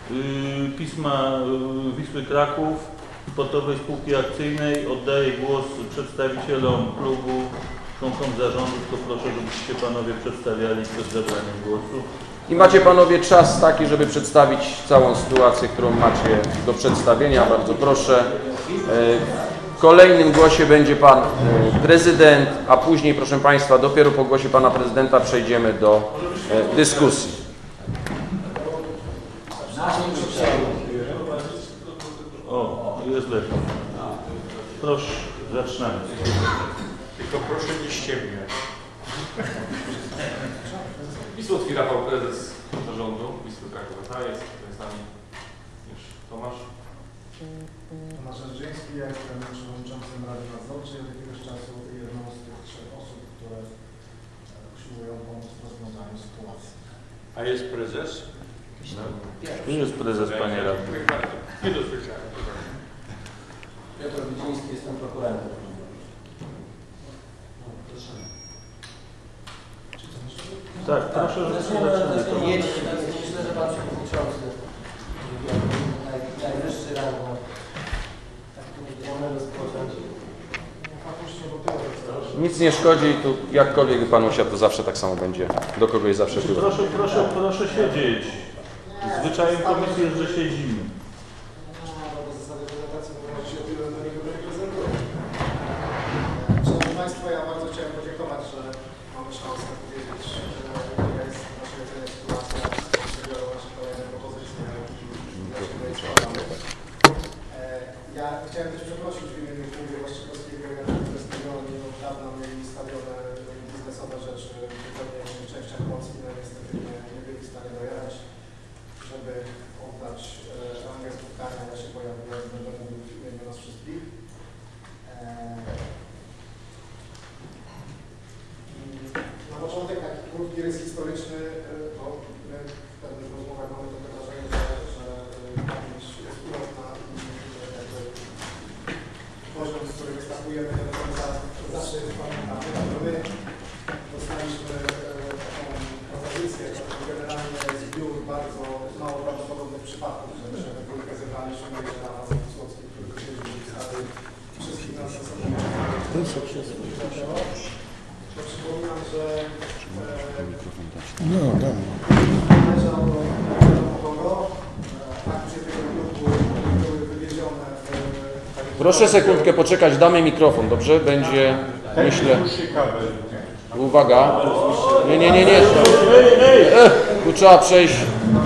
pisma Wisły Kraków, Sportowej Spółki Akcyjnej. Oddaję głos przedstawicielom klubu, członkom zarządu, to proszę, żebyście panowie przedstawiali przed zabraniem głosu. I macie panowie czas taki, żeby przedstawić całą sytuację, którą macie do przedstawienia. Bardzo proszę. W kolejnym głosie będzie pan prezydent, a później, proszę państwa, dopiero po głosie pana prezydenta przejdziemy do dyskusji. O, jest lepiej. Proszę, zaczynamy. Tylko proszę nie ściemniać. Wisłocki Rafał, prezes zarządu Wisły Kraków S.A. jest z nami Tomasz. Tomasz Rydzyński, ja jestem przewodniczącym Rady Nadzorczej od jakiegoś czasu i jedną z tych 3 osób, które usiłują pomóc w rozwiązaniu sytuacji. A jest prezes? Tu jest prezes, panie radny. Nie dosłyszałem. Piotr Rydzyński, jestem prokuratorem. Tak, proszę, zaczynamy. Myślę, że pan przewodniczący najwyższy rang tak możemy rozpocząć. Nic nie szkodzi, tu jakkolwiek by pan usiadł, to zawsze tak samo będzie. Do kogoś zawsze było. Proszę siedzieć. Zwyczajem komisji jest, że siedzimy. Szanowni Państwo, ja bardzo chciałem podziękować, że mamy szansę powiedzieć, jaka jest w naszej ocenie sytuacja, przebiorą nasze kolejne propozycje i składamy. Ja chciałem też przeprosić w imieniu Klubu Waszczykowskiego i Architekturskiego. Oni od dawna mieli stawione biznesowe rzeczy, w pewnej częściach Polski, no niestety nie byli w stanie dojechać, żeby oddać rangę spotkania. Ja się pojawiłem, będę mówił w imieniu nas wszystkich. Na początek taki krótki rys historyczny, bo my w pewnych rozmowach mamy takie wrażenie, że pamięć jest ulotna i jakby poziom, z którym występujemy, zawsze jest pamiętany. My dostaliśmy taką propozycję, że generalnie zbiór bardzo mało prawdopodobnych przypadków, że się we dwójkę zebraliśmy, że na nas Wisłocki, który siedzi w stary, wszystkich nas ze sobą. Przypominam, że należał do kogo akcje tego klubu były wywiezione w... Proszę sekundkę poczekać, damy mikrofon, dobrze? Będzie, myślę... Uwaga. Nie. Tu trzeba przejść.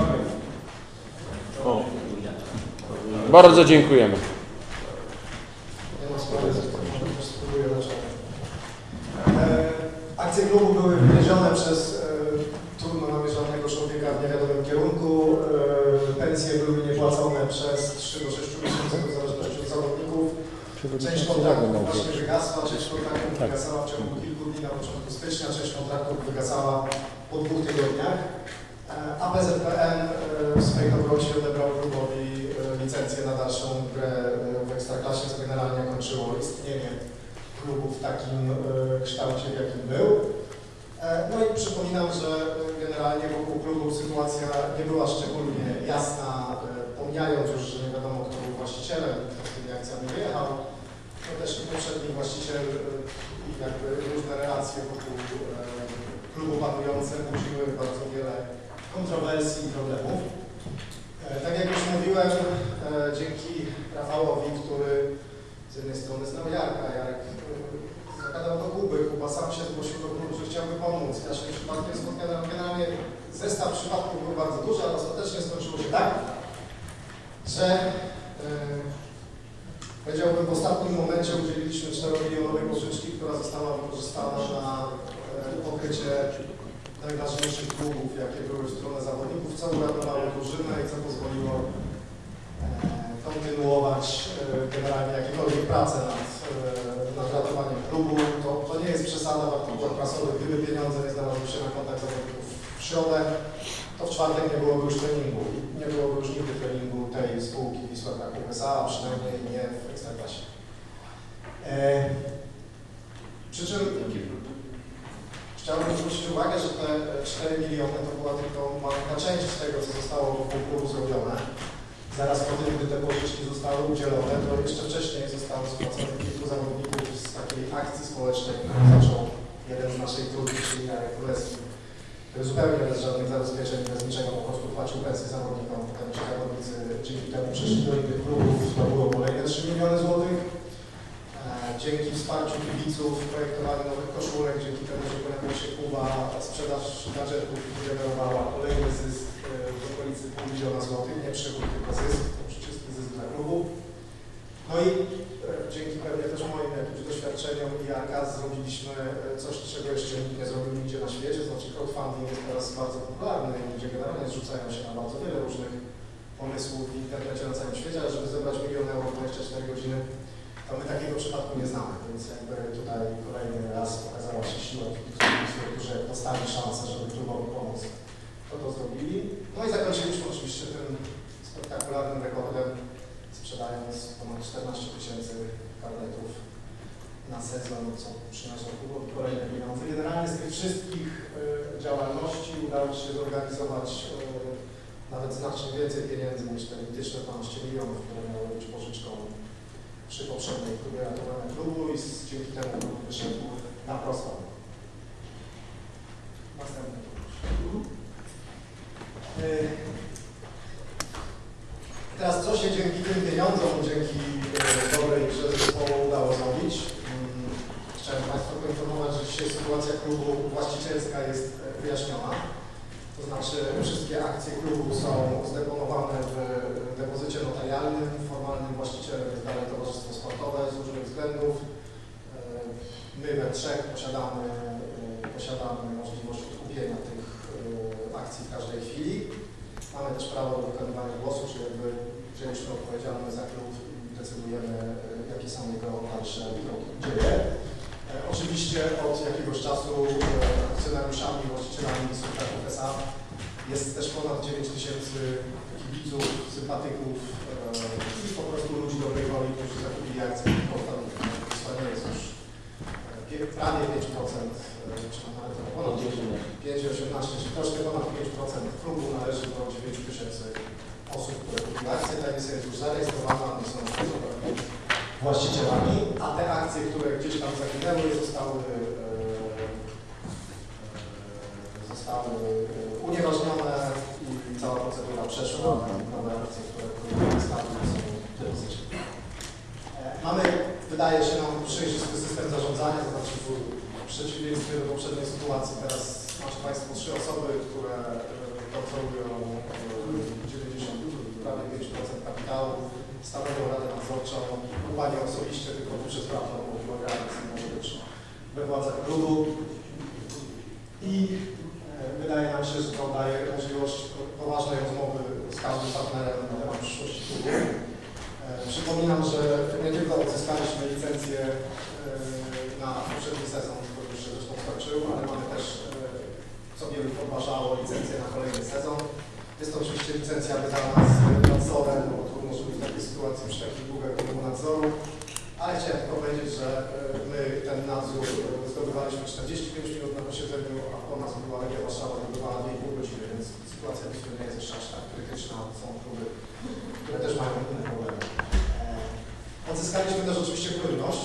Bardzo dziękujemy. Akcje klubu były wywiezione przez trudno namierzonego człowieka w niewiadomym kierunku. Pensje były niepłacone przez 3 do 6 miesięcy w zależności od zawodników. Część kontraktów właśnie wygasła, część kontraktów wygasała w ciągu kilku dni na początku stycznia, część kontraktów wygasała po 2 tygodniach. A PZPN w swojej dobroci odebrał klubowi licencję na dalszą grę w Ekstraklasie, co generalnie kończyło istnienie klubu w takim kształcie, w jakim był. No i przypominam, że generalnie wokół klubu sytuacja nie była szczególnie jasna, pomijając już, że nie wiadomo, kto był właścicielem, kto z tymi akcjami wyjechał. No też poprzedni właściciel i jakby różne relacje wokół klubu panujące budziły bardzo wiele kontrowersji i problemów. Tak jak już mówiłem, dzięki Rafałowi, który z jednej strony znał Jarka, Jarek zagadał do Kuby, Kuba sam się zgłosił do klubu, że chciałby pomóc. Ja się przypadkiem spotkałem, generalnie zestaw przypadków był bardzo duży, ale ostatecznie skończyło się tak, że powiedziałbym w ostatnim momencie udzieliliśmy 4-milionowej pożyczki, która została wykorzystana na pokrycie najważniejszych długów, jakie były w stronę zawodników, co uratowało drużynę i co pozwoliło kontynuować generalnie jakiekolwiek prace nad ratowaniem klubu. To nie jest przesada w artykułach prasowych. Gdyby pieniądze nie znalazły się na kontach zawodników w środę, to w czwartek nie byłoby już treningu. Nie byłoby już nigdy treningu tej spółki Wisła Kraków S.A., a przynajmniej nie w Ekstraklasie. Przy czym chciałbym zwrócić uwagę, że te 4 miliony to była tylko mała część z tego, co zostało wokół klubu zrobione. Zaraz po tym, gdy te pożyczki zostały udzielone, to jeszcze wcześniej zostało spłaconych kilku zawodników z takiej akcji społecznej, którą zaczął jeden z naszej trójki, czyli Jarek Królewski, który zupełnie bez żadnych zabezpieczeń, bez niczego po prostu płacił pensje zawodnikom. Potem ci zawodnicy dzięki temu przeszli do innych klubów, to było kolejne 3 miliony złotych. Dzięki wsparciu kibiców, projektowaniu nowych koszulek, dzięki temu, że pojawiła się Kuba, sprzedaż gadżetów generowała kolejny zysk w okolicy $500 000, nie przychód, tylko zysk, to czysty zysk dla klubu. No i dzięki pewnie też moim jakimś doświadczeniom i Jarka zrobiliśmy coś, czego jeszcze nikt nie zrobił nigdzie na świecie, to znaczy crowdfunding jest teraz bardzo popularny i ludzie generalnie zrzucają się na bardzo wiele różnych pomysłów w internecie na całym świecie, ale żeby zebrać €1 000 w 24 godziny, to my takiego przypadku nie znamy, więc jakby tutaj kolejny raz pokazała się siła kibiców, którzy dostali szansę, żeby klubowi pomóc, to zrobili. No i zakończyliśmy oczywiście tym spektakularnym rekordem, sprzedając ponad 14 000 karnetów na sezon, co przyniosło klubowi kolejne pieniądze. Generalnie z tych wszystkich działalności udało się zorganizować nawet znacznie więcej pieniędzy niż te mityczne 12 milionów, które miały być pożyczką przy poprzedniej próbie ratowania klubu i dzięki temu klub wyszedł na prostą. Następny. Teraz co się dzięki tym pieniądzom, dzięki dobrej grze zespołu udało zrobić? Chciałem Państwa poinformować, że dzisiaj sytuacja klubu właścicielska jest wyjaśniona. To znaczy wszystkie akcje klubu są zdeponowane w depozycie notarialnym. Formalnym właścicielem jest dalej Towarzystwo Sportowe z różnych względów. My we trzech posiadamy możliwość odkupienia tych akcji w każdej chwili. Mamy też prawo do wykonywania głosu, czyli jakby wzięliśmy odpowiedzialność za klub i decydujemy, jakie są jego dalsze kroki w dzieje. Oczywiście od jakiegoś czasu akcjonariuszami i właścicielami Wisły Kraków S.A. jest też ponad 9 000 kibiców, sympatyków i po prostu ludzi dobrej woli, którzy zakupili akcje. Wisła nie jest już prawie 5%, czy nawet ponad 5,18, czyli troszkę ponad 5% klubu należy do 9 000 osób, które kupiły akcje. Ta emisja jest już zarejestrowana, one są właścicielami, a te akcje, które gdzieś tam zaginęły, zostały unieważnione i cała procedura przeszła na nowe akcje, które wystawiły są w depozycie. Mamy, wydaje się nam, przejrzysty system zarządzania, to znaczy w przeciwieństwie do poprzedniej sytuacji teraz macie Państwo 3 osoby, które kontrolują 90, prawie 5% kapitału, stanowią radę nadzorczą, Pani osobiście tylko przez prawo mówiła granic, nie może być we władzach klubu i wydaje nam się, że to daje możliwość poważnej rozmowy z każdym partnerem na temat przyszłości klubu. Przypominam, że nie tylko odzyskaliśmy licencję na poprzedni sezon, który już się zresztą skończył, ale mamy też, co wielu podważało, licencję na kolejny sezon. Jest to oczywiście licencja wydana z nadzorem, bo trudno, żeby w takiej sytuacji przy takich długach nie było nadzoru, ale chciałem tylko powiedzieć, że my ten nadzór zdobywaliśmy 45 minut na posiedzeniu, a po nas była Legia Warszawa, zdobywała 2,5 godziny, więc sytuacja nie jest jeszcze aż tak krytyczna. Są kluby, które też mają inne problemy. Odzyskaliśmy też oczywiście płynność.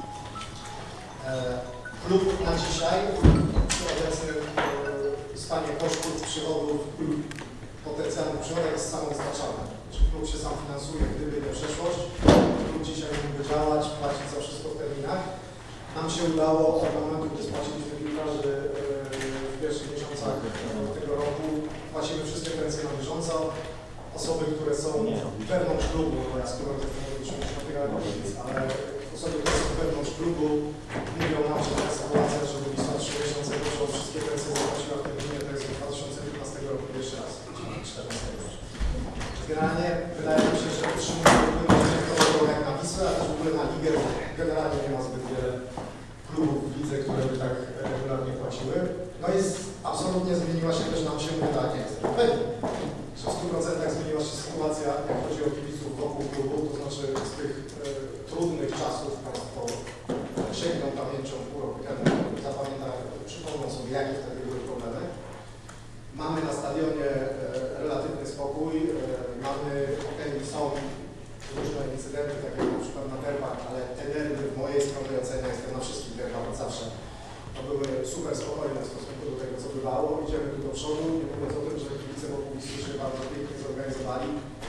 Klub na dzisiaj w obecnym stanie kosztów, przychodów i potencjalnych przychodach jest samowystarczalny. Czyli klub się sam finansuje, gdyby nie przeszłość. Klub dzisiaj mógłby działać, płacić za wszystko w terminach. Nam się udało od momentu, gdy spłaciliśmy piłkarzy w pierwszych miesiącach tego roku, płacimy wszystkie pensje na bieżąco. Osoby, które są wewnątrz klubu, ja z którą technologicznie nie napierałem nic, ale osoby, które są wewnątrz klubu mówią nam, że ta sytuacja, że Wisła 3 miesiące proszą wszystkie pensje zapłaciła w terminie, to jest od 2015 roku pierwszy raz, 2014 roku. Generalnie wydaje mi się, że utrzymujemy to jak na Wisłę, a też w ogóle na ligę. Generalnie nie ma zbyt wiele klubów w lidze, które by tak regularnie płaciły. No i absolutnie zmieniła się też nam się wydanie. Pewnie, że w 100% zmieniła się sytuacja, jak chodzi o kibiców wokół klubu, to znaczy z tych trudnych czasów Państwo sięgną pamięcią pół roku temu, przypomną sobie, jakie wtedy były problemy. Mamy na stadionie relatywny spokój, mamy okej różne incydenty, takie jak na przykład na derbach, ale te derby w mojej skromnej ocenie, jestem na wszystkich derbach od zawsze, to były super spokojne w stosunku do tego, co bywało. Idziemy tu do przodu, nie mówiąc o tym, że kibice wokół Wisły się bardzo pięknie zorganizowali.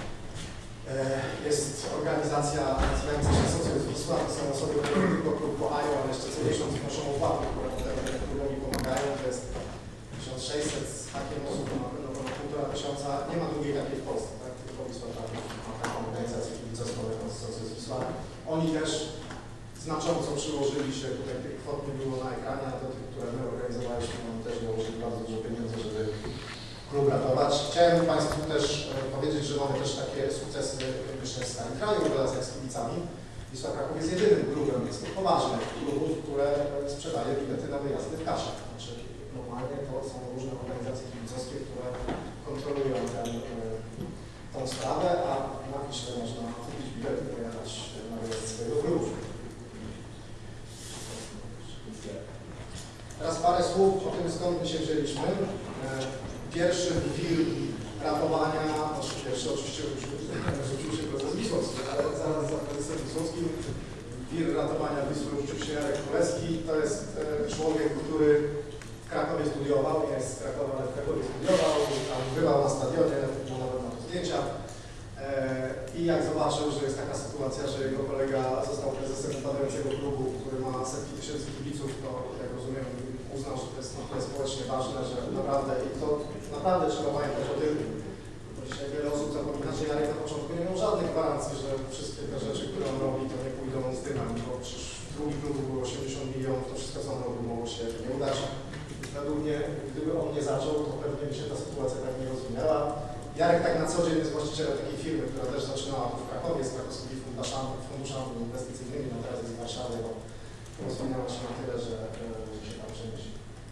Jest organizacja nazywająca się Socjus Wisła, to są osoby, które tylko klub kochają, ale jeszcze co miesiąc wnoszą opłaty, które potem klubowi pomagają. To jest 1600 z takim osób, no ponad 1500. Nie ma drugiej takiej w Polsce, tak? Tylko Wisła ma taką organizację kibicowską, jaką jest Socjus Wisła. Oni też znacząco przyłożyli się, tutaj tych kwot nie było na ekranie, a to tych, które my organizowaliśmy, oni też dołożyli bardzo dużo pieniędzy, żeby klub ratować. Chciałem Państwu też powiedzieć, że mamy też takie sukcesy, myślę, w skali kraju w relacjach z kibicami. Wisła Kraków jest jedynym klubem, jest to poważnych klubów, które sprzedaje bilety na wyjazdy w kasie. Znaczy, normalnie to są różne organizacje kibicowskie, które kontrolują tą sprawę, a na Wiśle można kupić bilet i pojechać na wyjazd swojego klubu. Teraz parę słów o tym, skąd my się wzięliśmy. Pierwszy wir ratowania, znaczy pierwszy oczywiście rzucił się prezes Wisłowski, ale zaraz za prezesem Wisłowskim wir ratowania Wisły rzucił się Jarek Królewski. To jest człowiek, który w Krakowie studiował, nie jest z Krakowa, ale w Krakowie studiował, tam bywał na stadionie, nawet na to zdjęcia. I jak zobaczył, że jest taka sytuacja, że jego kolega został prezesem upadającego klubu, który ma setki tysięcy kibiców, to jak rozumiem uznał, że to jest na tyle społecznie ważne, że naprawdę, i to naprawdę trzeba pamiętać o tym, bo dzisiaj wiele osób zapomina, że Jarek na początku nie miał żadnych gwarancji, że wszystkie te rzeczy, które on robi, to nie pójdą z dymem, bo przecież drugi klub było 80 milionów, to wszystko co on robił mogło się nie udać. Według mnie, gdyby on nie zaczął, to pewnie by się ta sytuacja tak nie rozwinęła. Jarek tak na co dzień jest właścicielem takiej firmy, która też zaczynała w Krakowie z krakowskimi funduszami inwestycyjnymi, no teraz jest w Warszawie, bo rozwinęła się na tyle, że się tam przeniesie.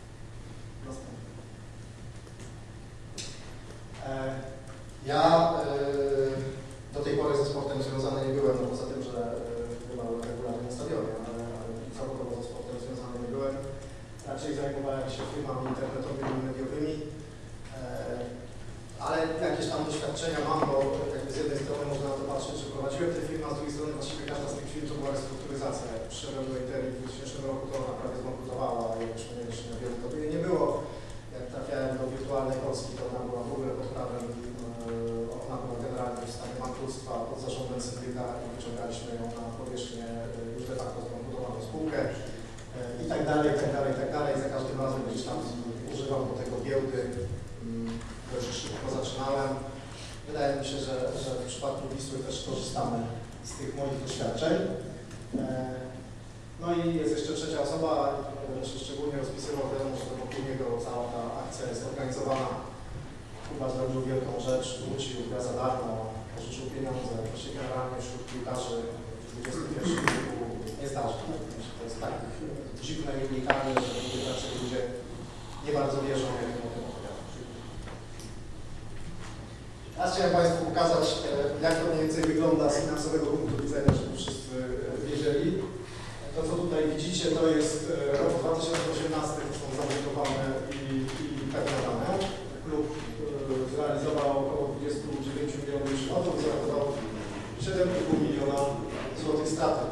Ja do tej pory ze sportem związany nie byłem, no poza tym, że bywałem regularnie na stadionie, ale zawodowo ze sportem związany nie byłem. Raczej zajmowałem się firmami internetowymi i mediowymi. Ale jakieś tam doświadczenia mam, bo jakby z jednej strony można na to patrzeć, że prowadziłem te firmy, a z drugiej strony właściwie każda z tych firm to była restrukturyzacja. Jak przyszedłem do Interii w 2000 roku, to ona prawie zbankrutowała i myśmy mieli jeszcze na wielu to nie było. Jak trafiałem do wirtualnej Polski, to ona była w ogóle pod prawem, ona była generalnie w stanie bankructwa pod zarządem syndyka i wyciągaliśmy ją na powierzchnię już de facto zbankrutowaną spółkę i tak dalej, i tak dalej, i tak dalej. Za każdym razem gdzieś tam używam do tego giełdy. Już szybko zaczynałem. Wydaje mi się, że w przypadku Wisły też korzystamy z tych moich doświadczeń. No i jest jeszcze trzecia osoba, będę się szczególnie rozpisywał temu, że wokół niego cała ta akcja jest organizowana. Kuba zrobił wielką rzecz, wrócił, gra za darmo, pożyczył pieniądze, to się generalnie wśród piłkarzy w XXI wieku nie zdarza. To jest tak dziwne i unikalne, że tacy ludzie nie bardzo wierzą, jak o tym opowiadam. Teraz chciałem Państwu pokazać, jak to mniej więcej wygląda z finansowego punktu widzenia, żeby wszyscy wiedzieli. To, co tutaj widzicie, to jest rok 2018, to są zabudowane i pewne dane. Klub zrealizował około 29 milionów przychodów, zrealizował 7,5 miliona złotych straty.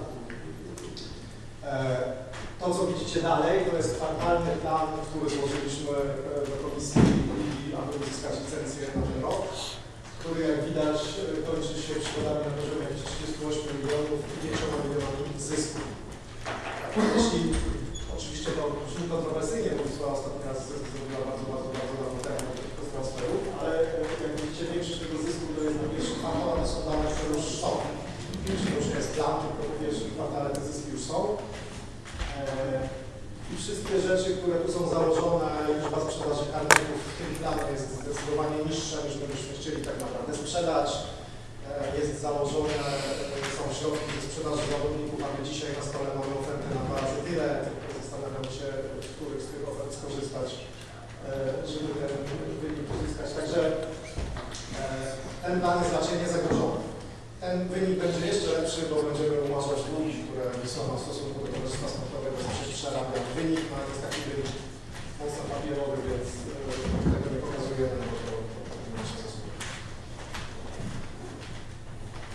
To, co widzicie dalej, to jest kwartalny plan, który złożyliśmy do komisji, aby uzyskać licencję na ten rok, który, jak widać, kończy się przychodami na poziomie jakichś 38 milionów i 5 milionami zysku. Jeśli oczywiście to brzmi kontrowersyjnie, bo Wisła ostatni raz zrobiła bardzo dawno temu z transferów, ale jak widzicie, większość tego zysku to jest na pierwszym kwartale, to są dane, które już są. Pierwszy już jest plan, tylko w pierwszym kwartale te zyski już są. I wszystkie rzeczy, które tu są założone, liczba sprzedaży karneków w tym planie jest zdecydowanie niższa, niż byśmy chcieli tak naprawdę sprzedać. Jest założone, są środki do sprzedaży zawodników, a my dzisiaj na stole mamy ofertę na 2 razy tyle. Zastanawiam się, w których z tych ofert skorzystać, żeby ten wynik uzyskać. Także ten plan jest raczej niezagrożony. Ten wynik będzie jeszcze lepszy, bo będziemy umarzać długi, które są w stosunku do towarzystwa sportowego, przecież przerabia wynik, no jest taki wynik mocno papierowy, więc tego nie pokazujemy, bo to nie się zasługuje.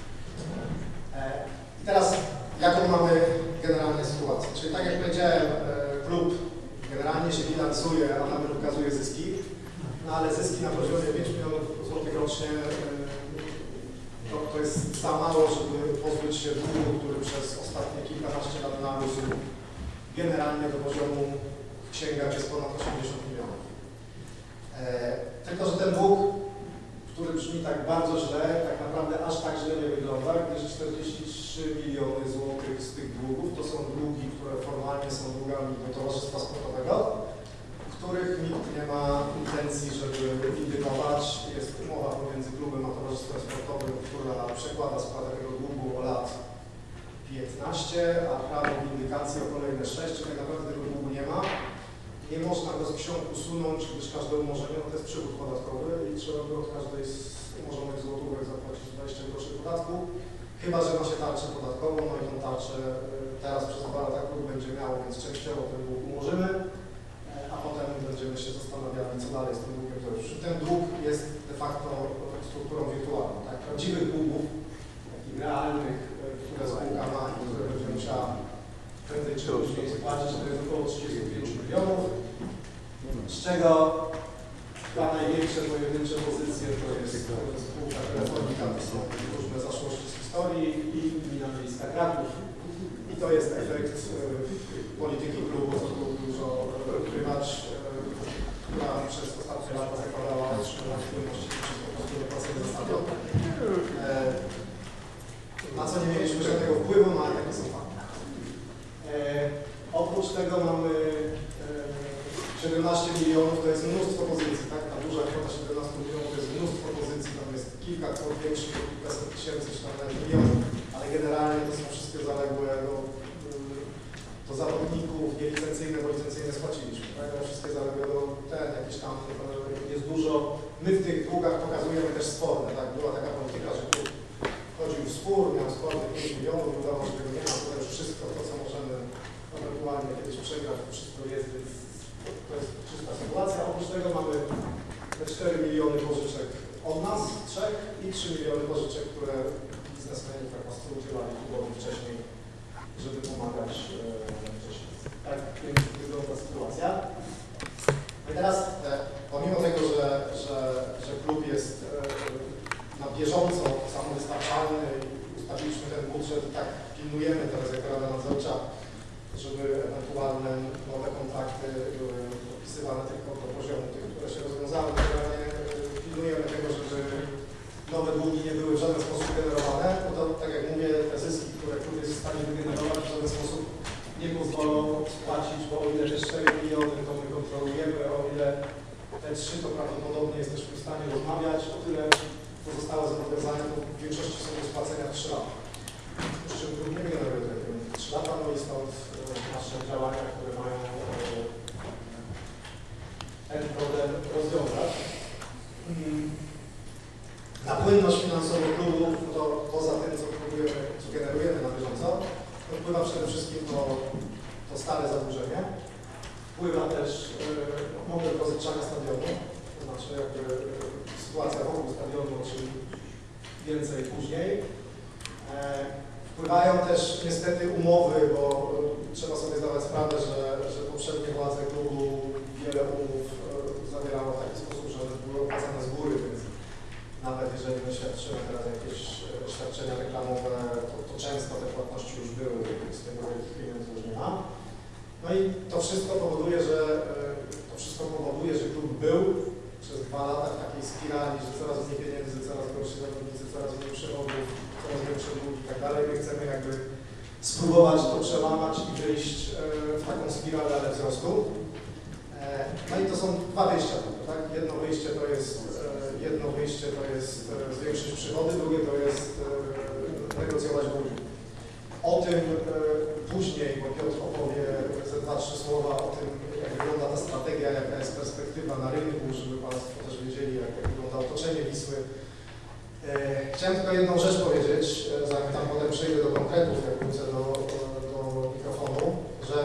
to jest za mało, żeby pozbyć się długu, który przez ostatnie kilkanaście lat narósł generalnie do poziomu w księgach jest ponad 80 milionów. Tylko że ten dług, który brzmi tak bardzo źle, tak naprawdę aż tak źle nie wygląda, gdyż 43 miliony złotych z tych długów to są długi, które formalnie są długami do Towarzystwa Sportowego, których nikt nie ma intencji, żeby windykować. Jest umowa pomiędzy klubem a Towarzystwem Sportowym, która przekłada spłatę tego długu o lat 15, a prawo windykacji o kolejne 6, tak naprawdę tego długu nie ma. Nie można go z ksiąg usunąć, gdyż każde umorzenie to jest przychód podatkowy i trzeba by od każdej z umorzonych złotówek zapłacić 20 groszy podatku, chyba że ma się tarczę podatkową, no i tą tarczę teraz przez 2 lata klub będzie miał, więc częściowo ten dług umorzymy, a potem będziemy się zastanawiali, co dalej z tym długiem zrobić. Ten dług jest de facto strukturą wirtualną. Tak? Prawdziwych długów, takich realnych, które spółka ma i które będzie musiała prędzej czy później spłacić, to jest około 35 milionów, z czego dwa największe pojedyncze pozycje to jest spółka Telefonika, to są różne zaszłości z historii i gmina miejska Kraków. I to jest efekt polityki klubu, co tu dużo ukrywać, która przez ostatnie lata zakładała utrzymywanie płynności przez po prostu dopłacenie za stadion. Na co nie mieliśmy żadnego wpływu, no ale takie są fakty. Oprócz tego mamy 17 milionów, to jest mnóstwo pozycji, tak? Ta duża kwota 17 milionów to jest mnóstwo pozycji, tam jest kilka kwot większych, kilkaset tysięcy, czy nawet milionów, ale generalnie to są wszystkie zaległe do zawodników, nielicencyjne, bo licencyjne spłaciliśmy, tak? Ale wszystkie zaległe do jakieś tam jest dużo. My w tych długach pokazujemy też sporne, tak? Była taka polityka, że klub chodził w spór, miał sporny 5 milionów i udało się, że tego nie ma, to już wszystko to, co możemy ewentualnie kiedyś przegrać, to wszystko jest, więc to jest czysta sytuacja. Oprócz tego mamy te 4 miliony pożyczek od nas, 3 i 3 miliony pożyczek, które biznesmeni Krakowscy udzielali klubowi wcześniej, żeby pomagać wcześniej. Tak wygląda sytuacja. No i teraz, pomimo tego, że klub jest na bieżąco samowystarczalny i ustawiliśmy ten budżet i tak pilnujemy teraz jako Rada Nadzorcza, żeby ewentualne nowe kontrakty były podpisywane tylko do poziomu tych, które się rozwiązały. Generalnie pilnujemy tego, żeby nowe długi nie były w żaden sposób generowane, bo to, tak jak mówię, te zyski, które klub jest w stanie wygenerować, w żaden sposób nie pozwolą spłacić, bo o ile te 4 miliony to my kontrolujemy, o ile te 3 to prawdopodobnie jesteśmy w stanie rozmawiać, o tyle pozostałe zobowiązania to w większości są do spłacenia w 3 lata. Przy czym klub nie generuje tego 3 lata, no i stąd nasze działania, które mają ten problem rozwiązać. Na płynność finansową klubu, to poza tym, co generujemy na bieżąco, to wpływa przede wszystkim to stare zadłużenie. Wpływa też model pożyczania stadionu, to znaczy jakby sytuacja wokół stadionu, czyli więcej później. Wpływają też niestety umowy, bo trzeba sobie zdawać sprawę, że poprzednie władze klubu wiele umów zawierało w taki sposób, że one były opłacane z góry, więc nawet jeżeli my świadczymy teraz jakieś świadczenia reklamowe, to często te płatności już były, z tego wielkich pieniędzy już nie ma. No i to wszystko powoduje, że klub był przez 2 lata w takiej spirali, że coraz mniej pieniędzy, coraz gorsi zawodnicy, coraz mniej przychodów, coraz większe długi i tak dalej. My chcemy jakby spróbować to przełamać i wyjść w taką spiralę, ale wzrostu. No i to są 2 wyjścia, tak? Jedno wyjście to jest zwiększyć przychody, drugie to jest negocjować długi. O tym później, bo Piotr opowie ze 2-3 słowa o tym, jak wygląda ta strategia, jaka jest perspektywa na rynku, żeby Państwo też wiedzieli, jak wygląda otoczenie Wisły. Chciałem tylko jedną rzecz powiedzieć, zanim tam potem przejdę do konkretów, jak wrócę do mikrofonu, że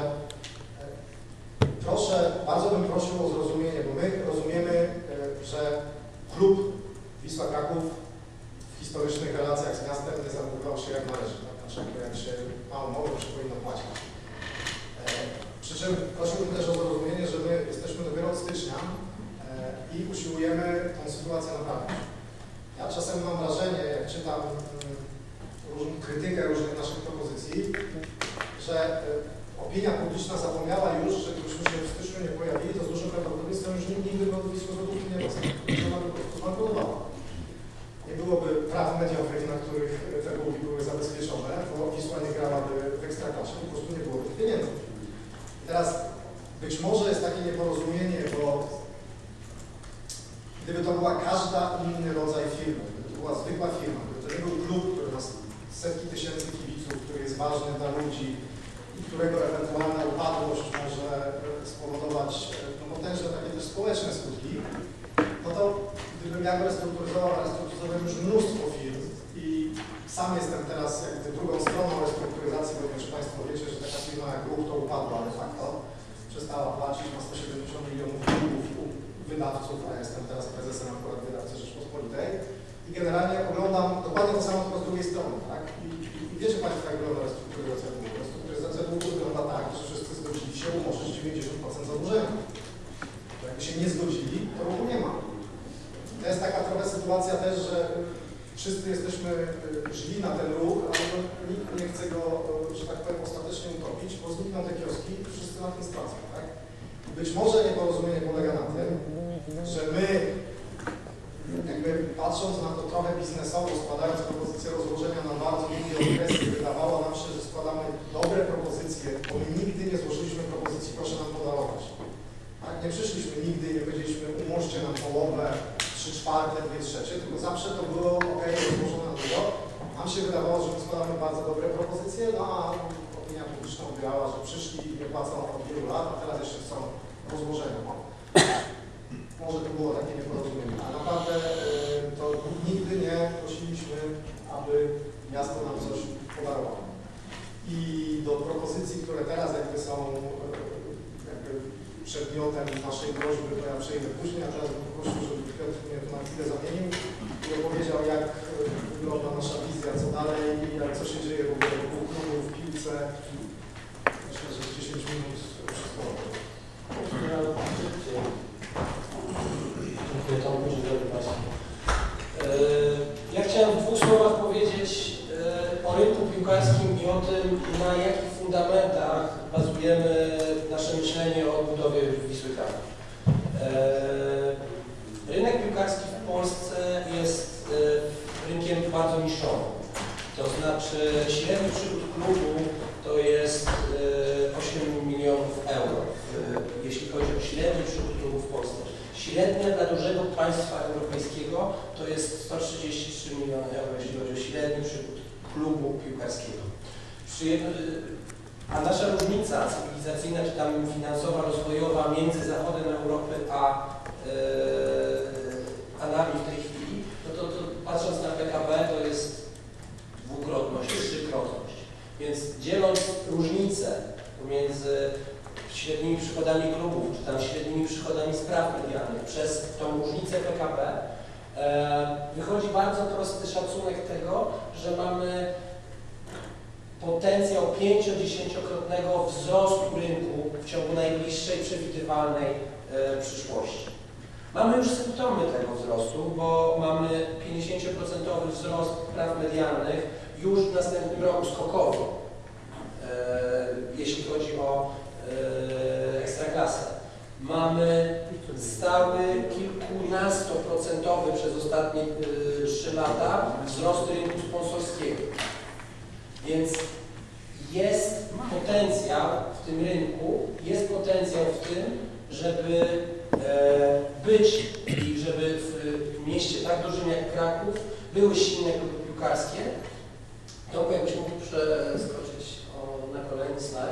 bardzo bym prosił o zrozumienie, bo my rozumiemy, że klub Wisła Kraków w historycznych relacjach z miastem nie zachowywał się jak należy. Znaczy, jak się ma umowę, to się powinno płacić. Przy czym prosiłbym też o zrozumienie, że my jesteśmy dopiero od stycznia i usiłujemy tę sytuację naprawić. Ja czasem mam wrażenie, jak czytam czytam krytykę różnych naszych propozycji, że opinia publiczna zapomniała już, że gdybyśmy się w styczniu nie pojawili, to z dużym prawdopodobieństwem już nigdy by Wisła Złotówki nie zbankrutowała. Nie byłoby praw mediowych, na których te długi były zabezpieczone, bo Wisła nie grałaby w Ekstraklasie, po prostu nie byłoby tych pieniędzy. I teraz być może jest takie nieporozumienie, bo gdyby to była każda inny rodzaj firmy, gdyby to była zwykła firma, gdyby to nie był klub, który ma setki tysięcy kibiców, który jest ważny dla ludzi i którego ewentualna upadłość może spowodować potężne takie też społeczne skutki, no to gdybym ja go restrukturyzował, a restrukturyzowałem już mnóstwo firm i sam jestem teraz jakby drugą stroną restrukturyzacji, bo wiem, że Państwo wiecie, że taka firma jak Ruch to upadła de facto, przestała płacić, ma 170 milionów długów u wydawców, a jestem teraz prezesem akurat wydawcy Rzeczpospolitej i generalnie oglądam dokładnie to samo, tylko z drugiej strony, tak? I wiecie Państwo, jak wygląda restrukturyzacja długu. Restrukturyzacja długu wygląda tak, że wszyscy zgodzili się umorzyć 90% zadłużenia. To jakby się nie zgodzili, to ruchu nie ma. To jest taka trochę sytuacja też, że wszyscy jesteśmy źli na ten ruch, ale nikt nie chce go, że tak powiem, ostatecznie utopić, bo znikną te kioski i wszyscy na tym stracą, tak? Być może nieporozumienie polega na tym, że my, jakby patrząc na to trochę biznesowo, składając propozycję rozłożenia na bardzo długie okresy, wydawało nam się, że składamy dobre propozycje, bo my nigdy nie złożyliśmy propozycji, proszę nam podarować. Tak? Nie przyszliśmy nigdy i nie powiedzieliśmy, umóżcie nam połowę, 3/4, 2/3, tylko zawsze to było ok, rozłożone na długo. Nam się wydawało, że my składamy bardzo dobre propozycje, no a opinia publiczna odbierała, że przyszli i nie płacą od wielu lat, a teraz jeszcze chcą rozłożenia. Może to było takie nieporozumienie, a naprawdę to nigdy nie prosiliśmy, aby miasto nam coś podarowało. I do propozycji, które teraz jakby są przedmiotem naszej prośby, to ja przejdę później, a teraz bym poprosił, żeby Piotr mnie tu na chwilę zamienił i opowiedział, jak wygląda nasza wizja, co dalej i jak co się dzieje w ogóle wokół klubu, w piłce. Myślę, że 10 minut wszystko. Dziękuję Tomku, dzień dobry Państwu. Ja chciałem w 2 słowach powiedzieć o rynku piłkarskim i o tym, na jakich fundamentach bazujemy nasze myślenie o odbudowie Wisły Kraków. Rynek piłkarski w Polsce jest rynkiem bardzo niszowym. To znaczy średni przychód klubu to jest 8 milionów euro, jeśli chodzi o średni przychód klubu w Polsce. Średnia dla dużego państwa europejskiego to jest 133 miliony euro, jeśli chodzi o średni przychód klubu piłkarskiego. A nasza różnica cywilizacyjna, czy tam finansowa, rozwojowa między zachodem Europy a nami w tej chwili, to patrząc na PKB to jest dwukrotność, 3-krotność. Więc dzieląc różnicę pomiędzy średnimi przychodami klubów, czy tam średnimi przychodami z praw medialnych przez tą różnicę PKB, wychodzi bardzo prosty szacunek tego, że mamy potencjał 5-10-krotnego wzrostu rynku w ciągu najbliższej przewidywalnej przyszłości. Mamy już symptomy tego wzrostu, bo mamy 50% wzrost praw medialnych już w następnym roku skokowy, jeśli chodzi o Ekstraklasę. Mamy stały kilkunastoprocentowy przez ostatnie 3 lata wzrost rynku sponsorskiego. Więc jest potencjał w tym rynku, jest potencjał w tym, żeby być i żeby w mieście tak dużym jak Kraków były silne kluby piłkarskie. Tomku, jakbyś mógł przeskoczyć na kolejny slajd.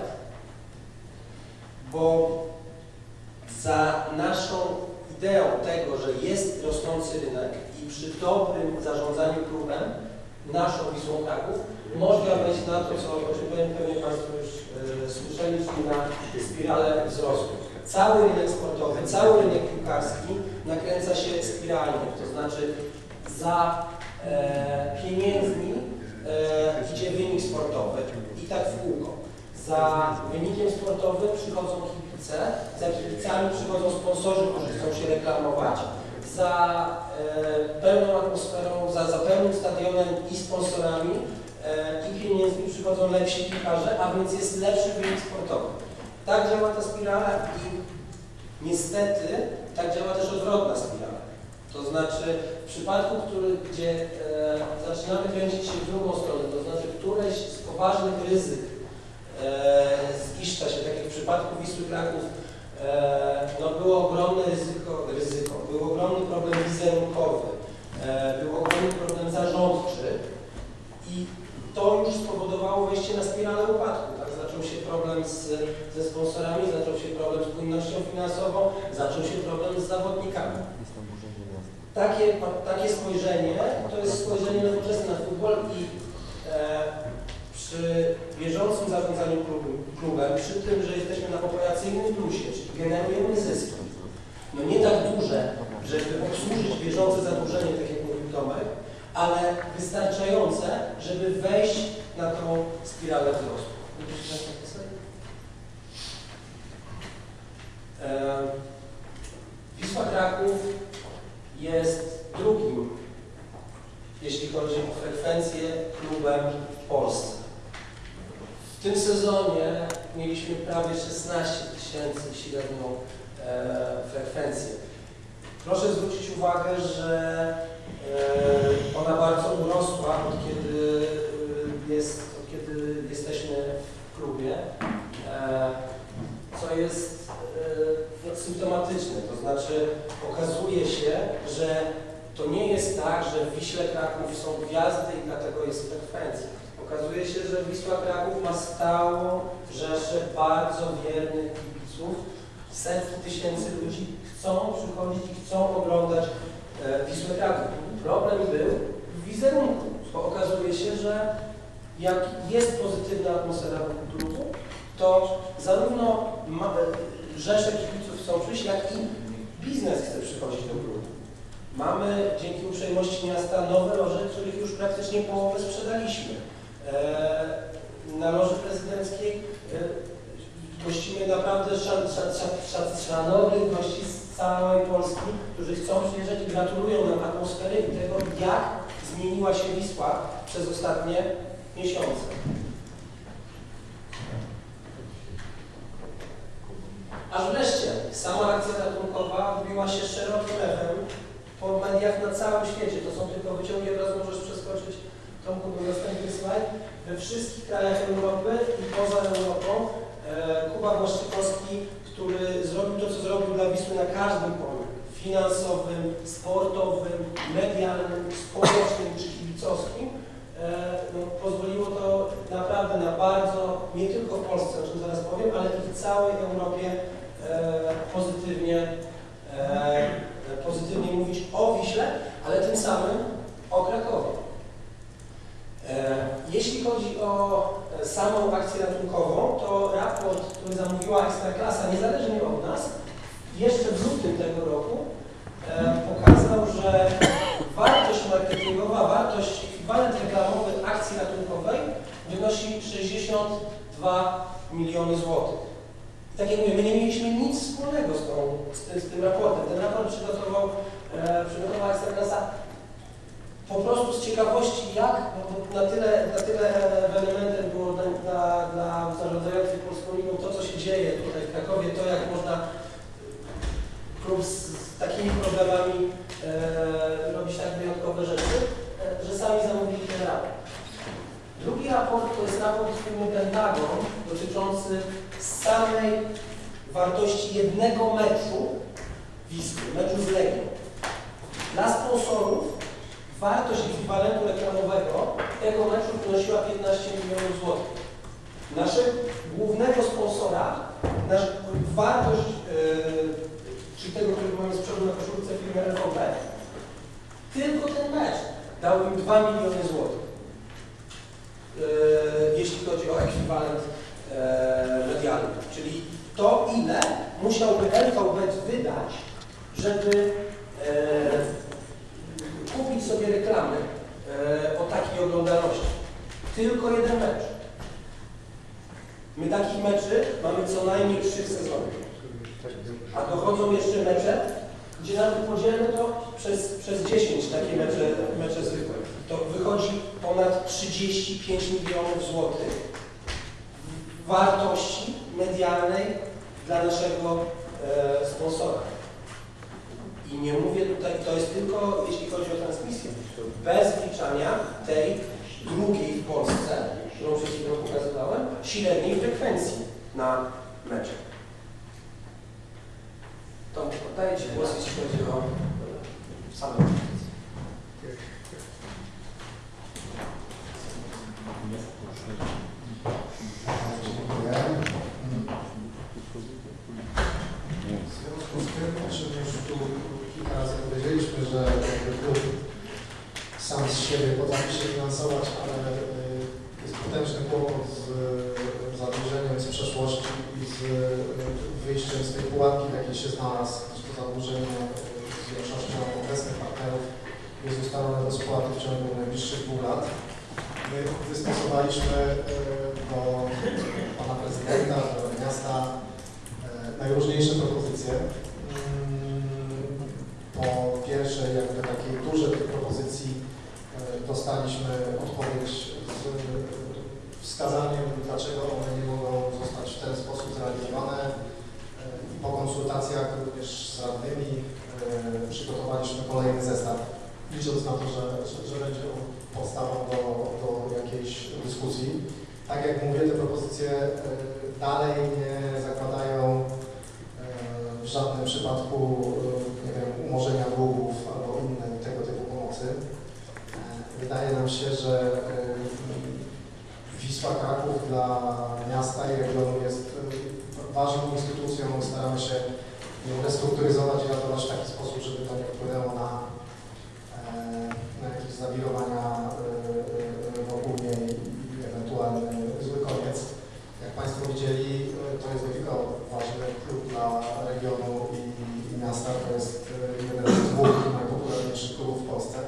Bo za naszą ideą tego, że jest rosnący rynek i przy dobrym zarządzaniu klubem, naszą Wisłą Kraków, można wejść na to, o czym pewnie Państwo już słyszeli, czyli na spiralę wzrostu. Cały rynek sportowy, cały rynek piłkarski nakręca się spiralnie, to znaczy za pieniędzmi idzie wynik sportowy i tak w kółko. Za wynikiem sportowym przychodzą kibice, za kibicami przychodzą sponsorzy, którzy chcą się reklamować, za pełną atmosferą, za pełnym stadionem i sponsorami i pieniędzmi przychodzą lepsi piłkarze, a więc jest lepszy wynik sportowy. Tak działa ta spirala i niestety tak działa też odwrotna spirala. To znaczy w przypadku, gdzie zaczynamy kręcić się w drugą stronę, to znaczy któreś z poważnych ryzyk ziszcza się, tak jak w przypadku Wisły Kraków, no było ogromne ryzyko, był ogromny problem wizerunkowy, był ogromny problem zarządczy i to już spowodowało wejście na spiralę upadku. Tak? Zaczął się problem ze sponsorami, zaczął się problem z płynnością finansową, zaczął się problem z zawodnikami. Takie spojrzenie to jest spojrzenie nowoczesne na futbol i przy bieżącym zarządzaniu klubem, przy tym, że jesteśmy na operacyjnym plusie, czyli generujemy zyski, no nie tak duże, żeby obsłużyć bieżące zadłużenie, tak jak mówił Tomek, ale wystarczające, żeby wejść na tą spiralę wzrostu. Wisła Kraków jest drugim, jeśli chodzi o frekwencję, klubem w Polsce. W tym sezonie mieliśmy prawie 16 000 średnią frekwencję. Proszę zwrócić uwagę, że ona bardzo urosła od kiedy jesteśmy w klubie, co jest symptomatyczne. To znaczy okazuje się, że to nie jest tak, że w Wiśle Kraków są gwiazdy i dlatego jest frekwencja. Okazuje się, że Wisła Kraków ma stałą rzeszę bardzo wiernych kibiców. Setki tysięcy ludzi chcą przychodzić i chcą oglądać Wisłę Kraków. Problem był w wizerunku, bo okazuje się, że jak jest pozytywna atmosfera wokół klubu, to zarówno rzesze kibiców chcą przyjść, jak i biznes chce przychodzić do klubu. Mamy dzięki uprzejmości miasta nowe loże, których już praktycznie połowę sprzedaliśmy. Na loży prezydenckiej gościmy naprawdę szanownych gości z całej Polski, którzy chcą przyjeżdżać i gratulują nam atmosfery i tego, jak zmieniła się Wisła przez ostatnie miesiące. Aż wreszcie sama akcja ratunkowa odbiła się szerokim echem po mediach na całym świecie. To są tylko wyciągi, od razu możesz przeskoczyć, Tomku, do następny slajd. We wszystkich krajach Europy i poza Europą Kuba Błaszczykowski, który zrobił to, co zrobił dla Wisły na każdym polu, finansowym, sportowym, medialnym, społecznym czy kibicowskim, no, pozwoliło to naprawdę na bardzo, nie tylko w Polsce, o czym zaraz powiem, ale i w całej Europie pozytywnie mówić o Wiśle, ale tym samym o Krakowie. Jeśli chodzi o samą akcję ratunkową, to raport, który zamówiła Ekstraklasa, niezależnie od nas, jeszcze w lutym tego roku pokazał, że wartość marketingowa, wartość ekwiwalent reklamowy akcji ratunkowej wynosi 62 miliony złotych. I tak jak mówię, my nie mieliśmy nic wspólnego z tym raportem. Ten raport przygotowała Ekstraklasa po prostu z ciekawości, jak, bo na tyle ewenementem było dla zarządzających Polską Ligą to, co się dzieje tutaj w Krakowie, to jak można klub z takimi problemami robić tak wyjątkowe rzeczy, że sami zamówili ten raport. Drugi raport to jest raport firmy Pentagon dotyczący samej wartości jednego meczu Wisły, meczu z Legią. Dla sponsorów wartość ekwiwalentu reklamowego tego meczu wynosiła 15 milionów złotych. Naszego głównego sponsora, wartość, czyli tego, którego mamy z przodu na koszulce firmy LVP, tylko ten mecz dał im 2 miliony złotych, jeśli chodzi o ekwiwalent medialny. Czyli to, ile musiałby LVP wydać, żeby kupić sobie reklamy o takiej oglądalności. Tylko jeden mecz. My takich meczy mamy co najmniej 3 sezony. A dochodzą jeszcze mecze, gdzie nawet podzielmy to przez 10 takie mecze zwykłe, to wychodzi ponad 35 milionów złotych wartości medialnej dla naszego sponsora. I nie mówię tutaj, to jest tylko jeśli chodzi o transmisję, bez wliczania tej drugiej w Polsce, którą przed chwilą pokazywałem, średniej frekwencji na mecze. To oddaję Ci głos, jeśli chodzi o same propozycje. Dziękuję. W związku z tym, o czym już tu kilka razy powiedzieliśmy, że klub sam z siebie potrafi się finansować, ale jest potężny kłopot z zadłużeniem z przeszłości i z wyjściem z tej pułapki, w jakiej się znalazł. To zadłużenie z większością obecnych partnerów jest ustalone do spłaty w ciągu najbliższych 2 lat. My wystosowaliśmy do pana prezydenta, do miasta najróżniejsze propozycje. Po pierwszej jakby takiej dużej propozycji dostaliśmy odpowiedź z wskazaniem, dlaczego one nie mogą zostać w ten sposób zrealizowane. Po konsultacjach również z radnymi przygotowaliśmy kolejny zestaw, licząc na to, że będzie on podstawą do jakiejś dyskusji. Tak jak mówię, te propozycje dalej nie zakładają w żadnym przypadku nie wiem, umorzenia długów albo innej tego typu pomocy. Wydaje nam się, że Wisła Kraków dla miasta i regionu jest ważną instytucją. Staramy się ją restrukturyzować i ratować w taki sposób, żeby to nie wpłynęło na jakieś zawirowania wokół niej i ewentualny zły koniec. Jak Państwo widzieli, to jest tylko ważny klub dla regionu i miasta. To jest jeden z 2 najpopularniejszych klubów w Polsce.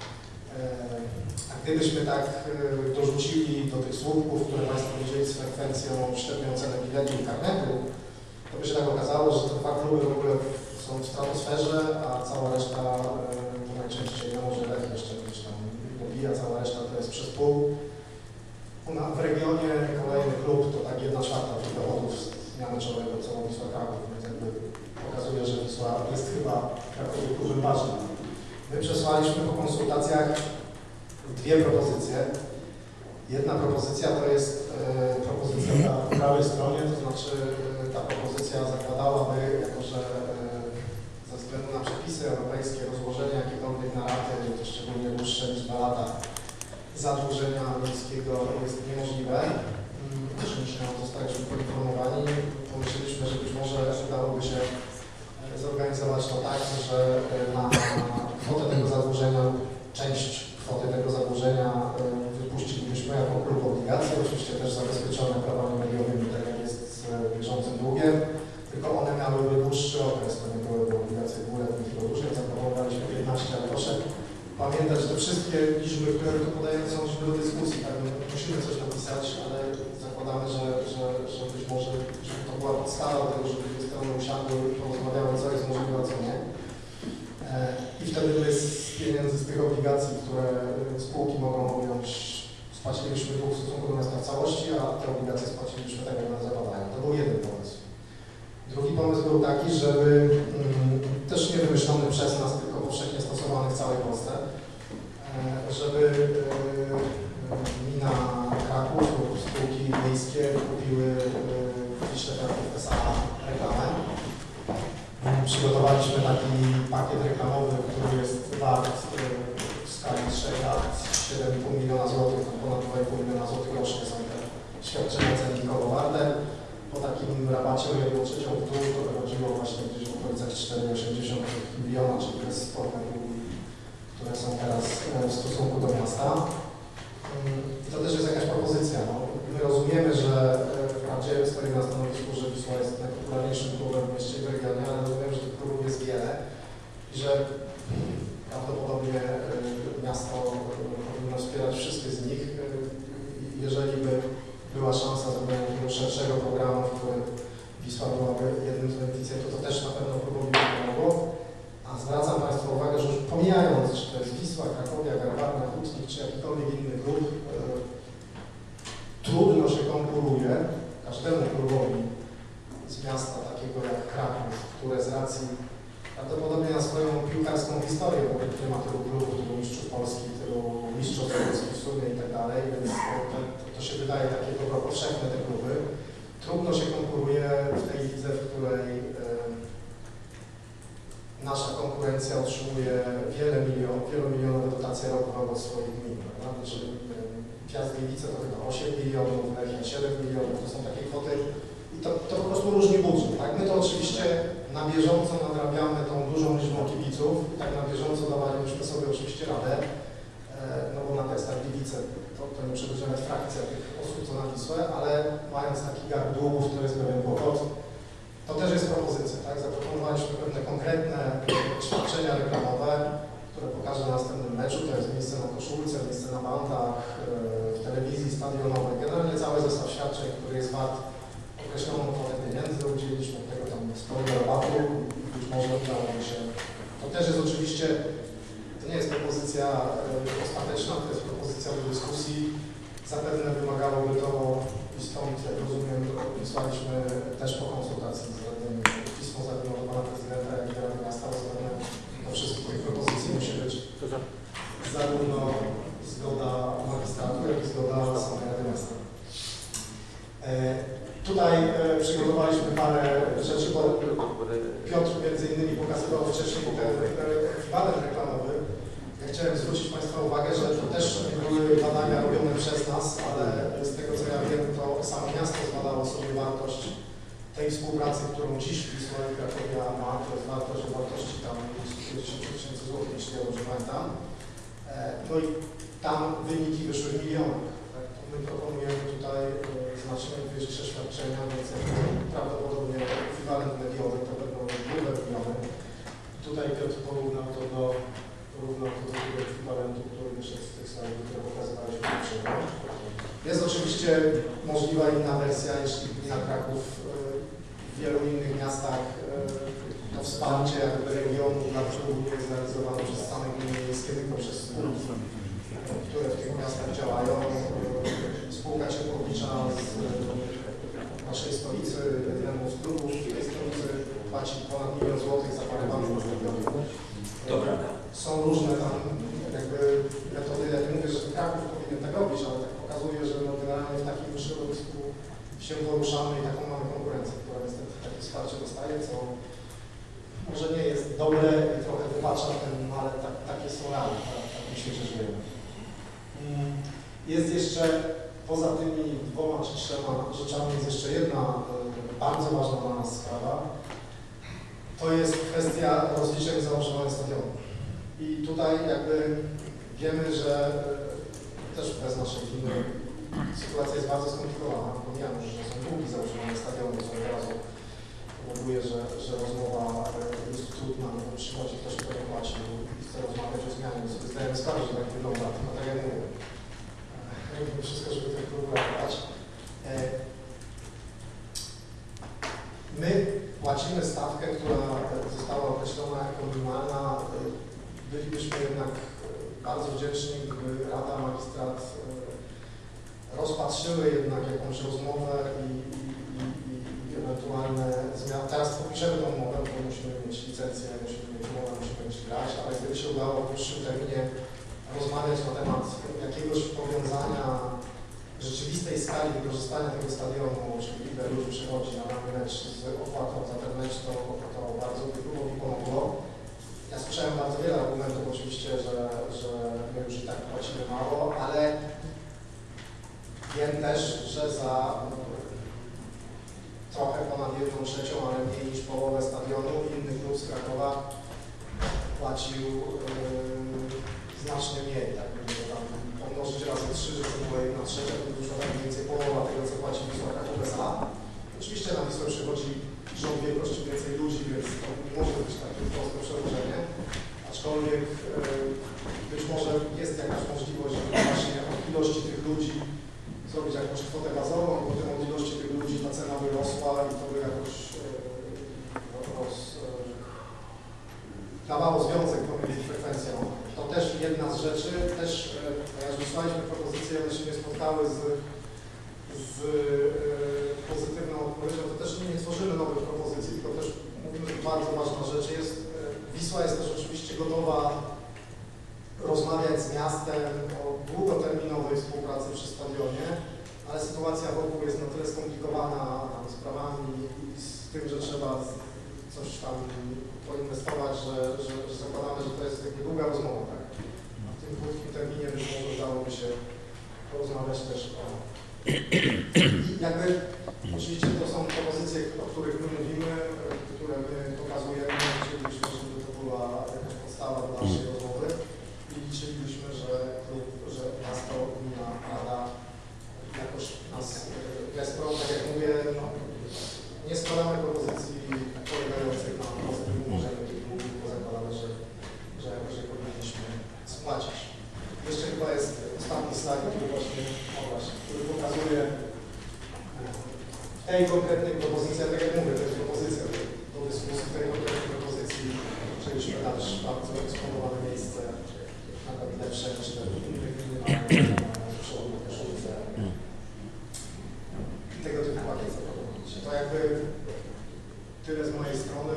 A gdybyśmy tak dorzucili do tych słupków, które Państwo widzieli z frekwencją średnią cenę biletu i karnetu, to by się tak okazało, że te 2 kluby w ogóle są w stratosferze, a cała reszta najczęściej może lepiej jeszcze gdzieś tam dobija, cała reszta to jest przez pół. W regionie kolejny klub to tak 1/4 tych dochodów z dnia meczowego, co Wisła Kraków, więc jakby pokazuje, że Wisła jest chyba Krakowie klubem ważnym. My przesłaliśmy po konsultacjach 2 propozycje. Jedna propozycja to jest propozycja na prawej stronie, to znaczy ta propozycja zakładałaby, jako że ze względu na przepisy europejskie rozłożenie jakiekolwiek na raty, szczególnie dłuższe niż 2 lata, zadłużenia miejskiego jest niemożliwe. Oczywiście zostaliśmy poinformowani. Pomyśleliśmy, że być może udałoby się zorganizować to tak, że na kwotę tego zadłużenia, część kwoty tego zadłużenia wypuścilibyśmy jako klub obligacji, oczywiście też zabezpieczone prawami mediowymi, tak jak jest z bieżącym długiem, tylko one miałyby dłuższy okres, to nie byłyby obligacje dwuletnie, tylko dłużej, zaproponowaliśmy 15, ale proszę pamiętać, że te wszystkie liczby, które tu podajemy, są liczby do dyskusji, tak? Musimy coś napisać, ale zakładamy, że być może żeby to była podstawa do tego, żeby dwie strony usiadły i porozmawiały, co jest możliwe, a co nie. I wtedy my z pieniędzy z tych obligacji, które spółki mogą objąć, spłaciliśmy dług w stosunku do miasta w całości, a te obligacje spłaciliśmy tak, jak one zapadają. To był jeden pomysł. Drugi pomysł był taki, żeby też nie wymyślony przez nas, tylko powszechnie stosowany w całej Polsce, żeby gmina Kraków lub spółki miejskie kupiły w Wiśle Kraków S.A. reklamę. Przygotowaliśmy taki pakiet reklamowy, który jest wart w skali 3 lat 7,5 miliona złotych, ponad 2,5 miliona złotych rocznie są te świadczenia cennikowo warte. Po takim rabacie o 1/3 w dół to wychodziło właśnie gdzieś w okolicach 4,80 miliona, czyli to jest sporne długi, które są teraz w stosunku do miasta. I to też jest jakaś propozycja. No, my rozumiemy, że wprawdzie stoimy na stanowisku, że Wisła jest najpopularniejszym klubem w mieście i w regionie, ale rozumiem, że tych klubów jest wiele i że prawdopodobnie miasto powinno wspierać wszystkie z nich. Jeżeli by była szansa zrobienia takiego szerszego programu, w którym Wisła byłaby jednym z beneficjentów, to też na pewno klubowi by pomogło. A zwracam Państwa uwagę, że już pomijając, czy to jest Wisła, Krakowia, Garbarna, Hutnik, czy jakikolwiek inny klub, trudno się konkuruje każdemu klubowi z miasta takiego jak Kraków, które z racji prawdopodobnie na swoją piłkarską historię, bo nie ma tylu klubów, tylu mistrzów Polski, tylu mistrzów Polski w sumie i tak dalej, więc to się wydaje takie dobro powszechne te kluby. Trudno się konkuruje w tej lidze, w której nasza konkurencja otrzymuje wielomilionowe dotacje rokowe od swoich gmin, prawda? Znaczy, Piast Gliwice to chyba 8 milionów, Lechia 7 milionów, to są takie kwoty i to po prostu różni budżet, tak? My to oczywiście na bieżąco nadrabiamy tą dużą liczbą kibiców i tak na bieżąco dawaliśmy sobie oczywiście radę, no bo na Piastach Gliwice to nie przybliżamy frakcja tych osób co na Wisłę, ale mając taki garb długów, to jest pewien kłopot. To też jest propozycja, tak? Zaproponowaliśmy pewne konkretne świadczenia reklamowe, które pokażę na następnym meczu. To jest miejsce na koszulce, miejsce na bantach, w telewizji stadionowej. Generalnie cały zestaw świadczeń, który jest wart określoną kwotę pieniędzy. Udzieliliśmy od tego tam sporego rabatu. Być może udało mi się. To też jest oczywiście, to nie jest propozycja ostateczna, to jest propozycja do dyskusji. Zapewne wymagałoby to i stąd, jak rozumiem, wysłaliśmy też po konsultacji z radnym pismo zarówno do pana prezydenta, jak i Rady Miasta. Zapewne do wszystkich tych propozycji musi być zarówno zgoda magistratu, jak i zgoda samej Rady Miasta. Tutaj przygotowaliśmy parę rzeczy, bo Piotr między innymi pokazywał wcześniej ten ekwiwalent reklamowy. Ja chciałem zwrócić Państwa uwagę, że to też były badania robione przez nas, ale z tego co ja wiem, to samo miasto zbadało sobie wartość tej współpracy, którą dziś Wisła i Krakowia ma, to jest wartość o wartości tam 50 000 złotych, jeśli ja dobrze pamiętam. No i tam wyniki wyszły w milionach. Tak? My proponujemy tutaj znacznie wyższe świadczenia, więc prawdopodobnie ekwiwalent mediowy to będą grube miliony. Tutaj Piotr porównał to do tego ekwiwalentu, który wyszedł z tych slajdów, które pokazywaliśmy poprzednio. Jest oczywiście możliwa inna wersja, jeśli gmina Kraków w wielu innych miastach to wsparcie jakby regionu dla klubu nie jest realizowane przez same gminy miejskie, tylko przez spółki, które w tych miastach działają. Spółka ciepłownicza z naszej stolicy, jednemu z klubów tej stolicy płaci ponad 1 000 000 złotych za parę banków stadionów. Dobra. Są różne tam jakby metody, ja nie mówię, że Kraków powinien tak robić, ale tak pokazuje, że no generalnie w takim środowisku się poruszamy i taką mamy konkurencję, która niestety takie wsparcie dostaje, co może nie jest dobre i trochę wybacza ten, ale takie są realne, tak mi się żyje. Jest jeszcze, poza tymi 2 czy 3 rzeczami, jest jeszcze jedna bardzo ważna dla nas sprawa. To jest kwestia rozliczeń za używanie stadionu. I tutaj jakby wiemy, że też bez naszej firmy sytuacja jest bardzo skomplikowana. Pomijam, że są długi za używanie stadionu, co od razu powoduje, że rozmowa jest trudna, no bo przychodzi ktoś, kto nie płaci i chce rozmawiać o zmianie, więc sobie zdajemy sprawę, że tak wygląda. No tak jak mówię. Robimy wszystko, żeby tych klubów ratować. My płacimy stawkę, która została określona jako minimalna. Bylibyśmy jednak bardzo wdzięczni, gdyby Rada, Magistrat rozpatrzyły jednak jakąś rozmowę i ewentualne zmiany. Teraz podpiszemy tą umowę, bo musimy mieć licencję, musimy mieć umowę, musimy mieć grać, ale gdyby się udało w dłuższym terminie rozmawiać na temat jakiegoś powiązania rzeczywistej skali wykorzystania tego stadionu, czyli ile ludzi przychodzi na dany mecz z opłatą za ten mecz, to bardzo by klubowi pomogło. Ja słyszałem bardzo wiele argumentów oczywiście, że my już i tak płacimy mało, ale wiem też, że za trochę ponad 1/3, ale mniej niż połowę stadionu inny klub z Krakowa płacił znacznie mniej, tak bym tam pomnożyć razy 3, że to była 1/3, to wyszła tak mniej więcej połowa tego, co płaci Wisła Kraków S.A. Oczywiście na Wisłę przychodzi rząd wielkości więcej ludzi, więc to może być takie proste przełożenie, aczkolwiek być może jest jakaś możliwość, żeby właśnie od ilości tych ludzi zrobić jakąś kwotę bazową, bo potem od ilości tych ludzi ta cena by rosła i to by jakoś dawało związek pomiędzy frekwencją. To też jedna z rzeczy, też ponieważ wysłaliśmy propozycje, one się nie spotkały z pozytywną odpowiedzią, to też nie tworzymy nowych propozycji, tylko też mówimy, że bardzo ważna rzecz jest, Wisła jest też oczywiście gotowa rozmawiać z miastem o długoterminowej współpracy przy stadionie, ale sytuacja wokół jest na tyle skomplikowana sprawami i z tym, że trzeba coś tam poinwestować, że zakładamy, że to jest jakby długa rozmowa, tak? W tym krótkim terminie być może udałoby się porozmawiać też o... Jakby, oczywiście to są propozycje, o których my mówimy, które my pokazujemy, chcielibyśmy, żeby to była jakaś podstawa do naszej rozmowy i liczylibyśmy, że miasto, gmina, rada jakoś nas wesprą, tak jak mówię, no, nie składamy propozycji polegających na prostym umorzeniu tych długów, bo zakładamy, że jakoś je powinniśmy spłacić. Jeszcze chyba jest ostatni slajd, który pokazuje w tej konkretnej propozycji, tak jak mówię, to jest propozycja do dyskusji, w tej konkretnej propozycji chcieliśmy dać bardzo eksponowane miejsce na lepsze niż te inne gminy mają przełomne koszulce. Tego typu pakiet zaproponować. To jakby tyle z mojej strony.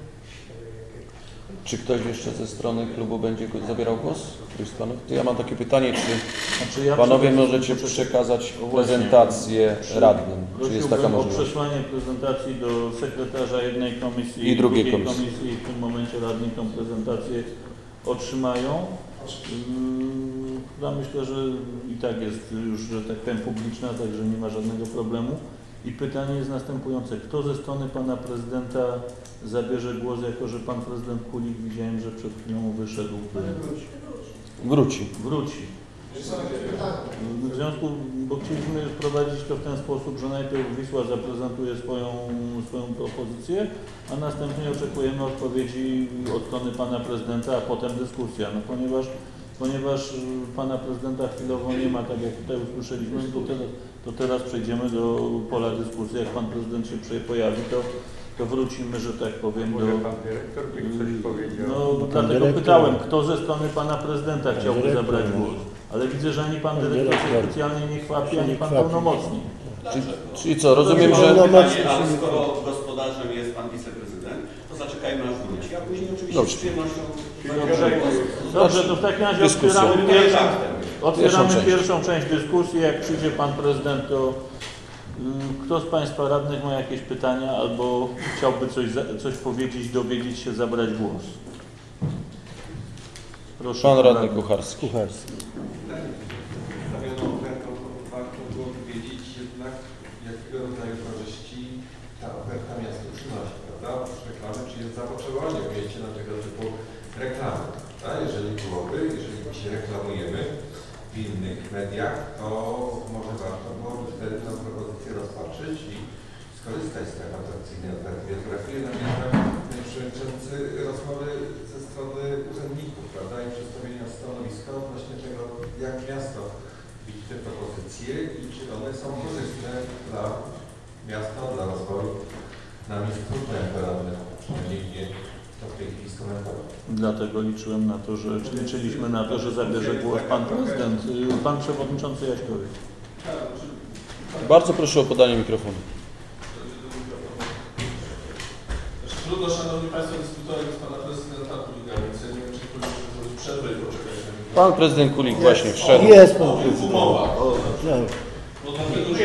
Czy ktoś jeszcze ze strony klubu będzie zabierał głos? Któryś z panów? To ja mam takie pytanie, czy panowie możecie przekazać prezentację radnym? Czy jest taka o możliwość? przesłanie prezentacji do sekretarza jednej komisji I drugiej komisji. I w tym momencie radni tą prezentację otrzymają. Ja myślę, że i tak jest już, że tak powiem, publiczna, także nie ma żadnego problemu. I pytanie jest następujące. Kto ze strony pana prezydenta zabierze głos, jako że pan prezydent Kulik, widziałem, że przed chwilą wyszedł. Wróci. W związku, bo chcieliśmy wprowadzić to w ten sposób, że najpierw Wisła zaprezentuje swoją propozycję, a następnie oczekujemy odpowiedzi od strony pana prezydenta, a potem dyskusja. No ponieważ pana prezydenta chwilowo nie ma, tak jak tutaj usłyszeliśmy, to teraz przejdziemy do pola dyskusji. Jak pan prezydent się pojawi, to wrócimy, że tak powiem, Może pan dyrektor by coś powiedział? No dlatego pytałem, kto ze strony pana prezydenta chciałby zabrać głos. Ale widzę, że ani pan dyrektor się specjalnie nie chwapi, ani pan pełnomocnik. Czyli co, rozumiem, że... Ale skoro gospodarzem jest pan wiceprezydent, to zaczekajmy aż wróci, a później oczywiście z przyjemnością... Dobrze, to w takim razie otwieramy pierwszą część dyskusji. Jak przyjdzie pan prezydent, to kto z państwa radnych ma jakieś pytania albo chciałby coś powiedzieć, dowiedzieć się, zabrać głos? Proszę. Pan radny Kucharski. Stawioną ofertą warto było wiedzieć jednak, jakiego rodzaju korzyści ta oferta miastu przynosi, prawda? Oprócz reklamy, czy jest zapotrzebowanie w mieście na tego typu reklamy, prawda? Jeżeli my się reklamujemy w innych mediach, to może warto byłoby wtedy tę propozycję rozpatrzyć i skorzystać z tej atrakcyjnej oferty. Więc brakuje nam jednak, panie przewodniczący, rozmowy ze strony urzędników, prawda, i przedstawienia stanowiska odnośnie tego, jak miasto widzi te propozycje i czy one są korzystne dla miasta, dla rozwoju. Nam jest trudno jako radnych, przynajmniej nie to w tej chwili skomentować. Dlatego liczyliśmy na to, że zabierze głos pan prezydent, pan przewodniczący Jaśkowiec. Bardzo proszę o podanie mikrofonu. Trudno, szanowni państwo, dyskutować z pana prezydenta Kulika, więc ja nie wiem, czy powinniśmy zrobić przerwę i poczekać na niego. Pan prezydent Kulik właśnie wszedł. Jest pan prezydent. Umowa. Tak. Bo dlatego, że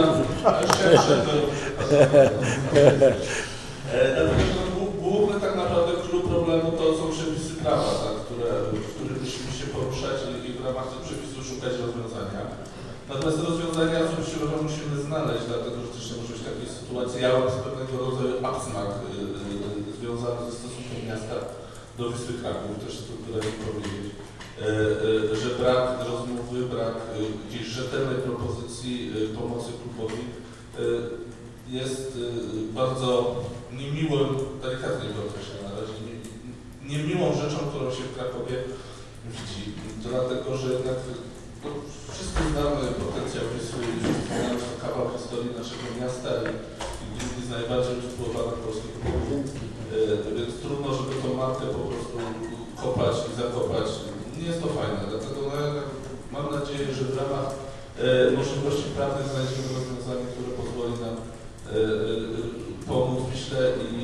dlatego, że główny tak naprawdę klucz problemu to są przepisy prawa, tak, w których musimy się poruszać i w ramach tych przepisów szukać rozwiązania. Natomiast rozwiązania oczywiście musimy znaleźć, dlatego że też nie może być takiej sytuacji. Ja mam pewnego rodzaju absmak związany ze stosunkiem miasta do Wisły Kraków, też to tutaj powiedzieć, że brak rozmowy, brak gdzieś rzetelnej propozycji pomocy klubowi jest bardzo niemiłym, delikatnie to określę na razie, niemiłą rzeczą, którą się w Krakowie widzi. Dlatego, że jednak wszyscy znamy potencjał Wisły i znamy to kawał historii naszego miasta i z najbardziej usytuowanych polskich klubów. Więc trudno, żeby to łopatkę po prostu kopać i zakopać. Nie jest to fajne, dlatego mam nadzieję, że w ramach możliwości prawnych znajdziemy rozwiązanie, które pozwoli nam pomóc Wiśle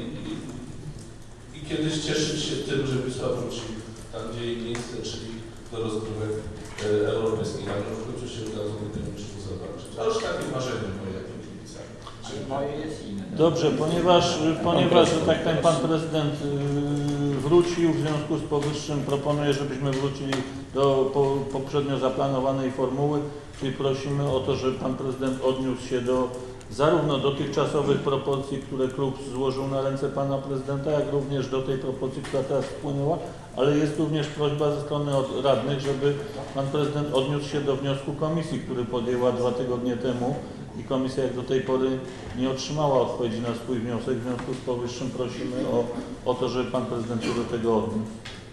i kiedyś cieszyć się tym, że Wisła wróci tam, gdzie jej miejsce, czyli do rozgrywek europejskich, ale w końcu się uda z tym meczu zobaczyć. To już takie marzenie moje, jak kibicami. Moje jest inne. Dobrze, ponieważ że tak powiem, pan prezydent wrócił, w związku z powyższym proponuję, żebyśmy wrócili do poprzednio zaplanowanej formuły, czyli prosimy o to, żeby pan prezydent odniósł się do zarówno dotychczasowych propozycji, które klub złożył na ręce pana prezydenta, jak również do tej propozycji, która teraz wpłynęła, ale jest również prośba ze strony radnych, żeby pan prezydent odniósł się do wniosku komisji, który podjęła 2 tygodnie temu i komisja jak do tej pory nie otrzymała odpowiedzi na swój wniosek. W związku z powyższym prosimy o to, żeby pan prezydent się do tego odniósł.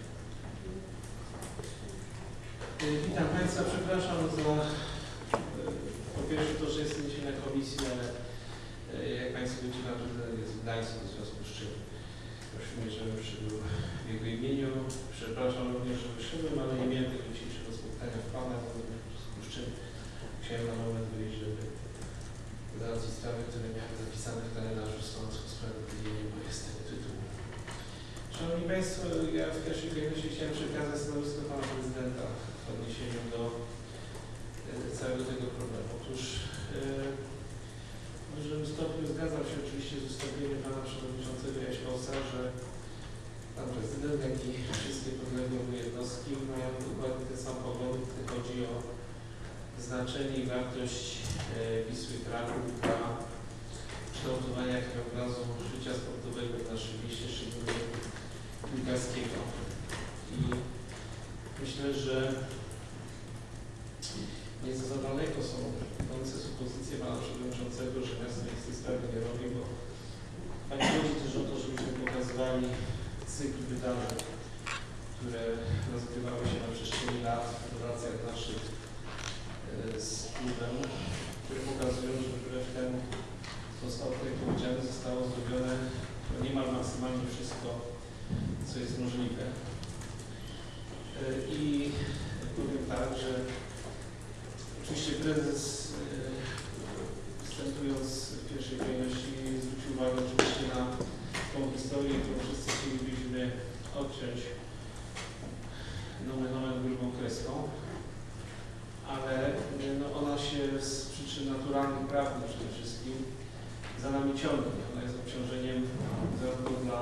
Witam Państwa, przepraszam za po pierwsze to, że jestem dzisiaj na komisji, ale jak Państwo wiecie, pan prezydent jest w Gdańsku, w związku z czym prosimy, żebym przybył w jego imieniu. Przepraszam również, że wyszedłem, ale nie miałem tego dzisiejszego spotkania w planach, w związku z czym chciałem na moment wyjść, żeby załatwić sprawy, które miałem zapisane w kalendarzu stojąc o usprawiedliwienie mojego tytułu. Szanowni Państwo, ja w pierwszej kolejności chciałem przekazać stanowisko pana prezydenta w odniesieniu do całego tego problemu. Otóż w dużym stopniu zgadzam się oczywiście z wystąpieniem pana przewodniczącego Jaśkosa, że pan prezydent, jak i wszystkie podległe mu jednostki mają dokładnie ten sam pogląd, gdy chodzi o znaczenie i wartość Wisły Kraków dla kształtowania krajobrazu życia sportowego w naszym mieście, szczególnie piłkarskiego. I myślę, że nie za daleko są idące supozycje pana przewodniczącego, że miasto nic z tej sprawy nie robi, bo tak chodzi też o to, żebyśmy pokazywali cykl wydarzeń, które rozgrywały się na przestrzeni lat w relacjach naszych z klubem, które pokazują, że wbrew temu, co zostało tutaj powiedziane, zostało zrobione niemal maksymalnie wszystko, co jest możliwe. I powiem tak, że oczywiście prezes występując w pierwszej kolejności zwrócił uwagę oczywiście na tą historię, którą wszyscy chcielibyśmy odciąć nomen omen grubą kreską, ale no, ona się z przyczyn naturalnych, prawnych przede wszystkim za nami ciągnie. Ona jest obciążeniem zarówno dla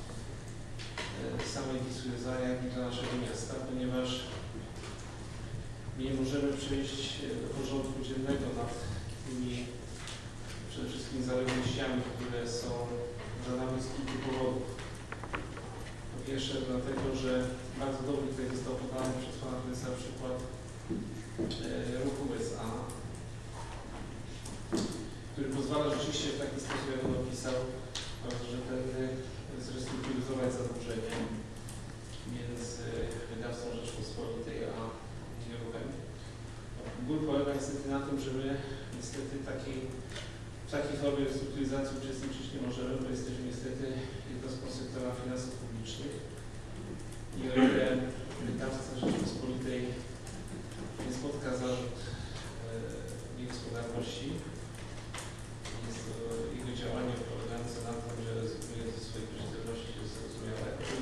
samej Wisły, jak i dla naszego miasta, ponieważ nie możemy przejść do porządku dziennego nad tymi przede wszystkim zaległościami, które są za nami z kilku powodów. Po pierwsze dlatego, że bardzo dobrze tutaj został podany przez pana prezesa przykład ruchu USA, który pozwala rzeczywiście w taki sposób, jak on opisał, bardzo rzetelny, zrestrukturyzować zadłużenie między wydawcą Rzeczpospolitej a ruchem. Ból polega niestety na tym, że my niestety w takiej formie restrukturyzacji uczestniczyć nie możemy, bo jesteśmy niestety jednostką sektora finansów publicznych i o ile wydawca Rzeczpospolitej nie spotka zarzut niegospodarności, jest to jego działanie polegające na tym, że rezygnuje ze swojej wierzytelności, jest zrozumiałe.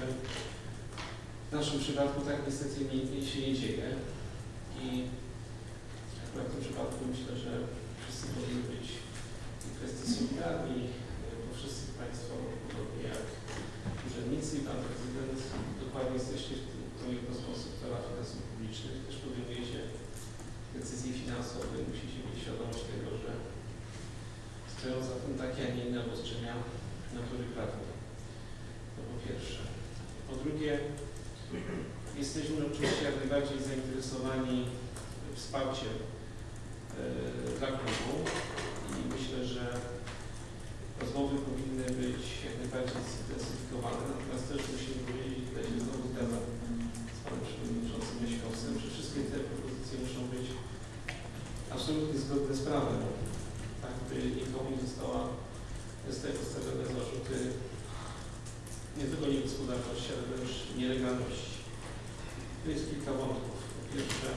W naszym przypadku tak niestety się nie dzieje i akurat w tym przypadku myślę, że wszyscy powinni być w kwestii solidarni, bo wszyscy Państwo, podobnie jak urzędnicy i Pan Prezydent, dokładnie jesteście tą jednostką sektora finansów publicznych, też podejmujecie decyzje finansowe, musicie mieć świadomość tego, że stoją za tym takie, a nie inne obostrzenia natury prawnej. To po pierwsze. Po drugie, jesteśmy oczywiście jak najbardziej zainteresowani wsparciem dla klubu i myślę, że rozmowy powinny być jak najbardziej zintensyfikowane, natomiast też musimy powiedzieć, tutaj się znowu zgadzam z panem przewodniczącym Jaśkowsem, że wszystkie te propozycje muszą być absolutnie zgodne z prawem, tak by nikomu nie została z tego postawione zarzuty nie tylko niegospodarności, ale wręcz nielegalności. Tu jest kilka wątków. Po pierwsze,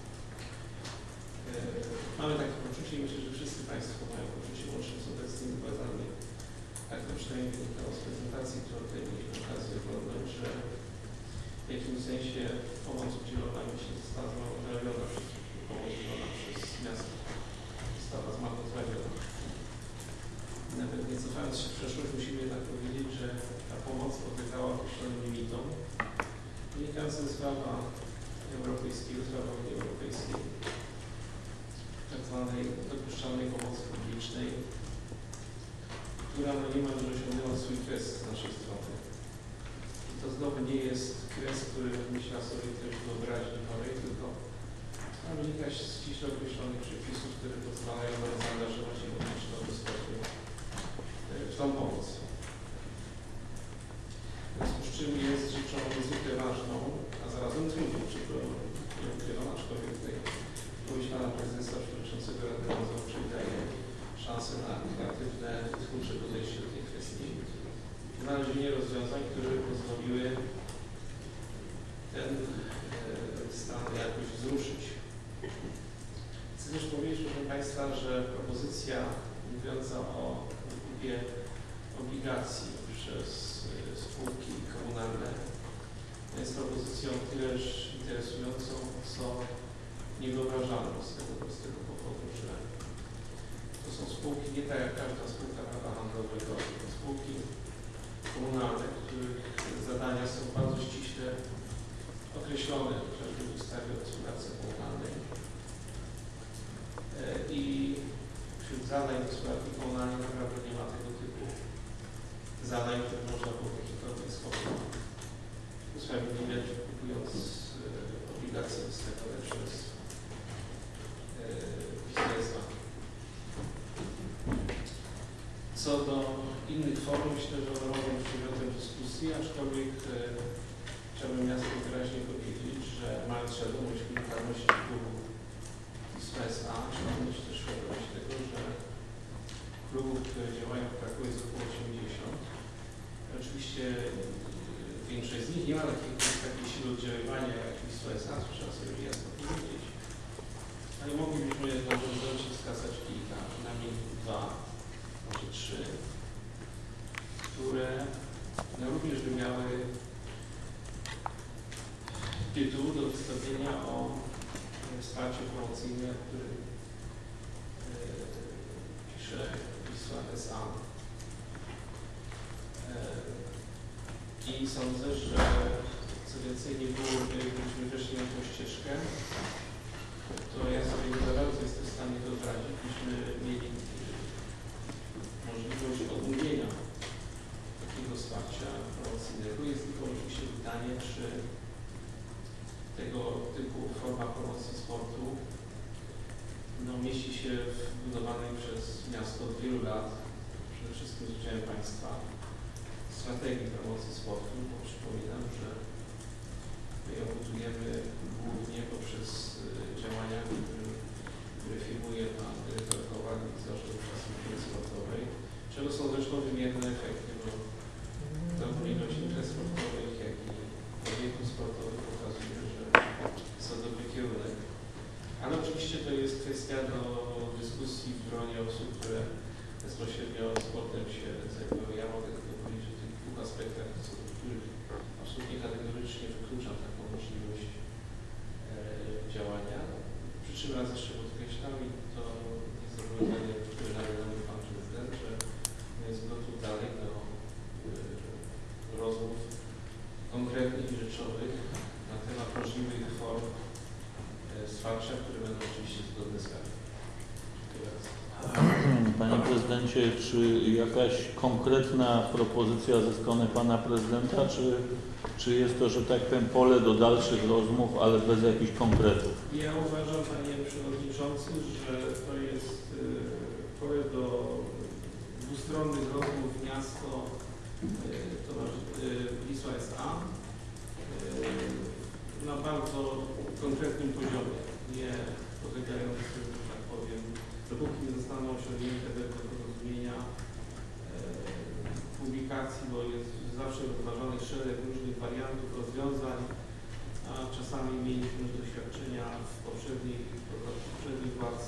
mamy takie poczucie i myślę, że wszyscy Państwo mają poczucie, łącznie z obecnymi władzami, tak to przynajmniej wynikało z prezentacji, którą tutaj mieliśmy okazję oglądać, że w jakimś sensie pomoc udzielona się została zmarnotrawiona przez pomoc udzielona przez miasto. Została zmarnotrawiona. Nawet nie cofając się w przeszłość, musimy jednak powiedzieć, że ta pomoc podlegała określonym limitom, wynikającym z prawa europejskiego, z prawa Unii Europejskiej, tak zwanej dopuszczalnej pomocy publicznej, która niemalże osiągnęła swój kres z naszej strony. I to znowu nie jest kres, który myśla sobie ktoś wyobraźni chorej, tylko ma wynikać z ściśle określonych przepisów, które pozwalają nam zaangażować się publiczną bezpośrednio w tą pomoc. W związku z czym jest rzeczą niezwykle ważną, a zarazem trudną, czego nie ukrywam, aczkolwiek tutaj pomyśl pana prezesa przewodniczącego Rady Nadzorczej daje szansę na kreatywne, twórcze podejście do tej kwestii. Znalezienie rozwiązań, które pozwoliły ten stan jakoś wzruszyć. Chcę też powiedzieć, proszę Państwa, że propozycja mówiąca o wykupie obligacji przez spółki komunalne jest propozycją tyleż interesującą, co niewyobrażalną z tego prostego powodu, że to są spółki nie tak jak każda spółka prawa handlowego, to spółki komunalne, których zadania są bardzo ściśle określone chociażby w ustawie o gospodarce komunalnej. I wśród zadań gospodarki komunalnej naprawdę nie ma tego typu zadań, które można było w jakikolwiek sposób usprawiedliwiać, kupując obligacje wystawione przez biznesma. Co do innych form, myślę, że one mogą być przedmiotem dyskusji, aczkolwiek chciałbym jasno wyraźnie powiedzieć, że mając świadomość unikalności klubu ISPA SA, trzeba mieć też świadomość tego, że klubów, które działają w Krakowie jest około 80. Oczywiście większość z nich nie ma takiej siły oddziaływania jak ISPA SA, co trzeba sobie jasno powiedzieć. Ale moglibyśmy na horyzoncie wskazać kilka, przynajmniej 2, może 3, które również by miały tytuł do wystawienia o wsparcie promocyjne, który pisze ISPA SA. I sądzę, że co więcej nie byłoby, gdybyśmy weszli na tą ścieżkę, to ja sobie nie za bardzo jestem w stanie wyobrazić, byśmy mieli możliwość odmówienia takiego wsparcia promocyjnego. Jest tylko oczywiście pytanie, czy tego typu forma promocji sportu mieści się w budowanej przez miasto od wielu lat, przede wszystkim z udziałem państwa, strategii promocji sportu, bo przypominam, że my ją budujemy głównie poprzez działania, które firmuje pan dyrektor Kowal z Zarządu Infrastruktury Sportowej, czego są zresztą wymierne efekty, bo zarówno ilość imprez sportowych, jak i obiektów sportowych pokazuje, że jest to dobry kierunek. Ale oczywiście to jest kwestia do dyskusji w gronie osób, które bezpośrednio sportem się zajmują. Ja mogę tylko powiedzieć o tych dwóch aspektach, co do których absolutnie kategorycznie wykluczam taką możliwość działania. Przy czym raz jeszcze podkreślam i to jest zobowiązanie, które nawiązał pan prezydent, że jest gotów dalej do rozmów konkretnych i rzeczowych na temat możliwych form wsparcia, które będą oczywiście zgodne z prawem. Panie prezydencie, czy jakaś konkretna propozycja ze strony pana prezydenta, czy jest to, że tak powiem, pole do dalszych rozmów, ale bez jakichś konkretów? Ja uważam, panie przewodniczący, że to jest pole do dwustronnych rozmów miasto ISPA SA na bardzo konkretnym poziomie, nie podlegającym, że tak powiem, dopóki nie zostaną osiągnięte wedle porozumienia publikacji, bo jest zawsze zawsze rozważanych szereg różnych wariantów, rozwiązań, a czasami mieliśmy już doświadczenia w poprzednich władz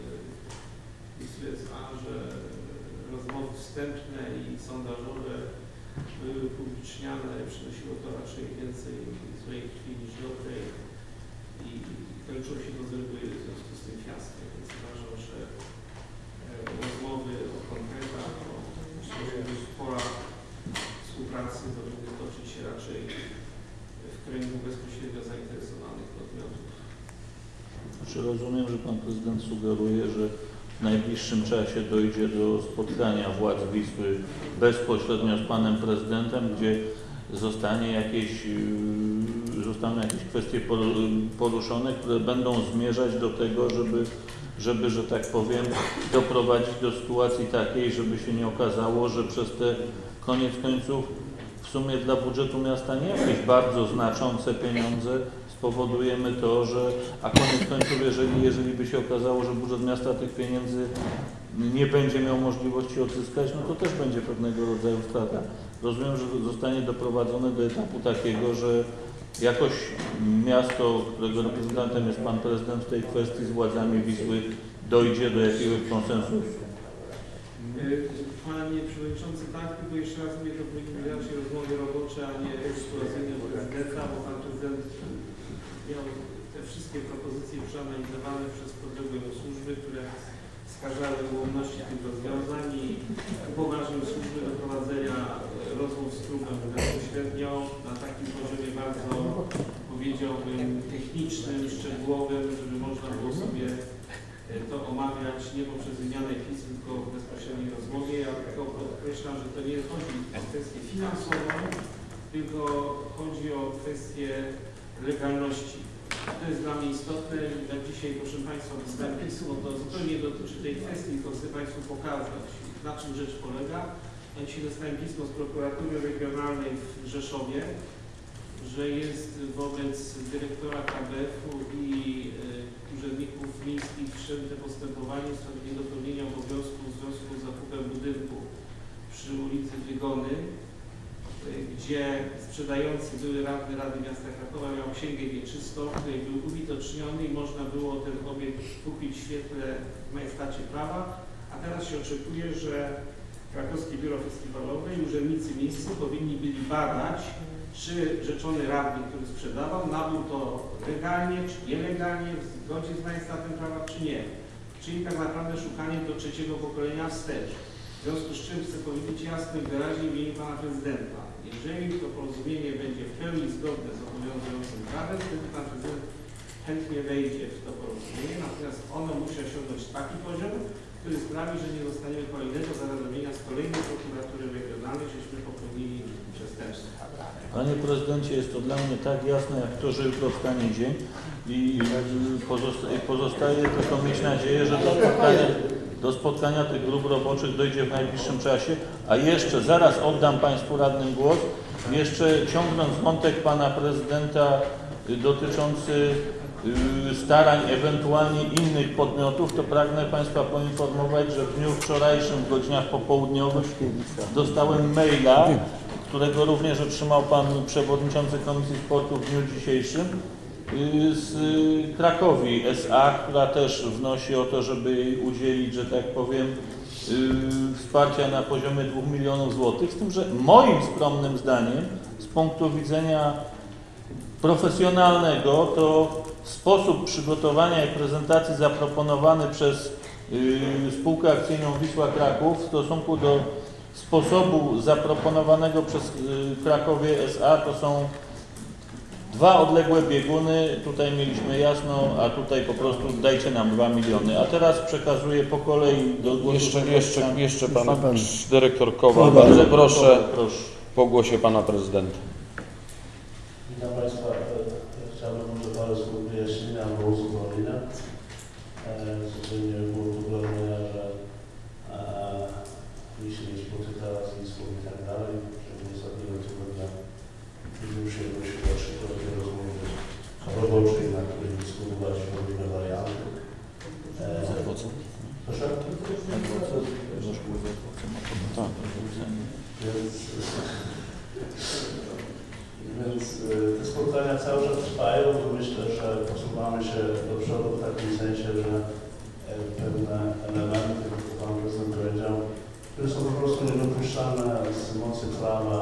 USA, że rozmowy wstępne i sondażowe były upubliczniane, przynosiło to raczej więcej złej krwi niż dobrej i kończyło się to z reguły w związku z tym fiaskiem, więc uważam, że rozmowy o konkretach, pora współpracy powinny toczyć się raczej w kręgu bezpośrednio zainteresowanych podmiotów. Czy rozumiem, że Pan Prezydent sugeruje, że w najbliższym czasie dojdzie do spotkania władz Wisły bezpośrednio z Panem Prezydentem, gdzie zostaną jakieś kwestie poruszone, które będą zmierzać do tego, żeby, że tak powiem, doprowadzić do sytuacji takiej, żeby się nie okazało, że przez te koniec końców w sumie dla budżetu miasta nie jakieś bardzo znaczące pieniądze spowodujemy to, że, a koniec końców, jeżeli by się okazało, że budżet miasta tych pieniędzy nie będzie miał możliwości odzyskać, no to też będzie pewnego rodzaju strata. Rozumiem, że zostanie doprowadzone do etapu takiego, że jakoś miasto, którego reprezentantem jest Pan Prezydent w tej kwestii z władzami Wisły dojdzie do jakiegoś konsensusu. Panie Przewodniczący, tak, tylko jeszcze raz mówię, to powinny być raczej rozmowy robocze, a nie eksploracyjne prezydenta, bo Pan Prezydent miał te wszystkie propozycje przeanalizowane przez podległe służby, które wskazały ułomności tych rozwiązań i upoważnił służby do prowadzenia rozmów z klubem bezpośrednio na takim poziomie bardzo, powiedziałbym, technicznym, szczegółowym, żeby można było sobie to omawiać nie poprzez wymianę pism, tylko w bezpośredniej rozmowie. Ja tylko podkreślam, że to nie chodzi o kwestię finansową, tylko chodzi o kwestię legalności. To jest dla mnie istotne. Jak dzisiaj, proszę Państwa, dostałem pismo, to zupełnie nie dotyczy tej kwestii, tylko chcę Państwu pokazać, na czym rzecz polega. Ja dzisiaj dostałem pismo z prokuratury regionalnej w Rzeszowie, że jest wobec dyrektora KBF-u i urzędników miejskich wszczęte postępowanie w sprawie niedopełnienia obowiązków w związku z zakupem budynku przy ulicy Wygony, gdzie sprzedający były radny Rady Miasta Krakowa miał księgę wieczystą, w której był uwidoczniony i można było ten obiekt kupić w świetle w majestacie prawa, a teraz się oczekuje, że Krakowskie Biuro Festiwalowe i urzędnicy miejscy powinni byli badać, czy rzeczony radny, który sprzedawał, nabył to legalnie, czy nielegalnie, w zgodzie z majestatem prawa, czy nie. Czyli tak naprawdę szukanie do trzeciego pokolenia wstecz. W związku z czym chcę powiedzieć jasno i wyraźnie w imieniu Pana Prezydenta. Jeżeli to porozumienie będzie w pełni zgodne z obowiązującym prawem, wtedy Pan Prezydent chętnie wejdzie w to porozumienie, natomiast ono musi osiągnąć taki poziom, który sprawi, że nie dostaniemy kolejnego zawiadomienia z kolejnej prokuratury regionalnej, żeśmy popełnili przestępstwo. Panie Prezydencie, jest to dla mnie tak jasne, jak to, że jutro wstanie dzień i pozostaje tylko mieć nadzieję, że do spotkania tych grup roboczych dojdzie w najbliższym czasie, a jeszcze zaraz oddam Państwu radnym głos, jeszcze ciągnąc wątek Pana Prezydenta dotyczący starań ewentualnie innych podmiotów, to pragnę Państwa poinformować, że w dniu wczorajszym w godzinach popołudniowych dostałem maila, którego również otrzymał Pan Przewodniczący Komisji Sportu w dniu dzisiejszym, z Krakowi S.A., która też wnosi o to, żeby jej udzielić, że tak powiem, wsparcia na poziomie 2 milionów złotych, z tym, że moim skromnym zdaniem, z punktu widzenia profesjonalnego, to sposób przygotowania i prezentacji zaproponowany przez spółkę akcyjną Wisła Kraków w stosunku do sposobu zaproponowanego przez Krakowie S.A. to są dwa odległe bieguny, tutaj mieliśmy jasno, a tutaj po prostu dajcie nam 2 miliony. A teraz przekazuję po kolei do głosu. Jeszcze Pan Dyrektor Kowal, bardzo proszę po głosie Pana Prezydenta. Witam Państwa. Chciałbym może parę słów wyjaśnienia albo uzupełnienia. Żeby nie było problemu, że mi się nie spotyka z Wisłą i tak dalej. W ciągu ostatniego tygodnia mieliśmy przyjemność właśnie do tej rozmowy roboczej, na której dyskutowaliśmy różne warianty. Proszę? Więc te spotkania cały czas trwają, bo myślę, że posuwamy się do przodu w takim sensie, że pewne elementy, jak Pan Prezydent powiedział, które są po prostu niedopuszczalne z mocy prawa,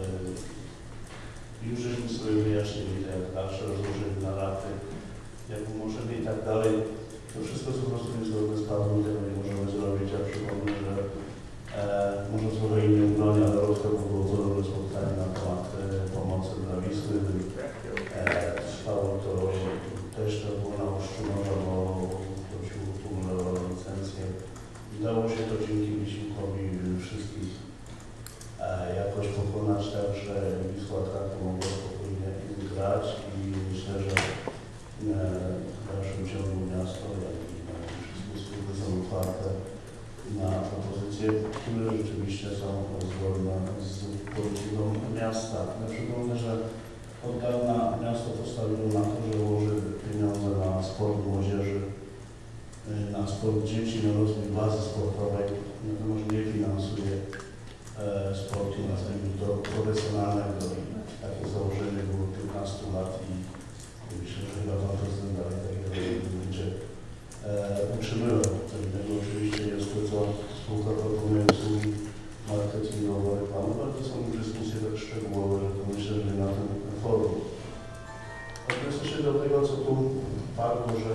już żeśmy sobie wyjaśnili, jak dalsze rozłożyli na raty, jak umorzenie i tak dalej. To wszystko jest po prostu niezgodne z prawem, tego nie możemy zrobić. Ja przypomnę, że może w trochę innym gronie, ale rok temu było podobne spotkanie na temat pomocy dla Wisły. Trwało to też było na Oszczynowa, bo prosił o licencję. Udało się to dzięki wysiłkowi wszystkich jakoś pokonać, tak że Wisła Kraków mogła spokojnie grać i myślę, że w dalszym ciągu miasto i wszystkie służby są otwarte na propozycje, które rzeczywiście są zgodne z polityką miasta. Ja przypomnę, że od dawna miasto postawiło na to, że ułoży pieniądze na sport młodzieży, na sport dzieci, na rozwój bazy sportowej, natomiast nie finansuje sportu do profesjonalnego. Takie założenie było 15 lat i myślę, że chyba Pan Prezydent dalej takiego będzie utrzymywał. Tego oczywiście jest to, co spółka proponuje usługi marketingowe reklamy, ale to są dyskusje tak szczegółowe, że to myślę, że na tym forum. Odniosę się do tego, co tu padło, że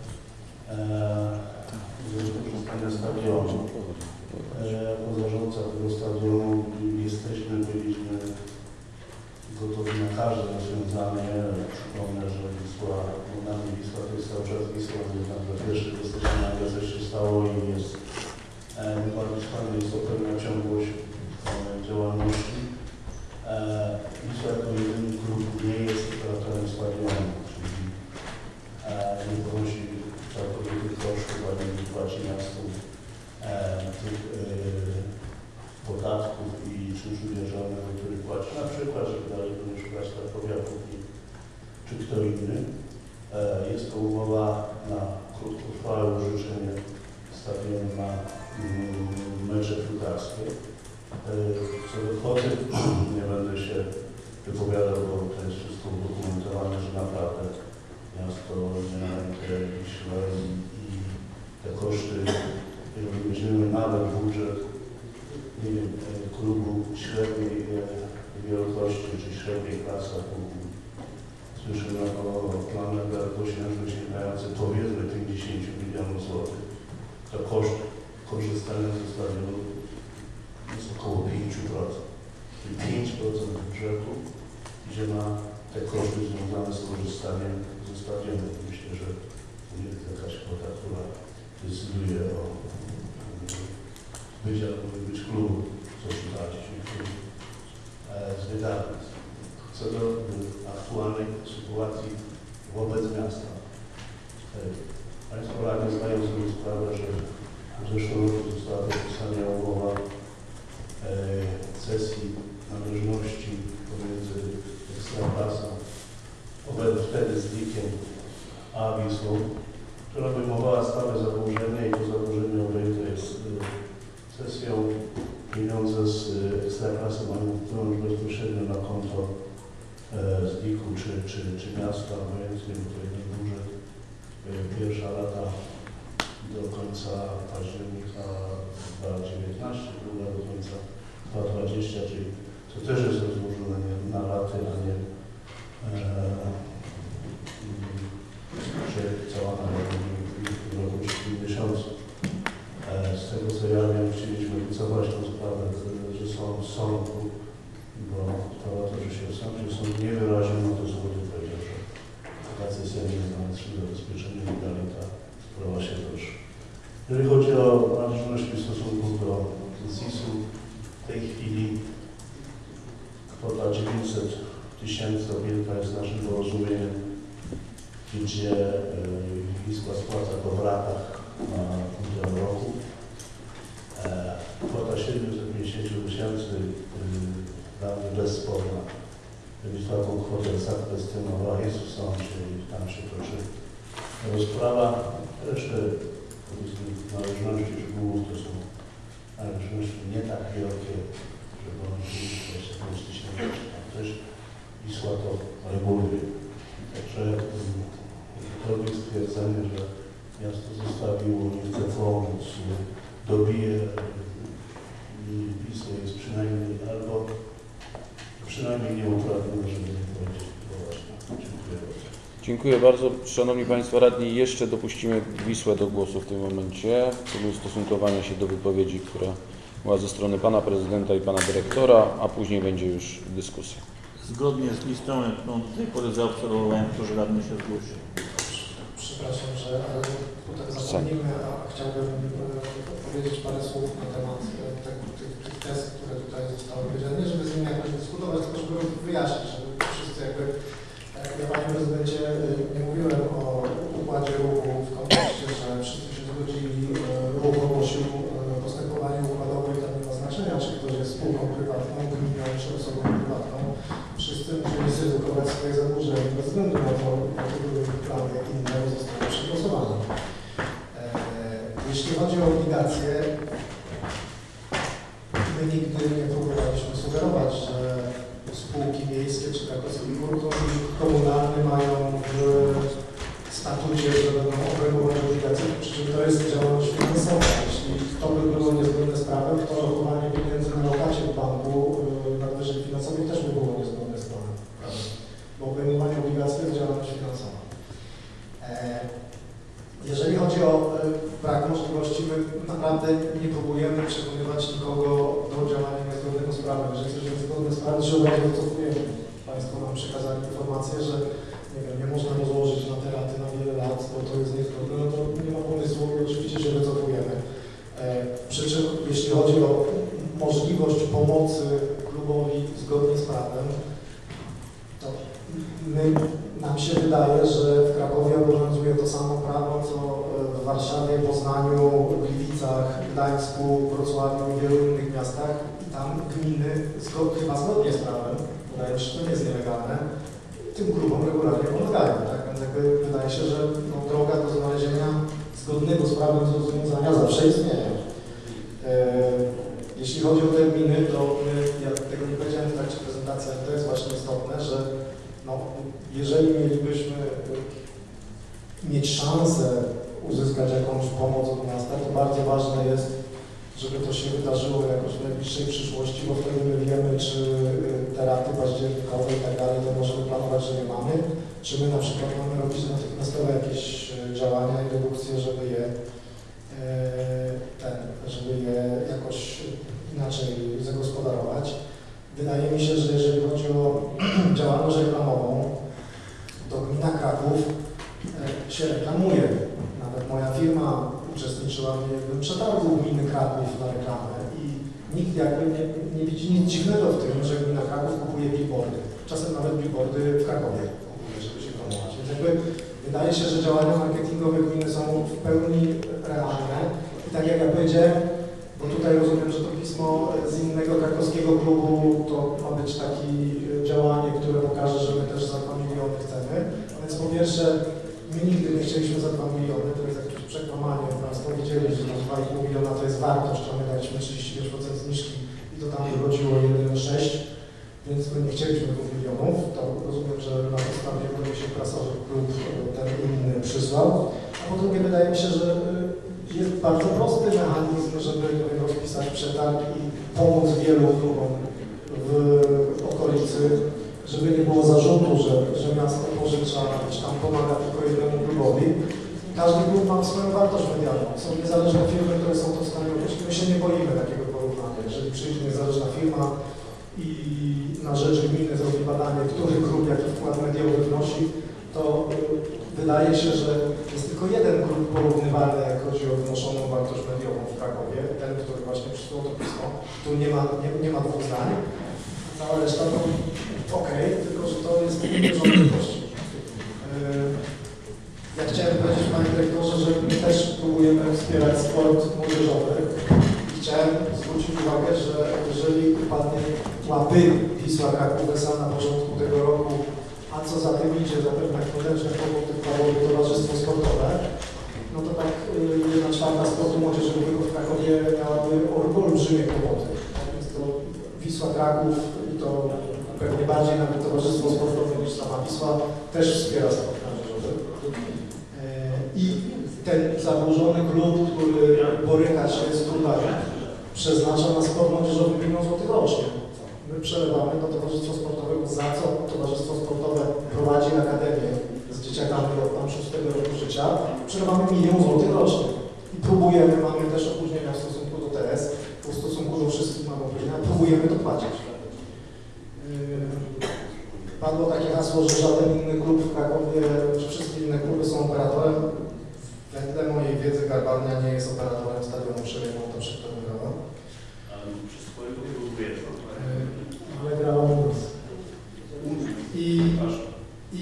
wykorzystanie stadionu. Jako zarządca tego stadionu byliśmy gotowi na każde rozwiązanie. Przypomnę, że Wisła, dla mnie Wisła to jest cały czas Wisła, więc na pierwszy stycznia nagle coś się stało i jest bardzo fajne, jest to pewna ciągłość działalności. Wisła jako jedyny klub nie jest operatorem stadionu, czyli nie ponosi całkowitych kosztów, ani nie płaci miastu tych podatków i czynszu dzierżawnego, który płaci na przykład, żeby dalej nie szukać powiatów czy kto inny. Jest to umowa na krótkotrwałe użyczenie stadionu na mecze piłkarskie. Co do kwoty nie będę się wypowiadał, bo to jest wszystko udokumentowane, że naprawdę miasto nie ma rękę i te koszty, jeżeli weźmiemy nawet budżet klubu średniej wielkości, czy średniej klasy, słyszymy o planach dalekosiężnych sięgających powiedzmy 50 milionów złotych. To koszt korzystania ze stadionu jest około 5%. Czyli 5% budżetu idzie na te koszty związane z korzystaniem ze stadionu. Myślę, że to nie jest jakaś kwota, która decyduje o być klubu, co szukaliśmy z wydawnictw. Co do aktualnej sytuacji wobec miasta. Państwo radni zdają sobie sprawę, że w zeszłym roku została podpisana umowa cesji należności pomiędzy Ekstraklasą, wtedy z Likiem, a Wisłą, która obejmowała stałe zadłużenie i to zadłużenie objęte jest cesją. Pieniądze z Ekstraklasy mają wpłynąć bezpośrednio na konto z Liku czy miasta, obojętnie, bo to jeden budżet. Pierwsza lata do końca października 2019, druga do końca 2020, czyli to też jest rozłożone na laty, a nie cała na roku czy w tym miesiącu. Z tego co ja wiem, chcieliśmy wycofać tą sprawę, że sąd, bo sprawa to, że się sąd nie wyraził, no to sąd powiedział, że taka sesja nie jest na zabezpieczenie i dalej ta sprawa się toczy. Jeżeli chodzi o należności w stosunku do ZIS-u, w tej chwili kwota 900 000 objęta jest naszym porozumieniem, gdzie Wisła spłaca to w ratach na udział roku. Kwota 750 000 dla mnie bezsporna. Gdybyś taką kwotę zakwestionowała, jest w sądzie i tam się toczy rozprawa. Resztę należności szczegółów to są należności nie tak wielkie, żeby one były 25 000 nie chce pomóc, dobije i pismo jest przynajmniej nieuprawnione, żeby nie powiedzieć poważnie. Dziękuję bardzo. Dziękuję bardzo. Szanowni Państwo Radni, jeszcze dopuścimy Wisłę do głosu w tym momencie w celu ustosunkowania się do wypowiedzi, która była ze strony Pana Prezydenta i Pana Dyrektora, a później będzie już dyskusja. Zgodnie z listą, którą do tej pory zaobserwowałem, którzy radni się zgłosił. Przepraszam, że tak zapomnimy, a chciałbym powiedzieć parę słów na temat tych tez, które tutaj zostały powiedziane. Nie żeby z nimi jakoś dyskutować, tylko żeby wyjaśnić, żeby wszyscy jakby... Ja Panie Prezydencie nie mówiłem o układzie ruchu w kontekście, że wszyscy się zgodzili, ruch ogłosił postępowanie układowe i tam nie ma znaczenia, czy ktoś jest spółką prywatną, gminą, czy osobą prywatną. Wszyscy musieli zredukować swoje zadłużenie bez względu na to, jakie były plany inne zostały przegłosowane. Jeśli chodzi o obligacje, my nigdy nie próbowaliśmy sugerować, że spółki miejskie czy krakowski komunalny mają w statucie, że będą obejmować obligacje, przy czym to jest działalność finansowa. Jeśli to by było niezgodne z prawem, to lokowanie pieniędzy na lokacie w banku nadwyżek finansowych też by było niezgodne z prawem. Bo obejmowanie obligacji jest działalność finansowa. Jeżeli chodzi o brak możliwości, my naprawdę nie próbujemy przekonywać nikogo do działania niezgodnego z prawem. Jeżeli coś jest zgodne z prawem, to bardzo wycofujemy. Państwo nam przekazali informację, że nie wiem, nie można rozłożyć na te raty na wiele lat, bo to jest niezgodne, no to nie ma pomysłu i oczywiście się wycofujemy. Przy czym jeśli chodzi o możliwość pomocy klubowi zgodnie z prawem, to nam się wydaje, że w Krakowie obowiązuje to samo prawo, co w Warszawie, Poznaniu, Gliwicach, Gdańsku, Wrocławiu i wielu innych miastach. I tam gminy, chyba zgodnie z prawem, wydaje mi się, że to nie jest nielegalne, tym klubom regularnie pomagają. Tak? Więc jakby wydaje się, że droga do znalezienia zgodnego z prawem rozwiązania zawsze istnieje. Jeśli chodzi o terminy, to ja tego nie powiedziałem w trakcie prezentacji, ale to jest właśnie istotne, że jeżeli mielibyśmy mieć szansę uzyskać jakąś pomoc od miasta, to bardzo ważne jest, żeby to się wydarzyło jakoś w najbliższej przyszłości, bo wtedy my wiemy, czy te raty październikowe i tak dalej, to możemy planować, że nie mamy, czy my na przykład mamy robić natychmiastowe jakieś działania i redukcje, żeby je jakoś inaczej zagospodarować. Wydaje mi się, że jeżeli chodzi o działalność reklamową, to gmina Kraków się reklamuje. Nawet moja firma uczestniczyła w jednym przetargu gminy Kraków na reklamę i nikt jakby nie widzi nic dziwnego w tym, że gmina Kraków kupuje billboardy. Czasem nawet billboardy w Krakowie kupuje, żeby się promować. Więc jakby wydaje się, że działania marketingowe gminy są w pełni realne i tak jak ja powiedziałem, bo tutaj rozumiem, że to pismo z innego krakowskiego klubu to ma być takie działanie, które pokaże, że my też za 2 miliony chcemy. A więc po pierwsze, my nigdy nie chcieliśmy za 2 miliony, to jest jakieś przekłamanie. Państwo widzieli, że na 2,5 miliona to jest wartość, a my daliśmy 35% zniżki i to tam wychodziło 1,6, więc my nie chcieliśmy 2 milionów. To rozumiem, że na podstawie komisji prasowych klub ten inny przysłał. A po drugie, wydaje mi się, że jest bardzo prosty mechanizm, żeby rozpisać przetarg i pomóc wielu klubom w okolicy, żeby nie było zarzutu, że miasto pożycza, czy tam pomaga tylko jednemu klubowi. Każdy klub ma swoją wartość medialną. Są niezależne firmy, które są to w stanie robić. My się nie boimy takiego porównania. Jeżeli przyjdzie niezależna firma i na rzecz gminy zrobi badanie, który klub jaki wkład mediowy wnosi, to wydaje się, że jest tylko jeden klub porównywalny, jak chodzi o wnoszoną wartość mediową w Krakowie, ten, który właśnie przysłał to pismo. Tu nie ma dwóch zdań. Cała reszta to okej, tylko że to jest rząd kości. Ja chciałem powiedzieć, Panie Dyrektorze, że my też próbujemy wspierać sport młodzieżowy i chciałem zwrócić uwagę, że jeżeli upadnie Wisła Kraków S.A. na początku tego roku, a co za tym idzie, zapewne potężne kłopoty wpadłoby towarzystwo sportowe, no to tak 1/4 sportu młodzieżowego w Krakowie miałaby olbrzymie kłopoty. Więc to Wisła Kraków i to pewnie bardziej nawet towarzystwo sportowe niż sama Wisła też wspiera sport młodzieżowy. I te ten zaburzony klub, który boryka się z trudami, przeznacza na sport młodzieżowy 1 000 000 złotych rocznie. My przelewamy do Towarzystwa Sportowego, za co Towarzystwo Sportowe prowadzi akademię z dzieciakami od tam 6 roku życia, przelewamy 1 000 000 złotych rocznie. I próbujemy, mamy też opóźnienia w stosunku do TS, w stosunku do wszystkich mamy opóźnienia, próbujemy to płacić. Padło takie hasło, że żaden inny klub w Krakowie, że wszystkie inne kluby są operatorem. Wedle mojej wiedzy Garbarnia nie jest operatorem stadionu przy Remonta, przy którym grała. Ale przy swojego klubu jest. Ale grała u nas. I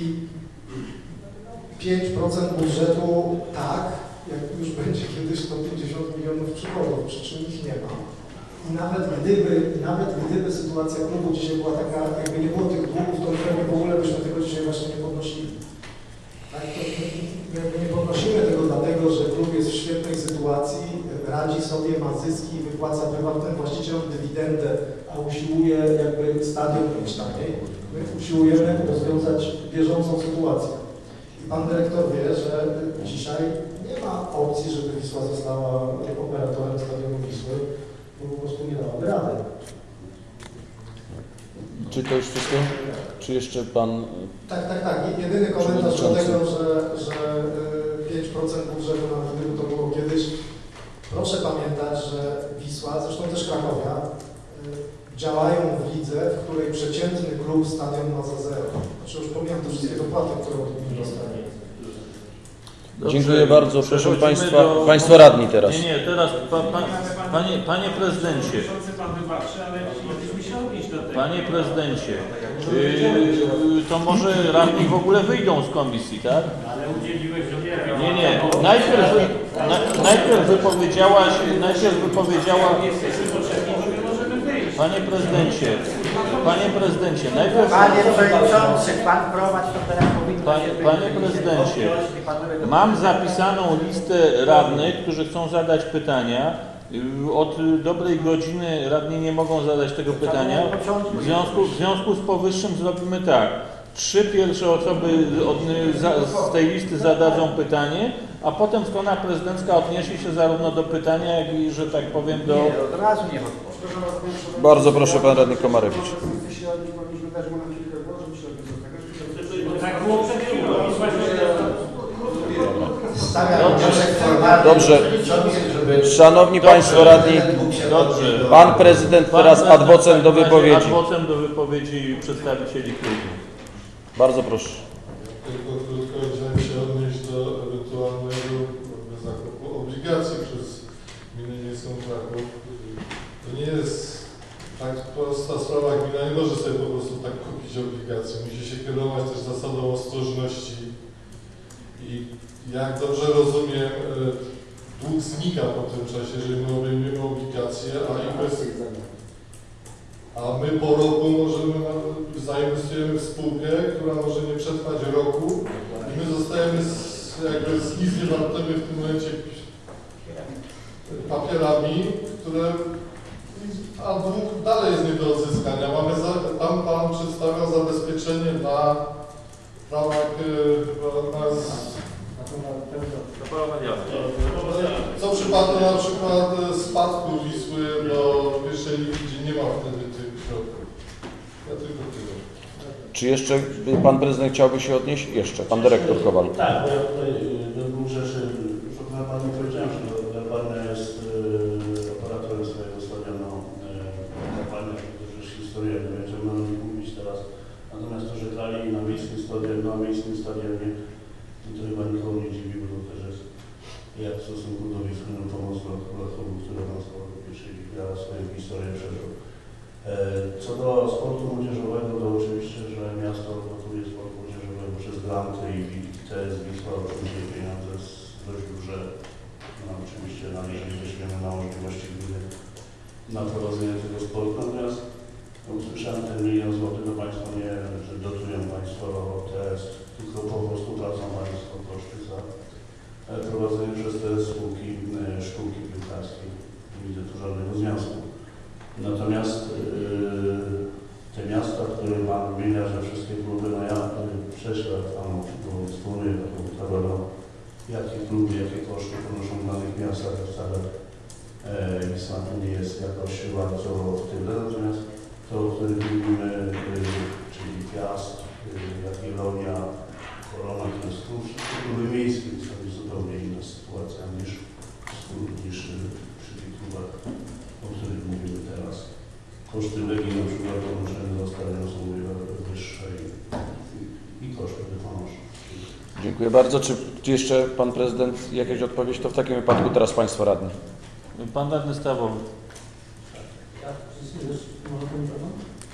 5% budżetu tak, jak już będzie kiedyś 150 milionów przychodów, przy czym ich nie ma. I nawet gdyby sytuacja klubu dzisiaj była taka, jakby nie było tych długów, to pewnie w ogóle byśmy tego dzisiaj właśnie nie podnosili. Tak, to jakby nie podnosimy tego dlatego, że klub jest w świetnej sytuacji, radzi sobie, ma zyski, wypłaca prywatnym właścicielom dywidendę, a usiłuje jakby stadion mieć taniej. My usiłujemy rozwiązać bieżącą sytuację. I pan dyrektor wie, że dzisiaj nie ma opcji, żeby Wisła została operatorem stadionu Wisły, bo po prostu nie dałaby rady. Czy to już wszystko? Czy jeszcze pan... Tak. Jedyny komentarz do tego, że 5% budżetu, nawet gdyby to było kiedyś, proszę pamiętać, że Wisła, zresztą też Krakowia, działają w lidze, w której przeciętny klub stadion ma za zero. Znaczy już pomijam te wszystkie dopłaty, które od nich dostanie. Dziękuję bardzo. Proszę Państwa radni teraz. Nie, teraz panie prezydencie. Pan wybaczy, ale mogliśmy się odnieść do tego. Panie prezydencie, to może radni w ogóle wyjdą z komisji, tak? Ale udzieliłeś dopiero. Nie. Najpierw wypowiedziała... Panie prezydencie, najpierw... Panie przewodniczący, pan prowadzi, to teraz powinno się Panie prezydencie, mam zapisaną listę radnych, którzy chcą zadać pytania. Od dobrej godziny radni nie mogą zadać tego pytania. W związku z powyższym zrobimy tak. 3 pierwsze osoby z tej listy zadadzą pytanie, a potem strona prezydencka odniesie się zarówno do pytania, jak i, że tak powiem, do... Nie, od razu nie odpowiem. Bardzo proszę, pan radny Komarewicz. Tak było przed chwilą. Dobrze. Szanowni Państwo radni, pan prezydent teraz ad vocem do wypowiedzi. Ad vocem do wypowiedzi przedstawicieli klubu. Bardzo proszę. Tylko krótko chciałem się odnieść do ewentualnego zakupu obligacji przez gminę miejską Kraków. To nie jest tak prosta sprawa, gmina nie może sobie po prostu tak kupić obligacji. Musi się kierować też zasadą ostrożności i jak dobrze rozumiem, dług znika po tym czasie, jeżeli my obejmiemy obligacje, a my po roku możemy zainwestujemy w spółkę, która może nie przetrwać roku i my zostajemy jakby z nic niewartymi w tym momencie papierami, które a dług dalej jest nie do odzyskania. Tam pan przedstawiał zabezpieczenie na ramach co w przypadku na przykład spadku Wisły do pierwszej ligi, gdzie nie ma wtedy tych środków. Ja tylko tyle. Czy jeszcze pan prezydent chciałby się odnieść? Jeszcze. Pan dyrektor Kowal. Tak, bo ja tutaj do dwóch rzeczy, już na panu powiedziałem, że Garbarnia jest operatorem swojego stadionu Garbarnia, to też historia, nie będziemy o nim mówić teraz. Natomiast to, że grali na miejskim stadionie, to chyba nikogo nie dziwi, bo to też jest jak w stosunku do Wisły, no pomoc dla klubu, który tam stał do pierwszej ligi, a swoją historię przeżył. Co do sportu młodzieżowego, to oczywiście, że miasto gotuje sport młodzieżowy przez granty i TS Wisła otrzymuje pieniądze dość duże. No, oczywiście jeżeli weźmiemy na możliwości gminy na prowadzenie tego sportu. Natomiast usłyszałem ten 1 000 000 złotych, to Państwo nie, że dotują Państwo TS, tylko po prostu płacą Państwo koszty za prowadzenie przez te szkółki piłkarskie. Nie widzę tu żadnego związku. Natomiast te miasta, które Pan wymienia, że wszystkie kluby, no ja prześlę Panu, bo dysponuję taką tabelą, jakie kluby, jakie koszty wcale nic na tym nie jest jakoś bardzo w tyle, natomiast to, o którym mówimy, czyli Piast, Jagiellonia, Korona, Piastów, kluby miejskie, to jest zupełnie inna sytuacja niż przy tych klubach, o których mówimy teraz. Koszty Legii na przykład ponoszone zostają są wyższe i koszty wyponoszą. Dziękuję bardzo. Czy jeszcze Pan Prezydent jakieś odpowiedź? To w takim wypadku teraz Państwo radni. Pan radny Stawowy. Może komentować?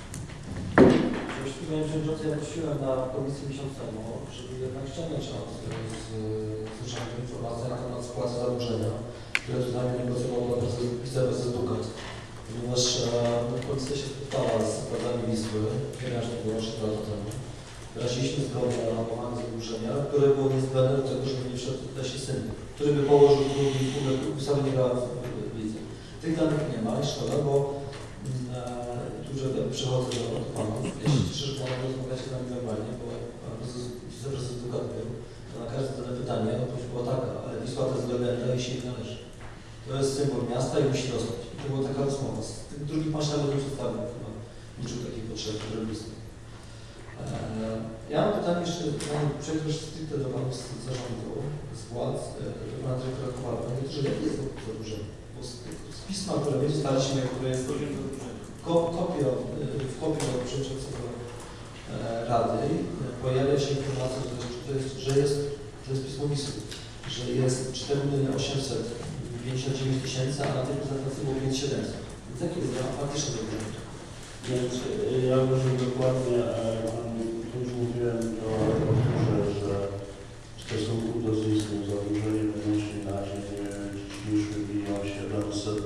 Panie Przewodniczący, ja prosiłem na komisji miesiąc temu, żeby jednak ściągnąć nas z urzędu informacji na temat spłaty zadłużenia, które tu z nami negocjował wiceprezydent, ponieważ komisja się spotkała z władami Wisły, pieniężnie było 3 lata temu. Wyraziliśmy zgodę na ramowanie zadłużenia, które było niezbędne do tego, żeby nie wszedł też i syn, który by położył drugi kubek, ustawy nie grała w lidze. Tych danych nie ma i szkoda, bo tu, że przechodzę do panów. Ja się cieszę, że panowie rozmawiacie z nami normalnie, bo wiceprezydent Dukatbył na każde dane pytanie odpowiedź była taka, ale Wisła to jest legenda i się jej należy. To jest symbol miasta i musi rosnąć. I to była taka rozmowa. Drugi pan nawet nie przedstawił chyba liczył takich potrzeb, które bliskie. Ja mam pytanie jeszcze, przejdę już stricte do panów z zarządu, z władz, do pana dyrektora Kowala. Panie dyrektorze, jakie jest to zadłużenie? Bo z pisma, które my dostaliśmy, które jest kopia od przewodniczącego Rady, pojawia się informacja, że jest pismo Wisły, że jest 4 859 000, a na tej prezentacji było 5700. Więc jakie jest faktyczne zadłużenie? Więc ja już dokładnie, tu już mówiłem o że w stosunku do zysku zadłużenie wynosi na dzień dzisiejszy 1 700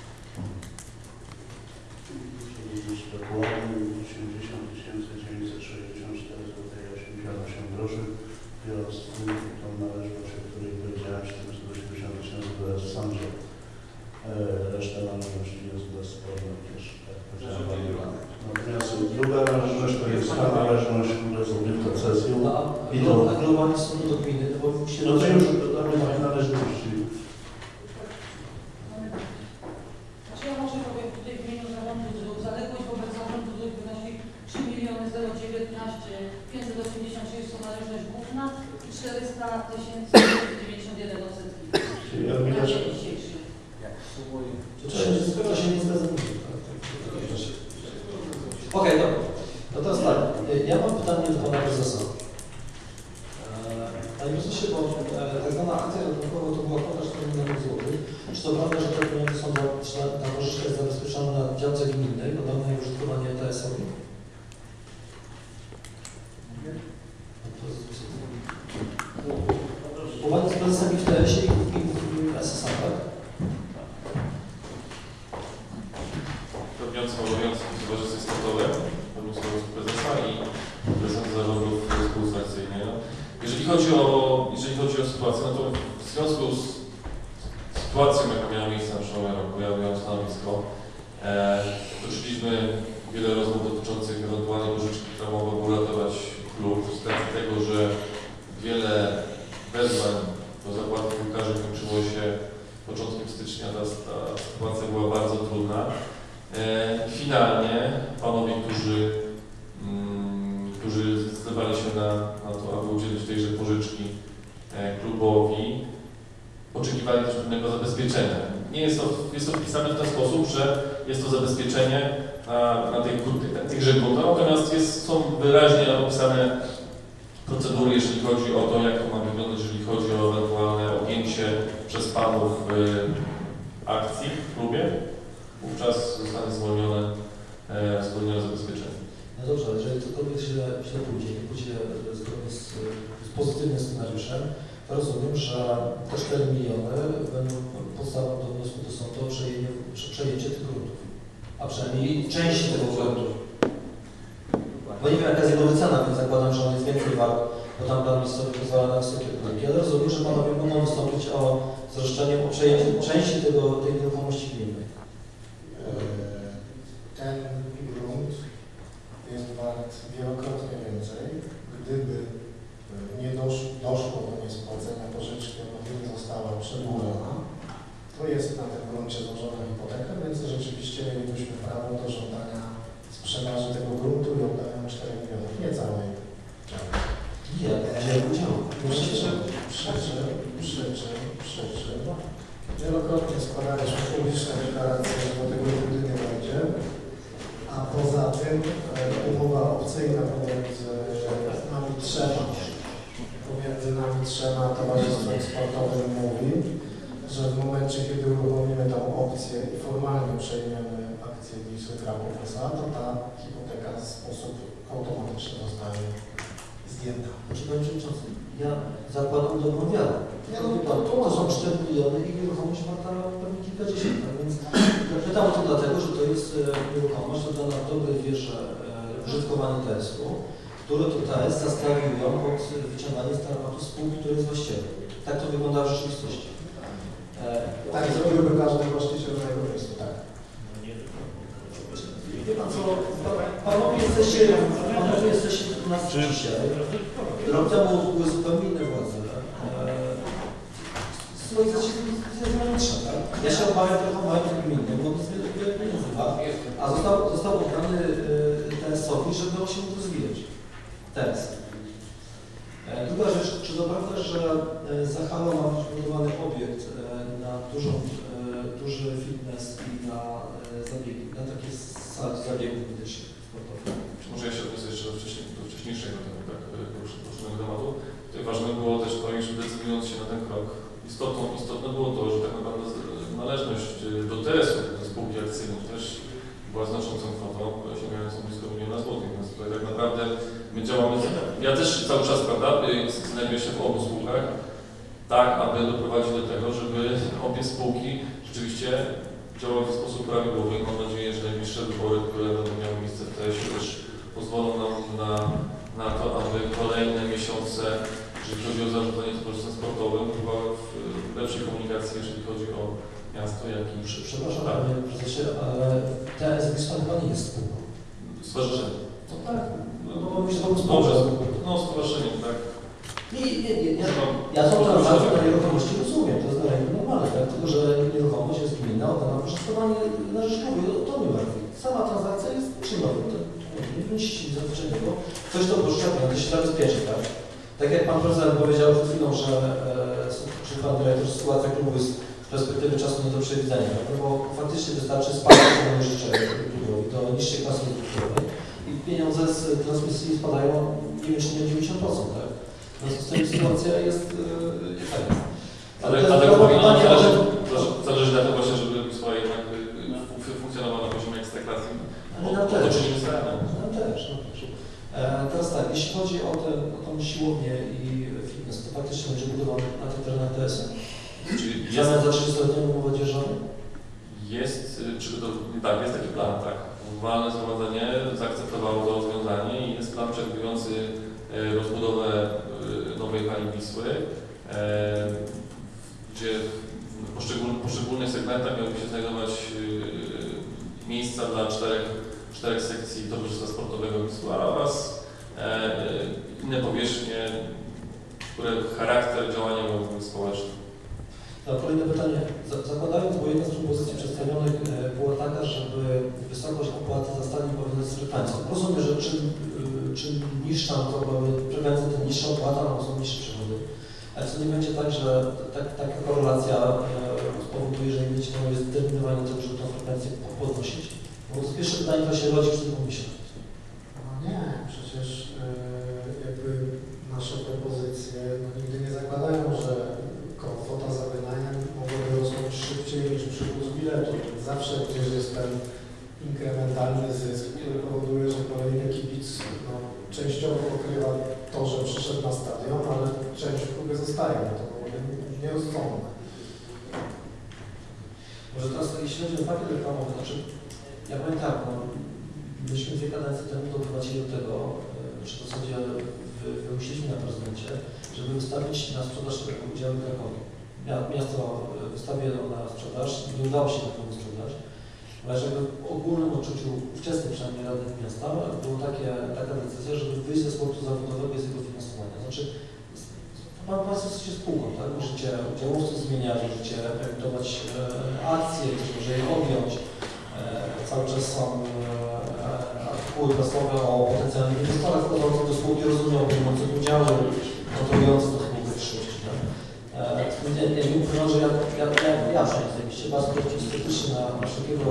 dokładnie 80 964 zł 88 groszy, biorąc tą należność, o której powiedziałem, 480 000 to jest sam, że reszta należności jest bezsporna też. Natomiast druga należność to jest ta należność, która jest objęta cesją. A globalnie są do gminy, bo się... No to już dodamy takie należności. Czy ja może powiem tutaj w imieniu zarządu dróg, zaległość wobec zarządu dróg wynosi 3 019 580, jest to należność główna i 400 091 odsetki. Czyli ja widać... To się nie zgadza. Okej, dobra. No teraz tak. Ja mam pytanie do pana prezesa. Panie prezesie, bo tak zwana akcja ratunkowa to była kwota 4 milionów złotych. Czy to prawda, że te pieniądze są ta pożyczka jest zabezpieczona na działce gminnej, podobne jak użytkowanie TSO-i? Uwagi z prezesem i w TS-ie i w SSA, tak? Pełniący obowiązki w towarzystwie sportowym, pełniący obowiązki prezesa i prezesa zarządów spółki akcyjnej. Jeżeli chodzi o sytuację, no to w związku z sytuacją, jaka miała miejsce na przełomie roku, ja miałem stanowisko, toczyliśmy wiele rozmów dotyczących ewentualnie pożyczki, która mogłaby uratować klub, z racji tego, że wiele wezwań do zapłaty piłkarzy kończyło się początkiem stycznia, ta sytuacja była bardzo trudna. Finalnie panowie, którzy zdecydowali się na to, aby udzielić tejże pożyczki klubowi, oczekiwali też pewnego zabezpieczenia. Nie jest to wpisane w ten sposób, że jest to zabezpieczenie na tychże gruntach, natomiast są wyraźnie opisane procedury, jeżeli chodzi o to, jak to ma wyglądać, jeżeli chodzi o ewentualne objęcie przez panów akcji w klubie. Wówczas zostanie zwolnione zabezpieczenie. No dobrze, ale jeżeli cokolwiek źle pójdzie, nie pójdzie zgodnie z pozytywnym scenariuszem, to rozumiem, że te 4 miliony będą podstawą do wniosku do sądu o przejęcie tych gruntów, a przynajmniej części tego gruntu. Bo nie wiem, jaka jest jego wycena, więc zakładam, że on jest więcej wart, bo tam plan miejscowy pozwala na wysokie rynki, ale rozumiem, że panowie mogą wystąpić o zroszczenie o przejęcie części tej nieruchomości gminnej. Ten grunt jest wart wielokrotnie więcej, gdyby nie doszło do niespłacenia pożyczki, ona nie została przedłużona, to jest na tym gruncie złożona hipoteka, więc rzeczywiście mielibyśmy prawo do żądania sprzedaży tego gruntu i oddania 4 milionów, nie całej działki. Nie, gdzie udział? Przyczyn. Wielokrotnie składaliśmy publiczne deklaracje, że do tego nigdy nie dojdzie. A poza tym umowa opcyjna pomiędzy nami trzema towarzystwem sportowym mówi, że w momencie, kiedy uruchomimy tą opcję i formalnie przejmiemy akcję Wisły Kraków S.A., to ta hipoteka w sposób automatyczny zostaje zdjęta. Znaczy, panie przewodniczący, ja zakładam dobrą wiarę. To są 4 miliony i nieruchomość warta pewnie kilkadziesiąt, tak więc pytam o to dlatego, że to jest nieruchomość oddana w dobrej wierze użytkowanie TS-u, które to TS zastawiują pod wyciąganie z tarapatu spółki, która jest właścicielem. Tak to wygląda w rzeczywistości. Tak zrobiłby każdy właściciel na jego miejscu, tak. Wie pan co, panowie jesteście u nas dzisiaj. Rok temu były zupełnie inne władze. Sytuacja się zmieniła, tak? Ja się obawiam trochę o małym gminnym, bo to jest wiele pieniędzy, a został oddany TS-owi, żeby on się mógł rozwijać. TS. Druga rzecz, czy to prawda, że za halą ma być budowany obiekt na duży fitness i na zabiegi, na takie sale zabiegów medycznych, sportowych? Może ja się odniosę jeszcze do wcześniejszego poruszonego tematu. Tutaj ważne było też to, iż decydując się na ten krok, istotne było to, że tak naprawdę należność do TS-u, do spółki akcyjnej też była znaczącą kwotą, sięgającą blisko 1 miliona złotych, więc tutaj tak naprawdę my działamy, ja też cały czas, prawda, znajduję się w obu spółkach, tak, aby doprowadzić do tego, żeby obie spółki rzeczywiście działały w sposób prawidłowy. Mam nadzieję, że najbliższe wybory, które będą miały miejsce w TS-ie, też pozwolą nam na to, aby kolejne miesiące, jeżeli chodzi o zarządzanie towarzystwem sportowym, była w lepszej komunikacji, jeżeli chodzi o miasto, jak i... Przepraszam, panie prezesie, ale TS Wisła chyba nie jest spółką. Stowarzyszenie. No tak, no mówisz, że to dobrze. No, stowarzyszenie, tak. Nie. Ja tą transakcję na nieruchomości rozumiem, to jest na rynku normalne, tak? Tylko że nieruchomość jest gminna, oddana na pożytkowanie na rzecz klubu, to mnie martwi. Sama transakcja jest czynną, nie wniesiecie zatycznego. Ktoś to poszczepia, to się zabezpieczy, tak? Tak jak pan prezydent powiedział przed chwilą, czy pan dyrektor, że sytuacja klubu jest z perspektywy czasu nie do przewidzenia, no bo faktycznie wystarczy spadać do życzenia klubowi, do niższej klasy klubowej i pieniądze z transmisji spadają miesięcznie 90%, tak? W związku z tym sytuacja jest tak. Ale zależy na tym właśnie, żeby Wisła jednak funkcjonowała na poziomie ekstraklasy. Nam też. Teraz tak, jeśli chodzi o tą siłownię i fitness, to faktycznie będzie budowany na tym terenie TS-a. Zamiast za 30-letnią umowę dzierżawy? Jest taki plan, tak. Walne zgromadzenie zaakceptowało to rozwiązanie i jest plan przewidujący rozbudowę nowej hali Wisły, gdzie w poszczególnych segmentach miałyby się znajdować miejsca dla czterech sekcji towarzystwa sportowego Wisła oraz inne powierzchnie, które charakter działania miałyby społeczny. Kolejne pytanie. Zakładając, bo jedna z propozycji przedstawionych była taka, żeby wysokość opłaty za stanie powiązać z frekwencją. Rozumiem, że czym niższa, to frekwencja, tym niższa opłata, no są niższe przychody. Ale co nie będzie tak, że taka korelacja spowoduje, że nie będzie miało zdeterminowanie tego, żeby tę frekwencję podnosić? Bo to jest pierwsze pytanie, które się rodzi przy tym pomyśle. No nie, przecież jakby nasze propozycje nigdy nie zakładają, że kwota za wynajem mogłaby rosnąć szybciej niż przychód z biletu. Zawsze gdzieś jest ten inkrementalny zysk, który powoduje, że kolejny kibic częściowo pokrywa to, że przyszedł na stadion, ale część w klubie zostaje. To byłoby nierozsądne. Może teraz, jeśli chodzi o pakiet reklamowy, znaczy, ja powiem tak, myśmy 2 kadencje temu doprowadzili do tego, że w zasadzie wymyśliliśmy na prezydencie, żeby wystawić na sprzedaż tego udziału w Krakowie. Miasto wystawiło na sprzedaż, nie udało się taką sprzedać, ale żeby w ogólnym odczuciu, wczesnym przynajmniej radnych miasta, była taka decyzja, żeby wyjść ze sportu zawodowego i z jego finansowania. Znaczy, Państwo jesteście spółką, tak? Możecie udziałowców zmieniać, możecie emitować akcje, ktoś może je objąć. Cały czas są artykuły prasowe o potencjalnych inwestorach wchodzących do spółki, rozumiem, obejmujących udziały, kontrolujących technikę przyszłości. Tak? Ja nie ukrywam, że ja osobiście bardzo sceptycznie na wszelkiego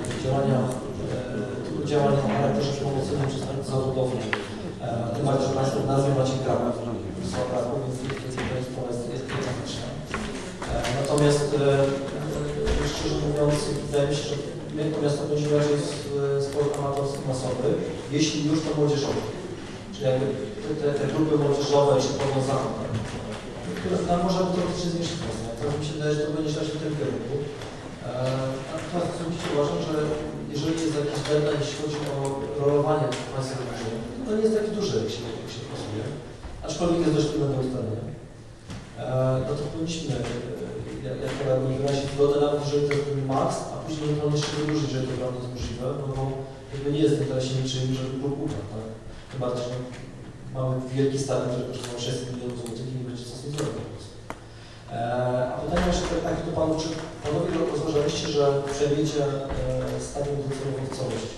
działania o charakterze pomocowym przez zawodowym. Tym bardziej, że Państwo w nazwie macie kraków, więc to jest problematyczne. Natomiast szczerze mówiąc, wydaje mi się, że my to miasto będzie raczej sport amatorski masowy, jeśli już to młodzieżowy. Czyli jakby te grupy młodzieżowe czy powiązane, które nam można by to oczywiście zmniejszyć. Teraz mi się wydaje, że to będzie szło w tym kierunku. Natomiast osobiście uważam, że jeżeli jest jakiś deadline, jeśli chodzi o rolowanie państwa wyżej, to nie jest taki duży, jak się okazuje, aczkolwiek jest dość trudne do ustalenia. No to powinniśmy, jak radni, wyrazić zgodę, nawet jeżeli to jest maks, a później ewentualnie jeszcze wydłużyć, jeżeli to prawda jest możliwe, no bo jakby nie jest w interesie niczym, żeby był upadł, tak? Tym bardziej, że mamy wielki stadion, który kosztował 600 milionów złotych i nie będzie co z tym zrobić. A pytanie jeszcze takie do Panów, czy Panowie rozważaliście, że przejmiecie stadion do celowości?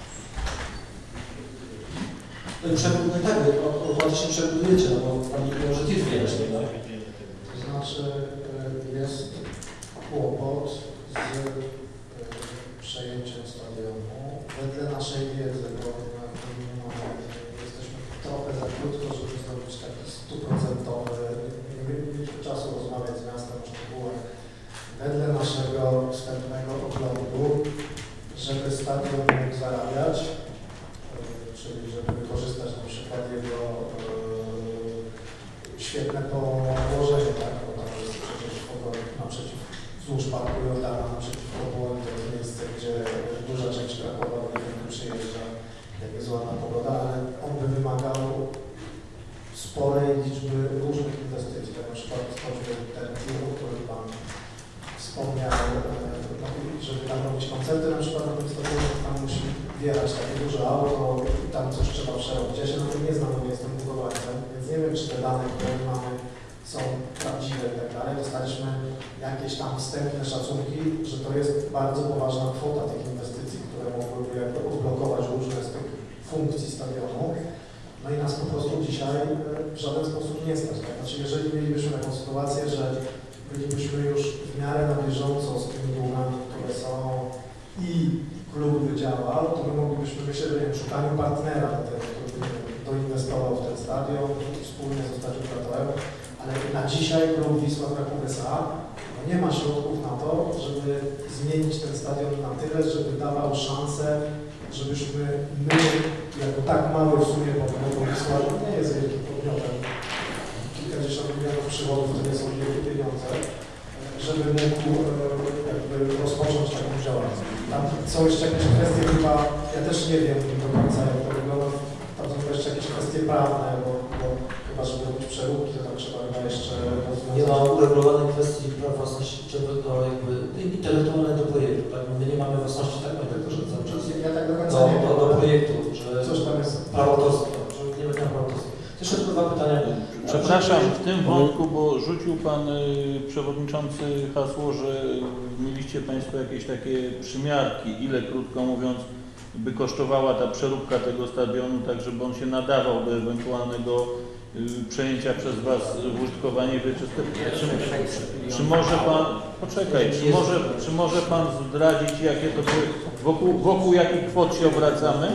No i tak, automatycznie przebudujecie, no bo tam nie może nic wyjechać, tak? To znaczy jest kłopot z przejęciem stadionu. Wedle naszej wiedzy, bo jesteśmy trochę za krótko, żeby zrobić taki 100%, nie mieliśmy czasu rozmawiać z miastem o szczegółach. Wedle naszego wstępnego oglądu, żeby stadion mógł zarabiać, czyli żeby wykorzystać na przykład jego świetne położenie, tak? Bo tam jest przecież naprzeciw, wzdłuż Parku Jordana, naprzeciwko Błoni, to jest miejsce, gdzie duża część Krakowa przyjeżdża, jak jest ładna pogoda, ale on by wymagał sporej liczby różnych inwestycji. Tak na przykład choćby ten film, o którym Pan wspomniał, żeby tam robić koncerty, na przykład na tym stadionie tam musi wjechać takie duże auto i tam coś trzeba przerobić. Ja się na tym nie znam, bo nie jestem budowlańcem, więc nie wiem, czy te dane, które mamy, są prawdziwe i tak dalej. Dostaliśmy jakieś tam wstępne szacunki, że to jest bardzo poważna kwota tych inwestycji, które mogłyby jakby odblokować różne z tych funkcji stadionu. No i nas po prostu dzisiaj w żaden sposób nie stać. Tak? Znaczy, jeżeli mielibyśmy taką sytuację, że bylibyśmy już w miarę na bieżąco z tymi długami, które są i klub by działał, to my moglibyśmy myśleć o szukaniu partnera, który by doinwestował w ten stadion i wspólnie zostać operatorem, ale na dzisiaj klub Wisła Kraków S.A. nie ma środków na to, żeby zmienić ten stadion na tyle, żeby dawał szansę, żebyśmy my, jako tak mały w sumie podmiot, Wisła nie jest wielkim podmiotem, kilkadziesiąt milionów przychodów to nie są wielkie pieniądze, żeby mógł jakby rozpocząć taką działalność. Tam są jeszcze jakieś kwestie chyba, ja też nie wiem do końca jak to wygląda, tam są jeszcze jakieś kwestie prawne, bo chyba żeby robić przeróbki, to tam trzeba chyba jeszcze nie ma uregulowanej kwestii praw własności do jakby intelektualnej do projektu, tak? My nie mamy własności tak że cały czas ja tak do końca nie wiem, do projektu, że coś tam jest prawo autorskie, że nie ma prawa autorskie. Jeszcze tylko dwa pytania. Przepraszam, w tym wątku, bo rzucił Pan Przewodniczący hasło, że mieliście Państwo jakieś takie przymiarki, ile krótko mówiąc by kosztowała ta przeróbka tego stadionu, tak żeby on się nadawał do ewentualnego przejęcia przez Was w użytkowanie wieczyste. Czy może Pan, poczekaj, czy może Pan zdradzić, jakie to wokół jakich kwot się obracamy?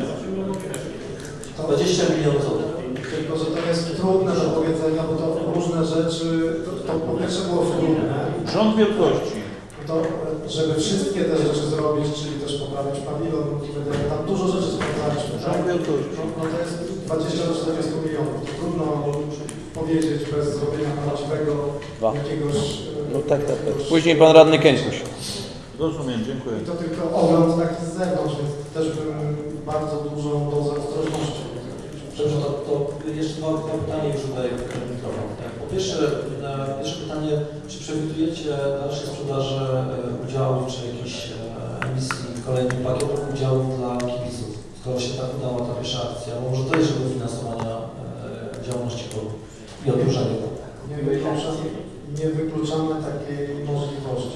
20 milionów złotych. Tylko, że to jest trudne do powiedzenia, bo to różne rzeczy, to po pierwsze było trudne. Rząd wielkości. To, żeby wszystkie te rzeczy zrobić, czyli też poprawić pawilon, tam dużo rzeczy sprawdzaliśmy. Rząd wielkości. No to jest 20 do 40 milionów. To trudno powiedzieć bez zrobienia prawdziwego jakiegoś... No tak. Później Pan Radny Kękuś. Rozumiem, dziękuję. I to tylko ogląd taki z zewnątrz, więc też bym bardzo dużą dozę ostrożności. Przepraszam, to jeszcze dwa pytania już tutaj mikrofon. Po pierwsze pytanie, czy przewidujecie dalsze sprzedaże udziałów, czy jakiejś emisji kolejnych pakietów udziałów dla kibiców, skoro się tak udała ta pierwsza akcja? Bo może to jest źródło finansowania działalności klubu i oddłużenia. Nie wiem, wykluczamy takiej możliwości.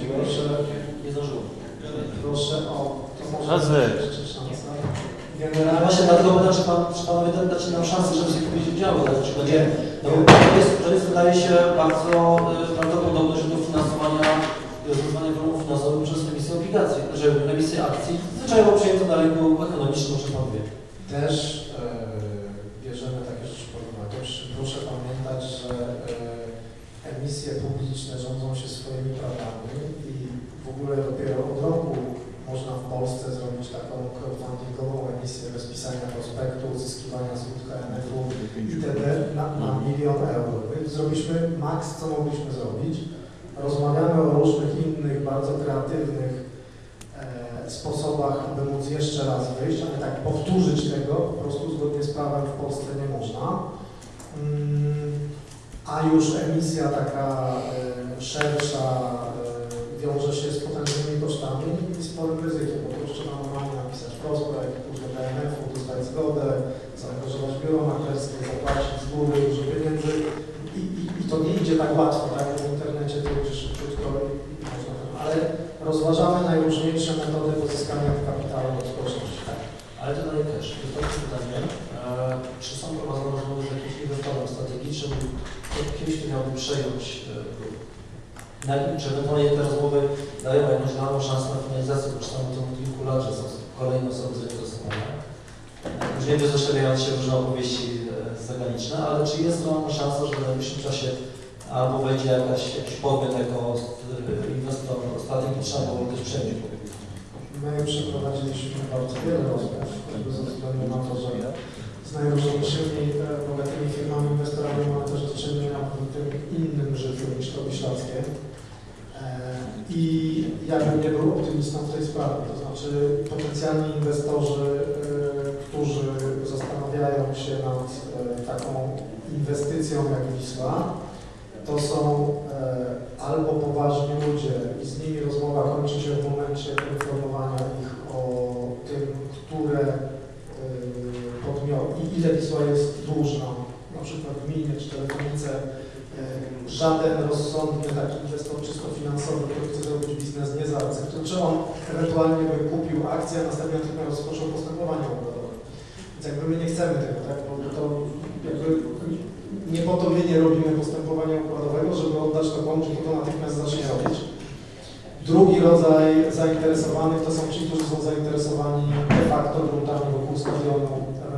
Proszę o... To może jeszcze szansa. Generalnie właśnie dlatego pytam, czy Panowie dacie nam szansę, żeby sobie powiedzieć działo, czy będzie... No, to jest wydaje się bardzo prawdopodobne, że do finansowania rozwiązywania problemów finansowych przez emisję obligacji, że emisję akcji zwyczajowo przyjęto na rynku ekonomicznym, czy Panowie. Też bierzemy takie rzeczy pod uwagę. Proszę pamiętać, że emisje publiczne rządzą się swoimi prawami i w ogóle dopiero od roku można w Polsce zrobić taką crowdfundingową emisję bez pisania prospektu, uzyskiwania zgód KNF-u itd. na 1 000 000 euro. Zrobiliśmy maks, co mogliśmy zrobić. Rozmawiamy o różnych innych, bardzo kreatywnych sposobach, aby móc jeszcze raz wyjść, ale tak powtórzyć tego po prostu zgodnie z prawem w Polsce nie można. A już emisja taka szersza wiąże się z potężnymi kosztami i sporym ryzykiem, bo to trzeba normalnie napisać prospekt, pójść do KNF-u, dostać zgodę, zaangażować biuro maklerskie, zapłacić z góry dużo pieniędzy i to nie idzie tak łatwo, tak? W internecie to idzie szybciutko i można to, ale rozważamy najróżniejsze metody pozyskania kapitału od społeczności. Tak. Ale tutaj też, to jest takie pytanie, czy są prowadzone rozmowy z jakimś inwestorem strategicznym, który kiedyś miałby przejąć czy ewentualnie te rozmowy dają jakąś realną szansę na finalizację, bo czytamy to od kilku lat, że są kolejne osoby zainteresowane. Już nie zostawiając się różne opowieści zagraniczne, ale czy jest realna szansa, że w najbliższym czasie albo wejdzie jakiś podmiot jako inwestor strategiczny, albo też przejdzie? My przeprowadziliśmy bardzo wiele rozmów, ze względu na to, że z najróżniejszymi bogatymi firmami, inwestorami mamy też do czynienia w tym innym życiu niż to wiślackie. I ja bym nie był optymistą w tej sprawie, to znaczy potencjalni inwestorzy, którzy zastanawiają się nad taką inwestycją jak Wisła, to są albo poważni ludzie i z nimi rozmowa kończy się w momencie poinformowania ich o tym, które podmioty i ile Wisła jest dłużna, na przykład gminie czy telefonice. Żaden rozsądny taki inwestor czysto finansowy, który chce zrobić biznes, nie zaakceptuje, czy on ewentualnie by kupił akcję, a następnie rozpoczął postępowanie obrotowe. Więc jakby my nie chcemy tego, tak? Bo to jakby nie po to my nie robimy postępowania układowego, żeby oddać to komuś, kto to natychmiast zacznie robić. Drugi rodzaj zainteresowanych to są ci, którzy są zainteresowani de facto gruntami wokół stadionu,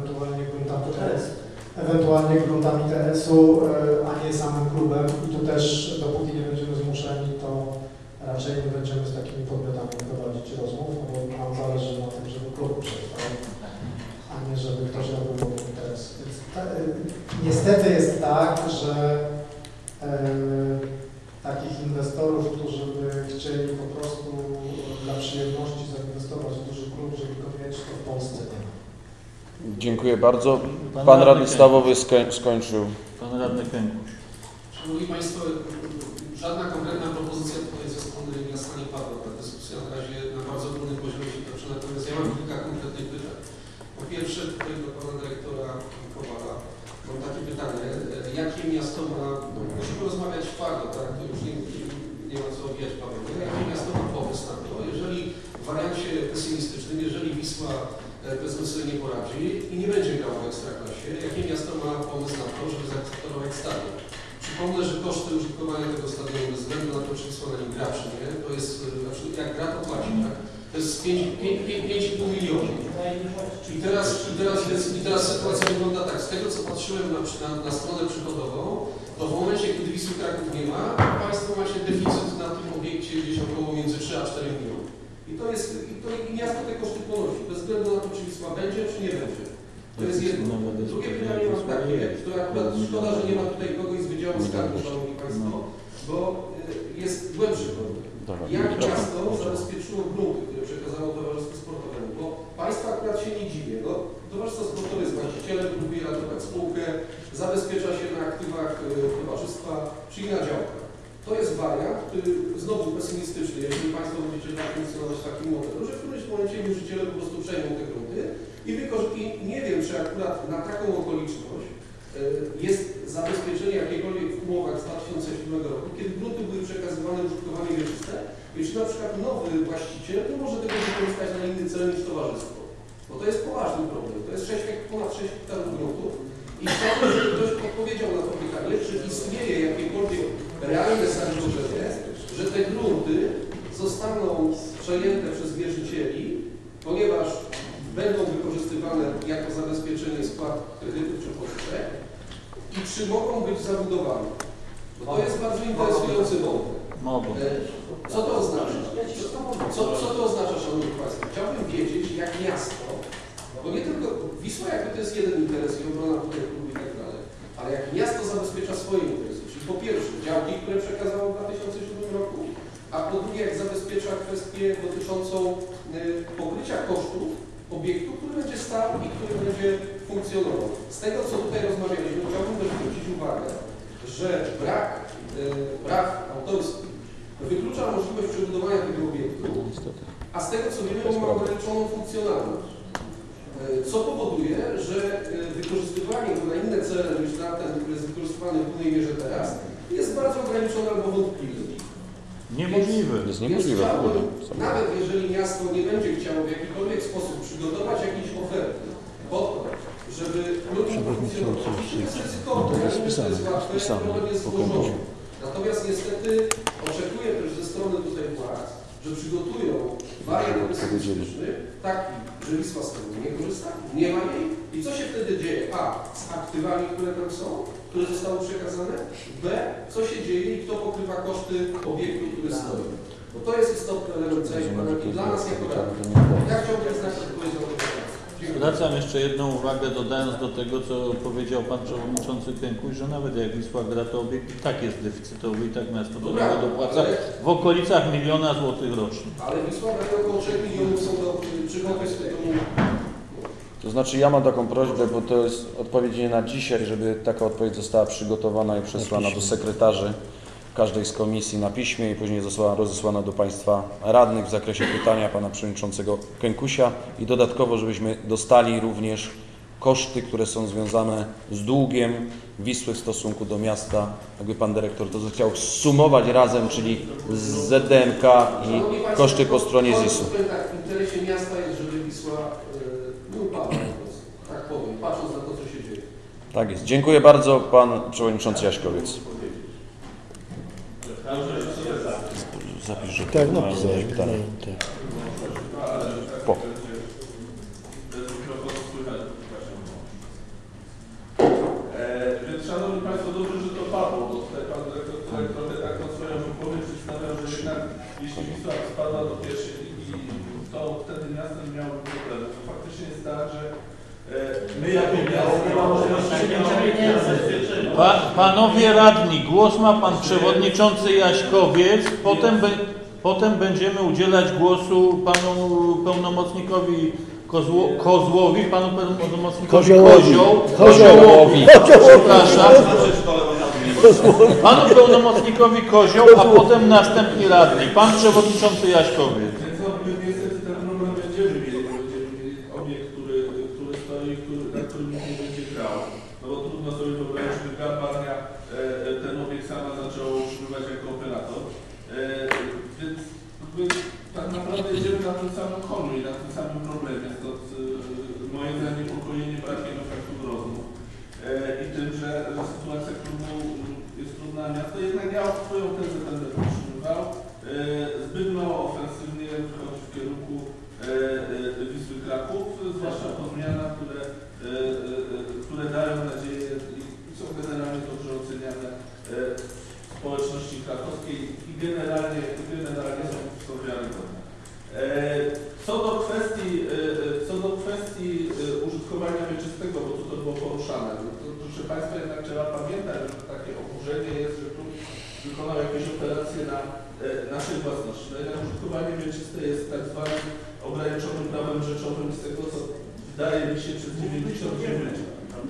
ewentualnie gruntami TS-u, a nie samym klubem. I tu też, dopóki nie będziemy zmuszeni, to raczej nie będziemy z takimi podmiotami prowadzić rozmów, bo nam zależy na tym, żeby klub przetrwał, a nie żeby ktoś robił wokół TS. Więc niestety jest tak, że takich inwestorów, którzy by chcieli po prostu dla przyjemności zainwestować w duży klub, żeby go mieć, to w Polsce nie ma. Dziękuję bardzo. Pan radny stawowy skończył. Pan radny Kękuś. Szanowni Państwo, żadna konkretna propozycja tutaj ze strony miasta nie padła. Ta dyskusja na razie na bardzo trudnym poziomie się toczy, natomiast ja mam kilka konkretnych pytań. Po pierwsze, tutaj do Pana Dyrektora Kowala mam takie pytanie. Jakie miasto ma, musimy rozmawiać twardo, tak? To już nie ma co obijać Paweł. Jakie miasto ma pomysł na to, jeżeli w wariancie pesymistycznym, jeżeli Wisła powiedzmy sobie nie poradzi i nie będzie grał w Ekstraklasie, jakie miasto ma pomysł na to, żeby zaakceptować stadion? Przypomnę, że koszty użytkowania tego stadionu bez względu na to, czy Wisła na nim gra, czy nie, to jest, znaczy jak gra, to płaci, tak? To jest 5,5 miliona. I teraz sytuacja wygląda tak, z tego co patrzyłem na stronę przychodową, to w momencie, kiedy Wisły Kraków nie ma, Państwo macie deficyt na tym obiekcie gdzieś około między 3 a 4 miliony. I miasto te koszty ponosi, bez względu na to, czy Wisła będzie, czy nie będzie. To jest jedno. Drugie pytanie mam takie, które akurat szkoda, że nie ma tutaj kogoś z Wydziału Skarbu, Szanowni Państwo, bo jest głębszy problem. Jak miasto zabezpieczyło grunty, które przekazało Towarzystwu Sportowemu? Bo Państwa akurat się nie dziwię, bo Towarzystwo Sportowe jest właścicielem, próbuje ratować spółkę, zabezpiecza się na aktywach towarzystwa, czy inna działka. To jest wariant, który znowu pesymistyczny, jeżeli Państwo będziecie tak funkcjonować w takim modelu, że w którymś momencie wierzyciele po prostu przejmą te grunty i nie wiem, czy akurat na taką okoliczność jest zabezpieczenie jakiekolwiek w umowach z 2007 roku, kiedy grunty były przekazywane w użytkowanie wieczyste, jeśli na przykład nowy właściciel nie może tego wykorzystać na inny cel niż towarzystwo. Bo to jest poważny problem. To jest ponad 6 hektarów gruntów i chciałbym, żeby ktoś odpowiedział na to pytanie, czy istnieje jakiekolwiek realne zagrożenie, że te grunty zostaną przejęte przez wierzycieli, ponieważ będą wykorzystywane jako zabezpieczenie spłat kredytów czy pożyczek i czy mogą być zabudowane. Bo to jest bardzo interesujący wątek. Co to oznacza? Co to oznacza, Szanowni Państwo? Chciałbym wiedzieć, jak miasto, bo nie tylko Wisła jakby to jest jeden interes i obrona tutaj klubu i tak dalej, ale jak miasto zabezpiecza swoje interesy, czyli po pierwsze działki, które przekazało w 2007 roku, a po drugie jak zabezpiecza kwestię dotyczącą pokrycia kosztów obiektu, który będzie stał i który będzie funkcjonował. Z tego, co tutaj rozmawialiśmy, chciałbym też zwrócić uwagę, że brak praw autorskich wyklucza możliwość przebudowania tego obiektu, a z tego, co wiemy, on ma ograniczoną funkcjonalność. Co powoduje, że wykorzystywanie go na inne cele niż na ten, który jest wykorzystywany w pełnej mierze teraz, jest bardzo ograniczone albo wątpliwe. Niemożliwe. Jest niemożliwe. Nawet jeżeli miasto nie będzie chciało w jakikolwiek sposób przygotować jakiejś oferty po to, żeby ludziom funkcjonować, to jest ryzykowne. Ja nie wiem, że to jest łatwe, problem jest złożony. Natomiast niestety oczekuję też ze strony tutaj władz, że przygotują wariant specyficzny taki, że Wisła z tego nie korzysta, nie ma jej i co się wtedy dzieje? A. Z aktywami, które tam są, które zostały przekazane. B. Co się dzieje i kto pokrywa koszty obiektu, który stoi. Bo to jest istotny element całej ekonomii dla nas jako radnych. Ja chciałbym znać odpowiedź na to pytanie. Zwracam jeszcze jedną uwagę, dodając do tego, co powiedział Pan Przewodniczący Kękuś, że nawet jak Wisła gra, to obiekt i tak jest deficytowy i tak miasto do niego dopłaca w okolicach 1 000 000 złotych rocznie. Ale Wisła gra około 3 milionów są do przychody z tego. To znaczy ja mam taką prośbę, bo to jest odpowiedź nie na dzisiaj, żeby taka odpowiedź została przygotowana i przesłana do sekretarzy każdej z komisji na piśmie i później została rozesłana do Państwa radnych w zakresie pytania Pana Przewodniczącego Kękusia i dodatkowo, żebyśmy dostali również koszty, które są związane z długiem Wisły w stosunku do miasta. Jakby Pan Dyrektor to zechciał sumować razem, czyli z ZDMK i koszty po stronie ZIS-u. W interesie miasta jest, żeby Wisła nie upadła, tak powiem, patrząc na to, co się dzieje. Tak jest. Dziękuję bardzo. Pan Przewodniczący Jaśkowiec. Zapisz, że tak, napisałeś pytanie. Po. Więc Szanowni Państwo, dobrze, że to padło, bo tutaj Pan Dyrektor trochę tak na swoją wypowiedź przedstawiał, że jednak jeśli Wisła spadła do pierwszej ligi, to wtedy miasto nie miało problemu. To faktycznie jest tak, że my jako miasto nie mamy możliwości. Panowie radni, głos ma Pan Przewodniczący Jaśkowiec, potem będziemy udzielać głosu Panu Pełnomocnikowi Kozłowi, Panu Pełnomocnikowi Koziołowi, przepraszam, Panu Pełnomocnikowi Kozioł, a potem następni radni. Pan Przewodniczący Jaśkowiec. Niestety ten problem będziemy mieli obiekt, który stoi, na którym nikt nie będzie grał. No bo trudno sobie wyobrazić, żeby Garbarnia ten obiekt sama zaczęła utrzymywać jako operator. Więc tak naprawdę idziemy na tym samym koniu i na tym samym problemie. Stąd moje zaniepokojenie brakiem efektów rozmów i tym, że sytuacja klubu jest trudna, a miasto jednak ja swoją tezę będę podtrzymywał. Zbyt mało ofensywnie wychodzi w kierunku Wisły Kraków, zwłaszcza po zmianach, które dają nadzieję i są generalnie dobrze oceniane społeczności krakowskiej i generalnie są wiarygodne. Co do kwestii użytkowania wieczystego, bo tu to było poruszane, to proszę Państwa jednak trzeba pamiętać, że takie oburzenie jest, że klub wykonał jakieś operacje na naszej własności. No jednak użytkowanie wieczyste jest tak zwanym ograniczonym prawem rzeczowym z tego, co wydaje mi się przez 99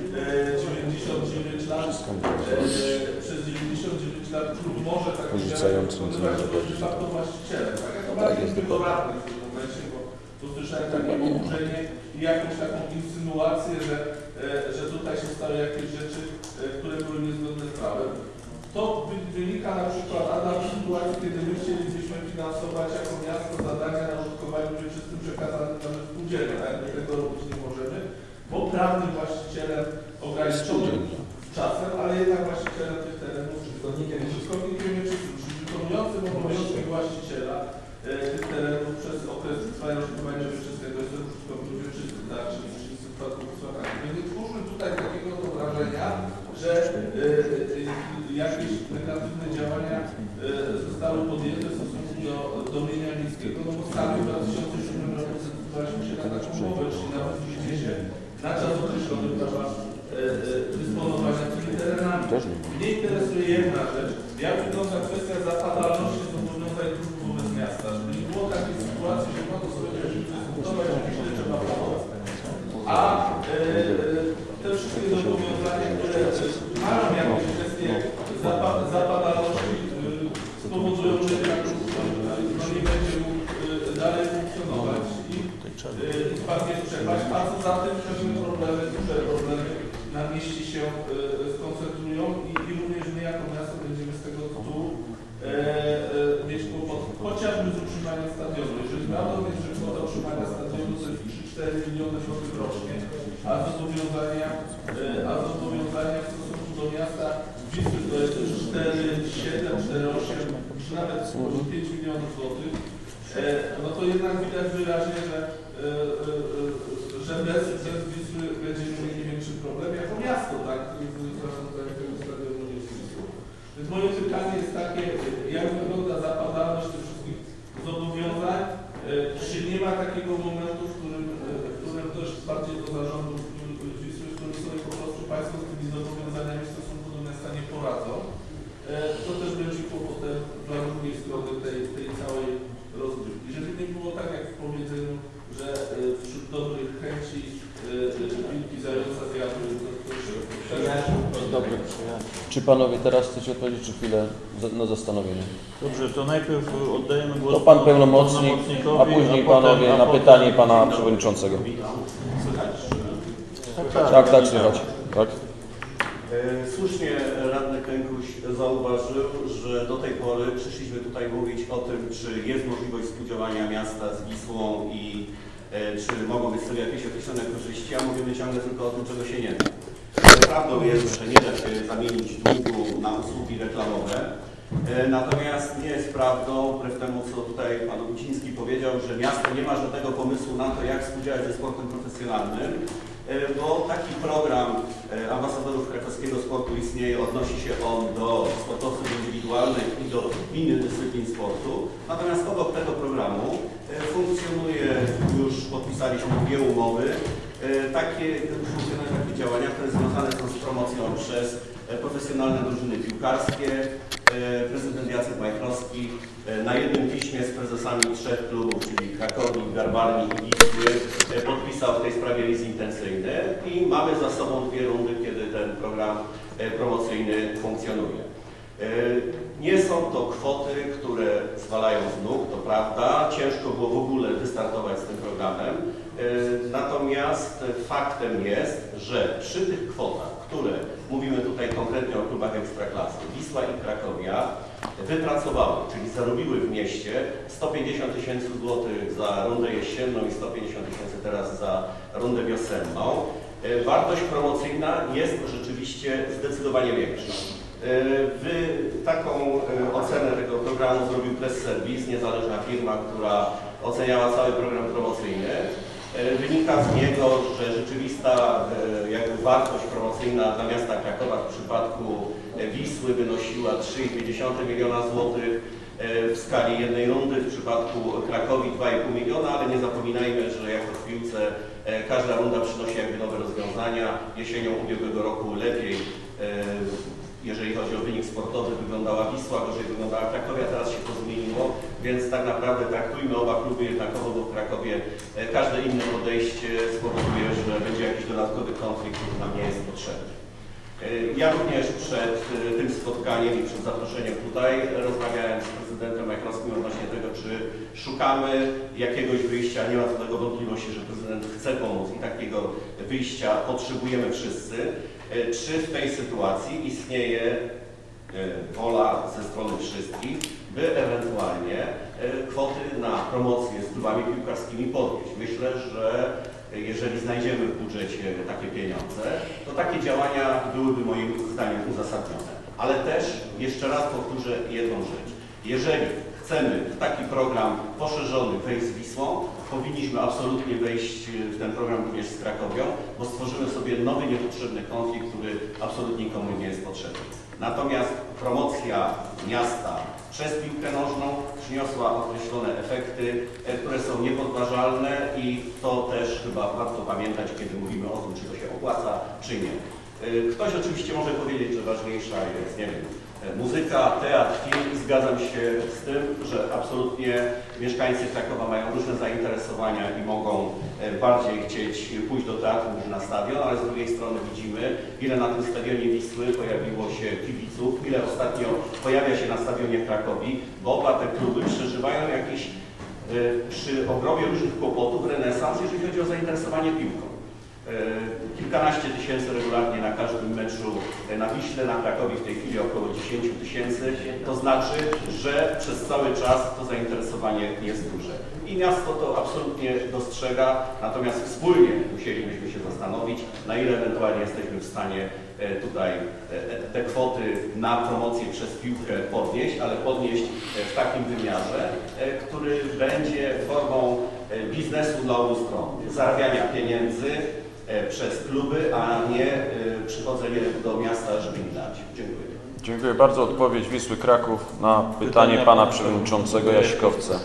lat przez 99 lat klub może tak używać de facto właścicielem. Tak? Ja to bardziej tylko radnych w tym momencie, bo tu słyszałem takie oburzenie i jakąś taką insynuację, że tutaj się stały jakieś rzeczy, które były niezgodne z prawem. To wynika na przykład w sytuacji, kiedy my chcielibyśmy finansować jako miasto zadania na użytkowaniu wieczystym przekazane nawet spółdzielnie, ale my tego robić nie możemy, bo prawnym właścicielem ograniczonym czasem, ale jednak właścicielem tych terenów, użytkownikiem wieczystym, czyli wykonującym obowiązki właściciela tych terenów przez okres trwania użytkowania wieczystego jest ten użytkownik wieczysty, tak, czyli w przypadku usługach. Więc nie twórzmy tutaj takiego wrażenia, że jakieś negatywne działania zostały podjęte w stosunku do mienia miejskiego, no bo sami w 2007 roku zdecydowaliśmy się na taką umowę, czyli nawet widzicie na czas określony prawa dysponowania tymi terenami. Mnie interesuje jedna rzecz, jak wygląda kwestia zapadalności zobowiązań dróg wobec miasta, żeby nie było takiej sytuacji, że ma to sobie dyskutować, że źle trzeba prawo, a te wszystkie zobowiązania, które mają jakieś kwestie zapadalności, spowodują, że nie będzie mógł dalej funkcjonować i spadnie przepaść, a co za tym pewne problemy, duże problemy na mieście się skoncentrują i również my jako miasto będziemy z tego tytułu mieć kłopot, chociażby z utrzymaniem stadionu. Jeżeli prawdą jest, że kwota utrzymania stadionu to jest 3-4 miliony złotych rocznie, a zobowiązania w stosunku do miasta Wisły to jest 4,7, 4,8, czy nawet 5 milionów złotych, no to jednak widać wyraźnie, że bez Wisły będziemy mieli większy problem jako miasto, tak? Więc moje pytanie jest takie, jak wygląda zapadalność tych wszystkich zobowiązań, czy nie ma takiego momentu, w którym też bardziej do zarządu Wisły, w którym sobie po prostu Państwo z tymi zobowiązaniami w stosunku do miasta nie poradzą. To też będzie kłopotem dla drugiej strony tej całej rozgrywki. Żeby nie było tak jak w powiedzeniu, że wśród dobrych chęci wilki zająca zjadły, Dobry. Czy panowie teraz chcecie odpowiedzieć, czy chwilę na zastanowienie? Dobrze, to najpierw oddajemy głos to pan pełnomocnik, a później panowie na pytanie pana przewodniczącego. Tak, słychać. Tak. Słusznie radny Kękuś zauważył, że do tej pory przyszliśmy tutaj mówić o tym, czy jest możliwość współdziałania miasta z Wisłą i czy mogą być sobie jakieś określone korzyści, a mówimy ciągle tylko o tym, czego się nie da. Prawdą jest, że nie da się zamienić długu na usługi reklamowe, natomiast nie jest prawdą, wbrew temu, co tutaj pan Guciński powiedział, że miasto nie ma żadnego pomysłu na to, jak współdziałać ze sportem profesjonalnym, bo taki program ambasadorów krakowskiego sportu istnieje, odnosi się on do sportowców indywidualnych i do innych dyscyplin sportu. Natomiast obok tego programu funkcjonuje, już podpisaliśmy 2 umowy, funkcjonują takie działania, które związane są z promocją przez profesjonalne drużyny piłkarskie. Prezydent Jacek Majchrowski na jednym piśmie z prezesami 3 klubów, czyli Krakowi, Garbarni i Wisły, podpisał w tej sprawie list intencyjny i mamy za sobą 2 rundy, kiedy ten program promocyjny funkcjonuje. Nie są to kwoty, które zwalają z nóg, to prawda. Ciężko było w ogóle wystartować z tym programem. Natomiast faktem jest, że przy tych kwotach, które mówimy tutaj konkretnie o klubach ekstraklasy, Wisła i Krakowia wypracowały, czyli zarobiły w mieście 150 000 złotych za rundę jesienną i 150 000 teraz za rundę wiosenną. Wartość promocyjna jest rzeczywiście zdecydowanie większa. Taką ocenę tego programu zrobił Press Service, niezależna firma, która oceniała cały program promocyjny. Wynika z niego, że rzeczywista wartość promocyjna dla miasta Krakowa w przypadku Wisły wynosiła 3,5 miliona złotych w skali jednej rundy, w przypadku Krakowi 2,5 miliona, ale nie zapominajmy, że jak to w piłce każda runda przynosi jakby nowe rozwiązania. Jesienią ubiegłego roku lepiej, jeżeli chodzi o wynik sportowy, wyglądała Wisła, gorzej wyglądała Krakowia, teraz się to zmieniło, więc tak naprawdę traktujmy oba kluby jednakowo, bo w Krakowie każde inne podejście spowoduje, że będzie jakiś dodatkowy konflikt, który nam nie jest potrzebny. Ja również przed tym spotkaniem i przed zaproszeniem tutaj rozmawiałem z prezydentem Majchrowskim odnośnie tego, czy szukamy jakiegoś wyjścia. Nie ma co do tego wątpliwości, że prezydent chce pomóc i takiego wyjścia potrzebujemy wszyscy. Czy w tej sytuacji istnieje wola ze strony wszystkich, by ewentualnie kwoty na promocję z klubami piłkarskimi podnieść? Myślę, że jeżeli znajdziemy w budżecie takie pieniądze, to takie działania byłyby moim zdaniem uzasadnione. Ale też jeszcze raz powtórzę jedną rzecz. Jeżeli chcemy w taki program poszerzony wejść z Wisłą, powinniśmy absolutnie wejść w ten program również z Krakowią, bo stworzymy sobie nowy, niepotrzebny konflikt, który absolutnie nikomu nie jest potrzebny. Natomiast promocja miasta przez piłkę nożną przyniosła określone efekty, które są niepodważalne i to też chyba warto pamiętać, kiedy mówimy o tym, czy to się opłaca, czy nie. Ktoś oczywiście może powiedzieć, że ważniejsza jest, nie wiem, muzyka, teatr, film. Zgadzam się z tym, że absolutnie mieszkańcy Krakowa mają różne zainteresowania i mogą bardziej chcieć pójść do teatru niż na stadion, ale z drugiej strony widzimy, ile na tym stadionie Wisły pojawiło się kibiców, ile ostatnio pojawia się na stadionie w Krakowie, bo oba te kluby przeżywają jakiś przy ogromie różnych kłopotów renesans, jeżeli chodzi o zainteresowanie piłką. Kilkanaście tysięcy regularnie na każdym meczu na Wiśle, na Krakowie w tej chwili około 10 tysięcy. To znaczy, że przez cały czas to zainteresowanie jest duże. I miasto to absolutnie dostrzega, natomiast wspólnie musielibyśmy się zastanowić, na ile ewentualnie jesteśmy w stanie tutaj te kwoty na promocję przez piłkę podnieść, ale podnieść w takim wymiarze, który będzie formą biznesu dla obu stron, zarabiania pieniędzy przez kluby, a nie przychodzenie do miasta, żeby im dać. Dziękuję. Dziękuję bardzo. Odpowiedź Wisły Kraków na pytanie pana przewodniczącego Jasikowca.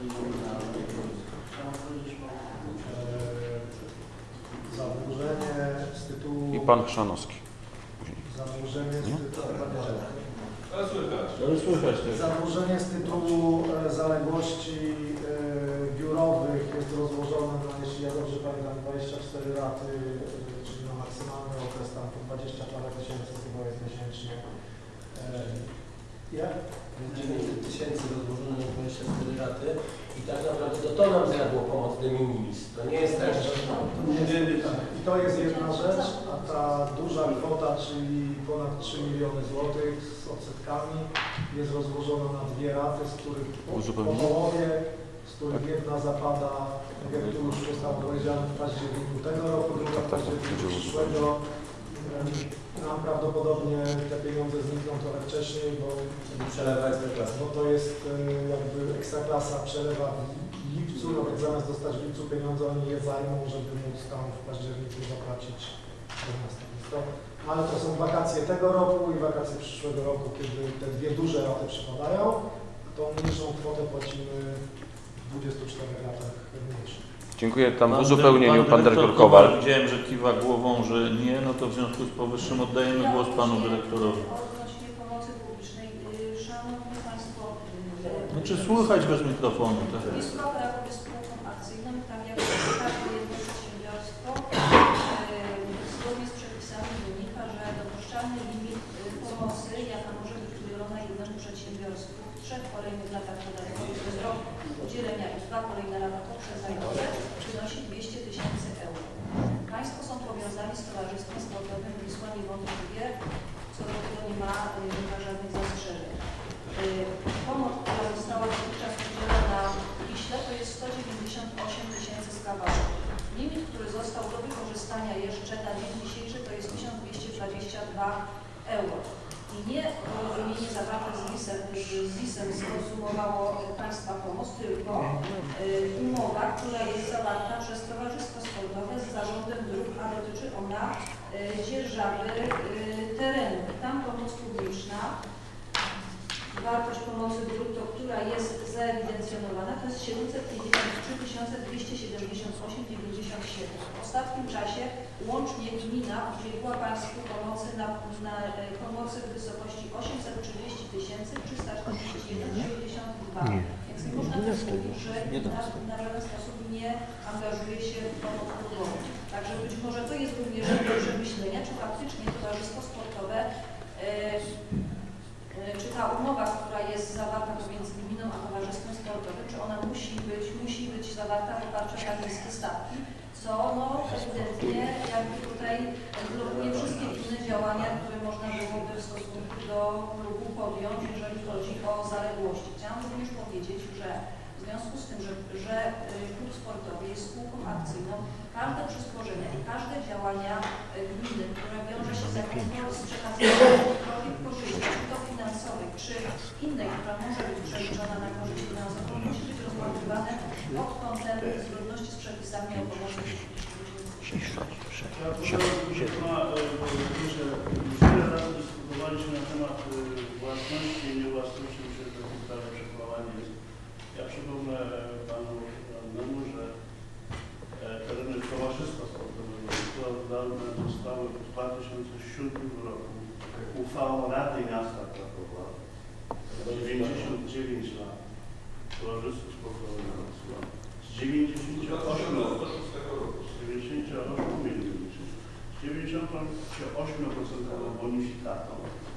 Zadłużenie z tytułu... I pan Chrzanowski. Zadłużenie z tytułu... Zadłużenie z tytułu zaległości biurowych jest rozłożone na, jeśli ja dobrze pamiętam, 24 raty, czyli na maksymalny okres tam po 20 parę tysięcy chyba jest miesięcznie. Ja? 900 tysięcy rozłożone na 24 raty i tak naprawdę to nam zjadło pomoc de minimis. To nie jest tak, że... I to jest jedna rzecz, a ta duża kwota, czyli ponad 3 miliony złotych z odsetkami jest rozłożona na dwie raty, z których po połowie, z których jedna zapada, tak jak tu już zostało powiedziane, w październiku tego roku, druga w październiku przyszłego. Nam prawdopodobnie te pieniądze znikną trochę wcześniej, bo to jest jakby ekstraklasa przelewa w lipcu, no więc zamiast dostać w lipcu pieniądze, oni je zajmą, żeby móc tam w październiku zapłacić 14. Ale to są wakacje tego roku i wakacje przyszłego roku, kiedy te dwie duże raty przypadają, tą mniejszą kwotę płacimy w 24 latach mniejszą. Dziękuję. Tam w uzupełnieniu pan dyrektor Kowal. Widziałem, że kiwa głową, że nie, no to w związku z powyższym oddajemy głos panu dyrektorowi. Odnośnie pomocy publicznej, szanowni państwo, Znaczy słychać bez mikrofonu. Tak? Wisła Kraków jest spółką akcyjną, tak jak każde jedno przedsiębiorstwo. Zgodnie z przepisami wynika, że dopuszczalny limit pomocy, jaka może być udzielona jednemu przedsiębiorstwu w 3 kolejnych latach podatkowych, to jest rok udzielenia i 2 kolejne lata poprzedzające, wynosi 200 tysięcy euro. Państwo są powiązani z Towarzystwem Sportowym Wisła niewątpliwie, co do tego nie ma żadnych zastrzeżeń. Pomoc, która została dotychczas udzielona w Wiśle, to jest 198 tysięcy z kawałek. Limit, który został do wykorzystania jeszcze na dzień dzisiejszy, to jest 1222 euro. I nie porozumienie zawarte z ZIS-em skonsumowało Państwa pomoc, tylko umowa, która jest zawarta przez Towarzystwo Sportowe z Zarządem Dróg, a dotyczy ona dzierżawy terenu. I tam pomoc publiczna, wartość pomocy brutto, która jest zaewidencjonowana, to jest 753 278,97. W ostatnim czasie łącznie gmina udzieliła Państwu pomocy na pomocy w wysokości 830 341,92. Więc nie można też mówić, że na żaden sposób nie angażuje się w pomoc drogową. Także być może to jest również do przemyślenia, czy faktycznie Towarzystwo Sportowe tak niskie stawki, co no, ewidentnie jakby tutaj blokuje wszystkie inne działania, które można byłoby w stosunku do klubu podjąć, jeżeli chodzi o zaległości. Chciałam również powiedzieć, że w związku z tym, że klub sportowy jest spółką akcyjną, każde przysporzenie i każde działania gminy, które wiąże się z jakąkolwiek korzyścią, czy to finansowej, czy innej, która może być przeliczona na korzyść finansową, musi być rozpatrywane pod kątem zgodności z przepisami o pomocy. Wiele razy dyskutowaliśmy na temat własności i niewłasności, myślę, że to sprawa przechowanie jest. Ja przypomnę panu radnemu, że tereny towarzystwa sportowego oddane zostały w 2007 roku uchwałą Rady Miasta Krakowa 99 lat. Towarzystwo sportowe z 98 bonifikatą.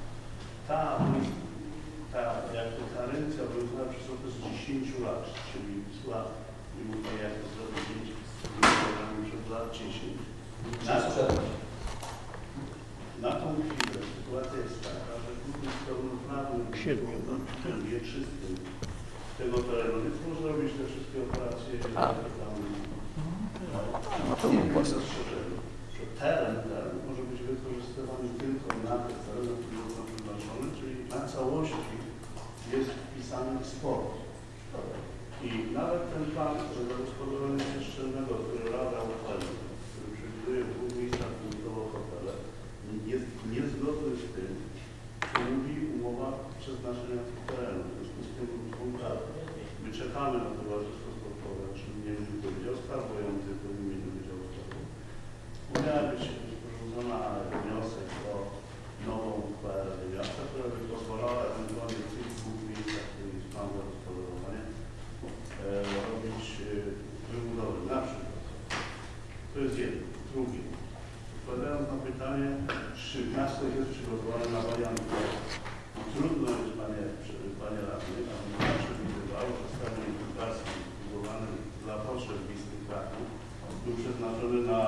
Ta karencja była przez okres 10 lat, czyli była, nie mówię jak to zrobić, przez lat 10. Na tą chwilę sytuacja jest taka, że klub jest pełnoprawnym wieczystym tego terenu, więc można robić te wszystkie operacje, że teren może być wykorzystywany tylko na te tereny, które są przeznaczone, czyli na całości jest wpisany sport. I nawet ten plan zagospodarowania przestrzennego, który Rada uchwaliła, który przewiduje w 2 miejscach punktowo hotele, jest niezgodny z tym, co mówi umowa przeznaczenia tych terenów. W związku z tym my czekamy na towarzystwo sportowe, czyli nie wiem, czy to Wydział Skarbujący, to nie będzie Wydział Skarbu. Miała być sporządzona wniosek o nową uchwałę Rady Miasta, która by pozwalała ewentualnie w tych 2 miejscach, które jest plan zagospodarowania, robić wybudowy na przykład. To jest jedno. Drugie. Odpowiadając na pytanie, czy miasto jest przygotowane na warianty. Trudno jest, panie radny, a przewidywał, że stadion piłkarski zbudowany dla potrzeb Wisły Kraków był przeznaczony na,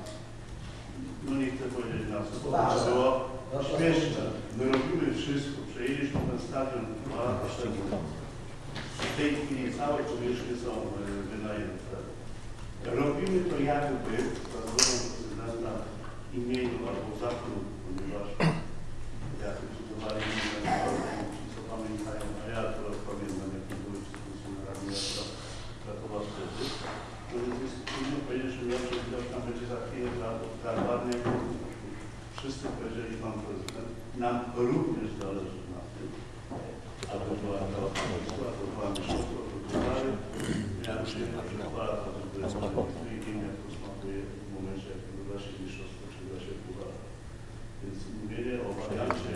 no nie chcę powiedzieć na co, bo to było śmieszne. My robimy wszystko, przejęliśmy ten stadion 2 lata temu. W tej chwili całe powierzchnie są wynajęte. Robimy to jakby, za zgodą prezydenta, imieniu albo zakonu, ponieważ jak decydowali co pamiętają, a ja akurat pamiętam, jak nie były dyskusje na Radzie Miasta Krakowa wtedy. No więc jest trudno powiedzieć, że miał przewidział, że tam będzie za chwilę garbarnia. Wszyscy powiedzieli, pan prezydent, nam również zależy na tym, aby była ta pomysła, to była mieszanka, to dalej. Miałem przyjemność, że 2 lata to były i wiem, jak to smakuje w momencie, jak wyda się mistrzostwo, czy wyda się puchar. Więc mówienie o wariancie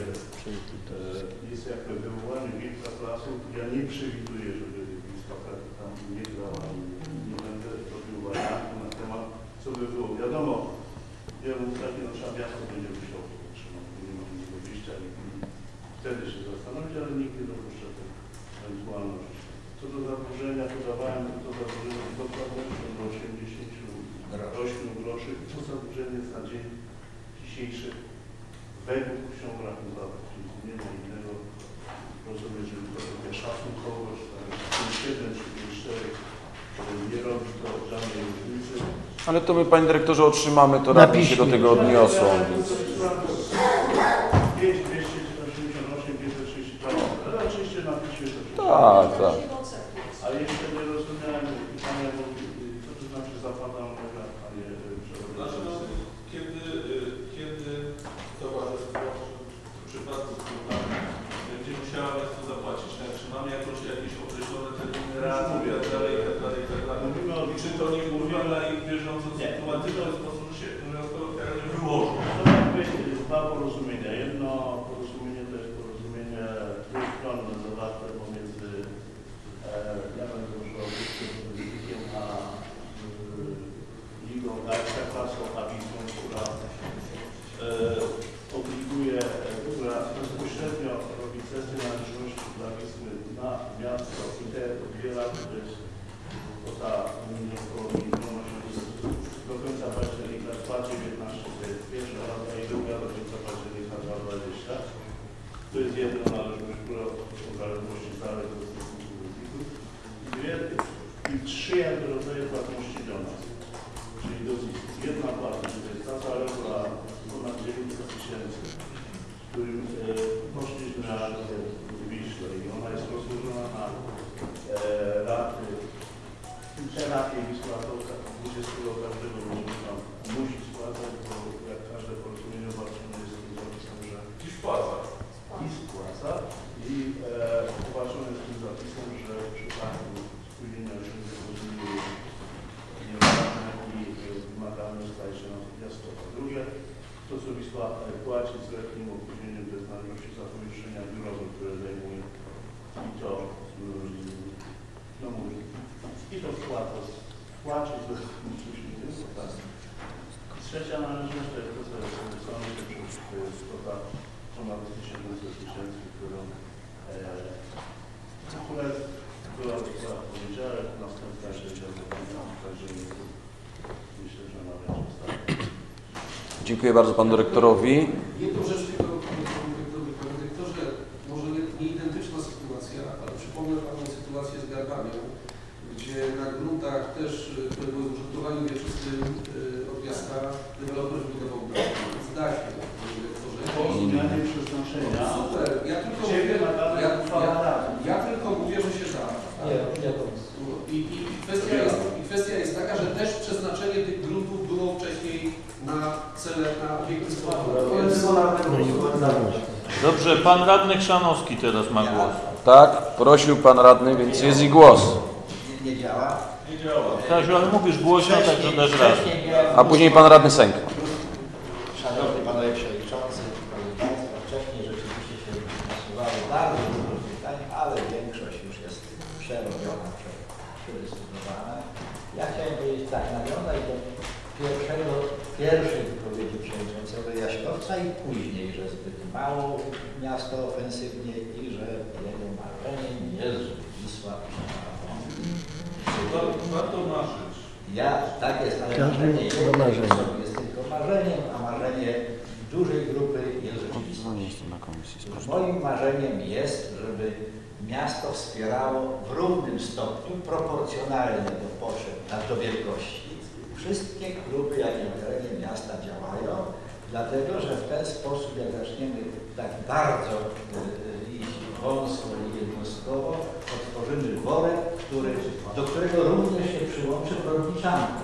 jest jakby wywołanie wilka klasu. Ja nie przewiduję, żeby Wisła Kraków tam nie grała. Nie będę robił wariantu na temat, co by było. Wiadomo, wielu takie nasze miasto będzie musiało to utrzymać, bo nie ma innego wyjścia i wtedy się zastanowić, ale nikt nie dopuszcza tej ewentualności. Co do zadłużenia, podawałem to zadłużenie z dokładnością do 88 groszy. To zadłużenie jest na dzień dzisiejszy według ksiąg rachunkowych, czyli nie ma innego. Rozumiem, że to sobie szacunkowość, 7 czy 4 nie robi to żadnej różnicy. Ale to my, panie dyrektorze, otrzymamy, to radni się do tego odniosą. 5, 288, 532, ale oczywiście na piśmie to tak, tak. Ale jeszcze nie rozumiałem pytania, bo co to znaczy zapadam, panie przewodniczący? Kiedy towarzystwo w przypadku klubami będzie musiało miasto zapłacić, czy mamy jakieś określone terminy raty i tak dalej, i tak dalej, i tak dalej. Czy to nie wpływa na ich bieżącą sytuację w ten sposób, że się tereny wyłożą? To jakby 2 porozumienia. Jedno porozumienie to jest porozumienie trójstronne zawarte pomiędzy ja będę używał politykiem, a ligą Ekstraklasą, a Wisłą, która obliguje, która bezpośrednio robi cesję należności dla Wisły na miasto i te 2 lata to jest kwota około 1 zysku do każdego rolnika musi spłacać, bo jak każde porozumienie obarczone jest tym zapisem, że I wpłaca. i spłaca i obarczone jest tym zapisem, że w przypadku spóźnienia osiągnięcia porozumienia jest nieważne i wymagane staje się natychmiastowo. Drugie, to co Wisła płaci z lekkim opóźnieniem, to jest należności za pomieszczenia biurowe, które zajmuje i to no mówię, i to płaci z lekkim opóźnieniem, tak. Trzecia należność to jest to, co jest sądzie, to jest kwota ponad 1700 tysięcy, którą była w poniedziałek, następna się działała, także myślę, że należy wstawić. Dziękuję bardzo panu dyrektorowi. Jedną rzecz tylko, panie dyrektorze, może nie identyczna sytuacja, ale przypomnę panu sytuację z Garbarnią, gdzie na gruntach też, które były w użytkowaniu wieczystym od miasta, deweloper wybudował bramę. Zdaje się, panie dyrektorze. Po zmianie przeznaczenia. Super, ja tylko mówię, że się da. I kwestia jest taka, że też przeznaczenie tych gruntów było wcześniej na cele, na obiekty sportowe. Dobrze, pan radny Chrzanowski teraz ma głos. Tak, prosił pan radny, więc jest i głos. Nie działa. Nie działa. Stasiu, ale mówisz głośno, tak że dasz raz. A później pan radny Sęk. Szanowni Panowie Przewodniczący, Proszę Państwa, wcześniej rzeczywiście się nasuwało bardzo dużo pytań, ale większość już jest przerobiona, przedyskutowana. Ja chciałem powiedzieć tak, nawiązać do pierwszej wypowiedzi Przewodniczącego Jaśkowca i później, że zbyt mało miasto ofensywnie i że jego marzeniem jest, żeby Wisła Warto marzyć. Tak jest, ale marzenie jest tylko marzeniem, a marzenie dużej grupy jest rzeczywistością. Moim marzeniem jest, żeby miasto wspierało w równym stopniu, proporcjonalnie do potrzeb, do wielkości, wszystkie kluby, jakie w terenie miasta działają, dlatego że w ten sposób, jak zaczniemy tak bardzo iść wąsko i jednostkowo, otworzymy worek, do którego również się przyłączy Brodniczanka.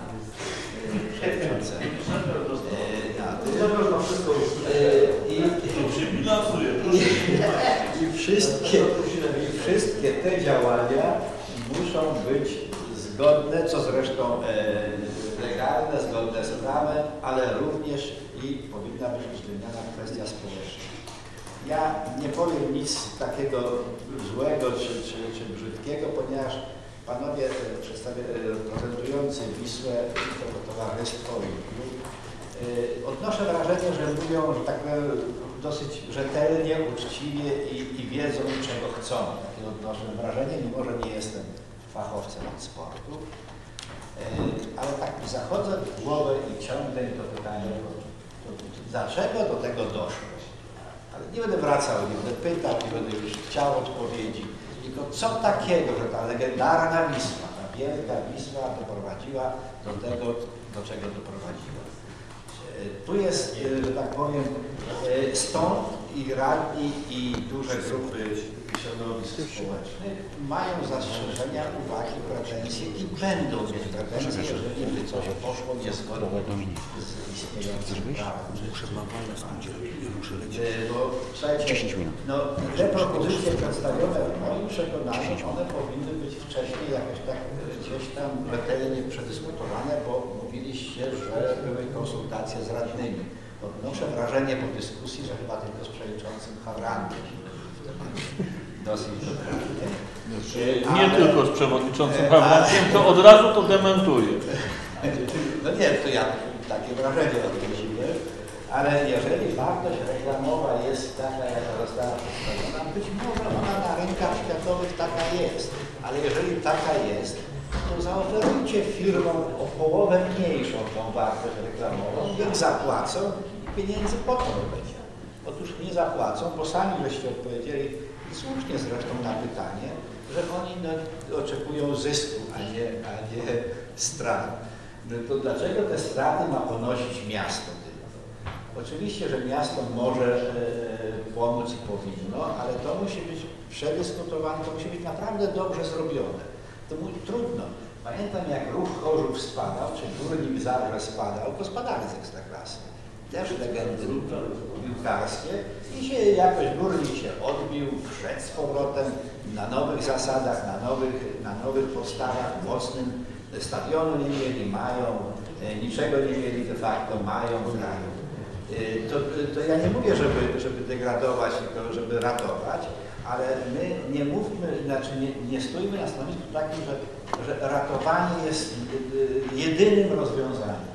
I wszystkie te działania muszą być zgodne, co zresztą legalne, zgodne z prawem, ale również i powinna być uwzględniona kwestia społeczna. Ja nie powiem nic takiego złego czy brzydkiego, ponieważ panowie reprezentujący Wisłę, to towarzystwo i klub, odnoszę wrażenie, że mówią, że tak dosyć rzetelnie, uczciwie i wiedzą, czego chcą. Takie odnoszę wrażenie, mimo że nie jestem fachowcem od sportu. Ale tak zachodzę w głowę i ciągnę to pytanie, dlaczego do tego doszło? Ale nie będę wracał, nie będę pytał, nie będę już chciał odpowiedzi. Tylko co takiego, że ta legendarna Wisła, ta wielka Wisła doprowadziła do tego, do czego doprowadziła. Tu jest, że tak powiem, stąd i radni i duże grupy środowisk społecznych mają zastrzeżenia, uwagi, pretensje i będą mieć pretensje, jeżeli by coś poszło niezgodnie z istniejącym prawem. Bo słuchajcie, no, te propozycje przedstawione w moim przekonaniu, one powinny być wcześniej jakoś tak gdzieś tam rzetelnie przedyskutowane, bo mówiliście, że były konsultacje z radnymi. Odnoszę wrażenie po dyskusji, że chyba tylko z przewodniczącym Hawrankiem dosyć dokładnie. Nie tylko z przewodniczącym Hawrankiem, to od razu to dementuje. No nie, to ja takie wrażenie odnosiłem, ale jeżeli wartość reklamowa jest taka, jaka została przedstawiona, być może ona na rynkach światowych taka jest, ale jeżeli taka jest, to zaoferujcie firmom o połowę mniejszą tą wartość reklamową, niech zapłacą i pieniędzy potem będzie. Otóż nie zapłacą, bo sami żeście odpowiedzieli, i słusznie zresztą na pytanie, że oni oczekują zysku, a nie strat. No to dlaczego te straty ma ponosić miasto tylko? Oczywiście, że miasto może pomóc i powinno, ale to musi być przedyskutowane, to musi być naprawdę dobrze zrobione. To trudno. Pamiętam, jak ruch Chorzów spadał, czy Górnik Zabrze spadał, to spadali z Ekstraklasy. Też legendy piłkarskie i się jakoś Górnik się odbił, wszedł z powrotem na nowych zasadach, na nowych podstawach, mocnym stadionu nie mieli, mają, niczego nie mieli de facto, mają, grają. To ja nie mówię, żeby degradować, tylko żeby ratować, ale my nie mówmy, znaczy nie stójmy na stanowisku takim, że ratowanie jest jedynym rozwiązaniem.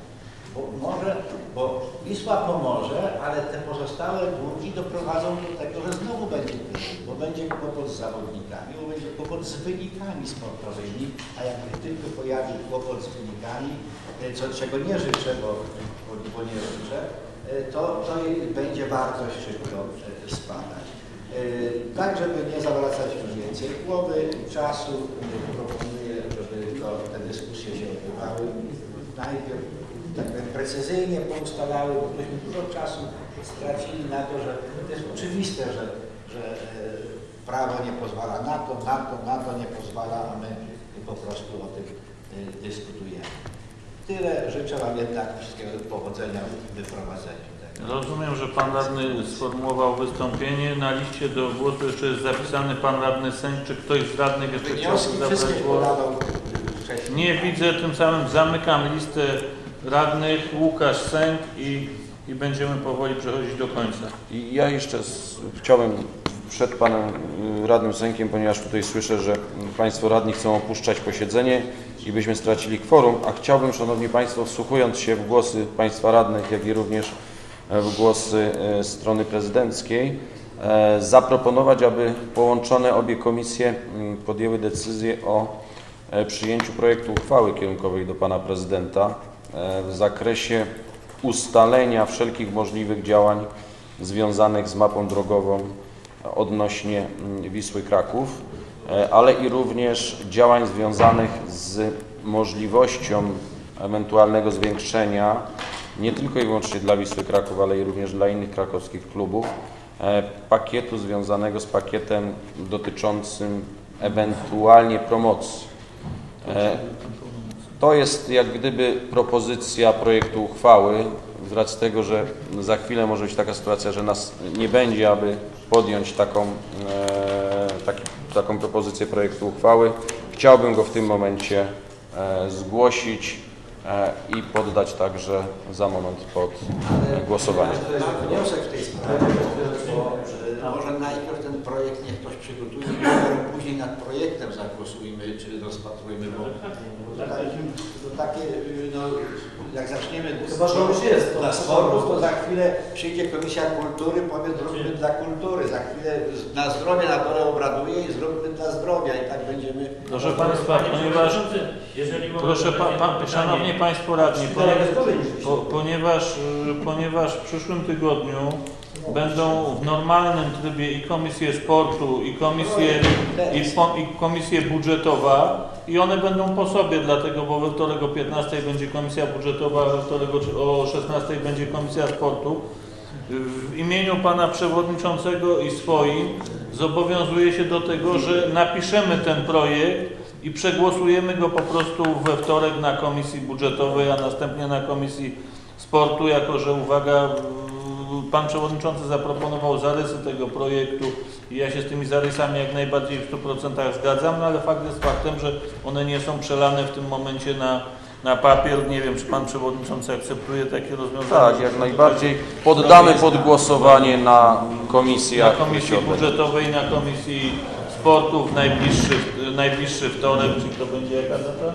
Bo Wisła pomoże, ale te pozostałe długi doprowadzą do tego, że znowu będzie kryzys, bo będzie kłopot z zawodnikami, bo będzie kłopot z wynikami sportowymi, a jak tylko pojawi kłopot z wynikami, czego nie życzę, bo nie życzę, to będzie wartość szybko spadać. Tak, żeby nie zawracać już więcej głowy, czasu, proponuję, żeby te dyskusje się odbywały najpierw tak precyzyjnie poustalały, bo myśmy dużo czasu stracili na to, że to jest oczywiste, że prawo nie pozwala na to nie pozwala, a my po prostu o tym dyskutujemy. Tyle. Życzę Wam jednak wszystkiego powodzenia w wyprowadzeniu tego. Rozumiem, że Pan Radny sformułował wystąpienie. Na liście do głosu jeszcze jest zapisany Pan Radny Sęk. Czy ktoś z radnych jeszcze chciałby zabrać głos? Nie widzę, tym samym zamykam listę radnych. Łukasz Sęk i będziemy powoli przechodzić do końca. I ja jeszcze chciałbym przed Panem Radnym Sękiem, ponieważ tutaj słyszę, że Państwo radni chcą opuszczać posiedzenie i byśmy stracili kworum, a chciałbym, Szanowni Państwo, wsłuchując się w głosy Państwa radnych, jak i również w głosy strony prezydenckiej, zaproponować, aby połączone obie komisje podjęły decyzję o przyjęciu projektu uchwały kierunkowej do Pana Prezydenta w zakresie ustalenia wszelkich możliwych działań związanych z mapą drogową odnośnie Wisły Kraków, ale i również działań związanych z możliwością ewentualnego zwiększenia nie tylko i wyłącznie dla Wisły Kraków, ale i również dla innych krakowskich klubów pakietu związanego z pakietem dotyczącym ewentualnie promocji. To jest jak gdyby propozycja projektu uchwały, z racji tego, że za chwilę może być taka sytuacja, że nas nie będzie, aby podjąć taką propozycję projektu uchwały. Chciałbym go w tym momencie zgłosić i poddać także za moment pod głosowanie. Mam wniosek w tej sprawie, bo może najpierw ten projekt niech ktoś przygotuje, a później nad projektem zagłosujmy czy rozpatrujmy, bo to takie, no, jak zaczniemy dla sportu, to za chwilę przyjdzie Komisja Kultury, powie zróbmy dla kultury, za chwilę na zdrowie na dole obraduje i zróbmy dla zdrowia i tak będziemy... Proszę Państwa, Szanowni Państwo radni, ponieważ w przyszłym tygodniu będą w normalnym trybie i Komisje Sportu, i Komisja Budżetowa i one będą po sobie, dlatego, bo we wtorek o 15 będzie Komisja Budżetowa, we wtorek o 16 będzie Komisja Sportu. W imieniu Pana Przewodniczącego i swoim zobowiązuję się do tego, że napiszemy ten projekt i przegłosujemy go po prostu we wtorek na Komisji Budżetowej, a następnie na Komisji Sportu, jako że uwaga, Pan Przewodniczący zaproponował zarysy tego projektu i ja się z tymi zarysami jak najbardziej w 100% zgadzam, no ale fakt jest faktem, że one nie są przelane w tym momencie na papier. Nie wiem, czy Pan Przewodniczący akceptuje takie rozwiązanie? Tak, jak najbardziej. Poddamy pod głosowanie na komisjach. Na Komisji Budżetowej, na Komisji Sportu w najbliższy wtorek, czyli to będzie jaka data?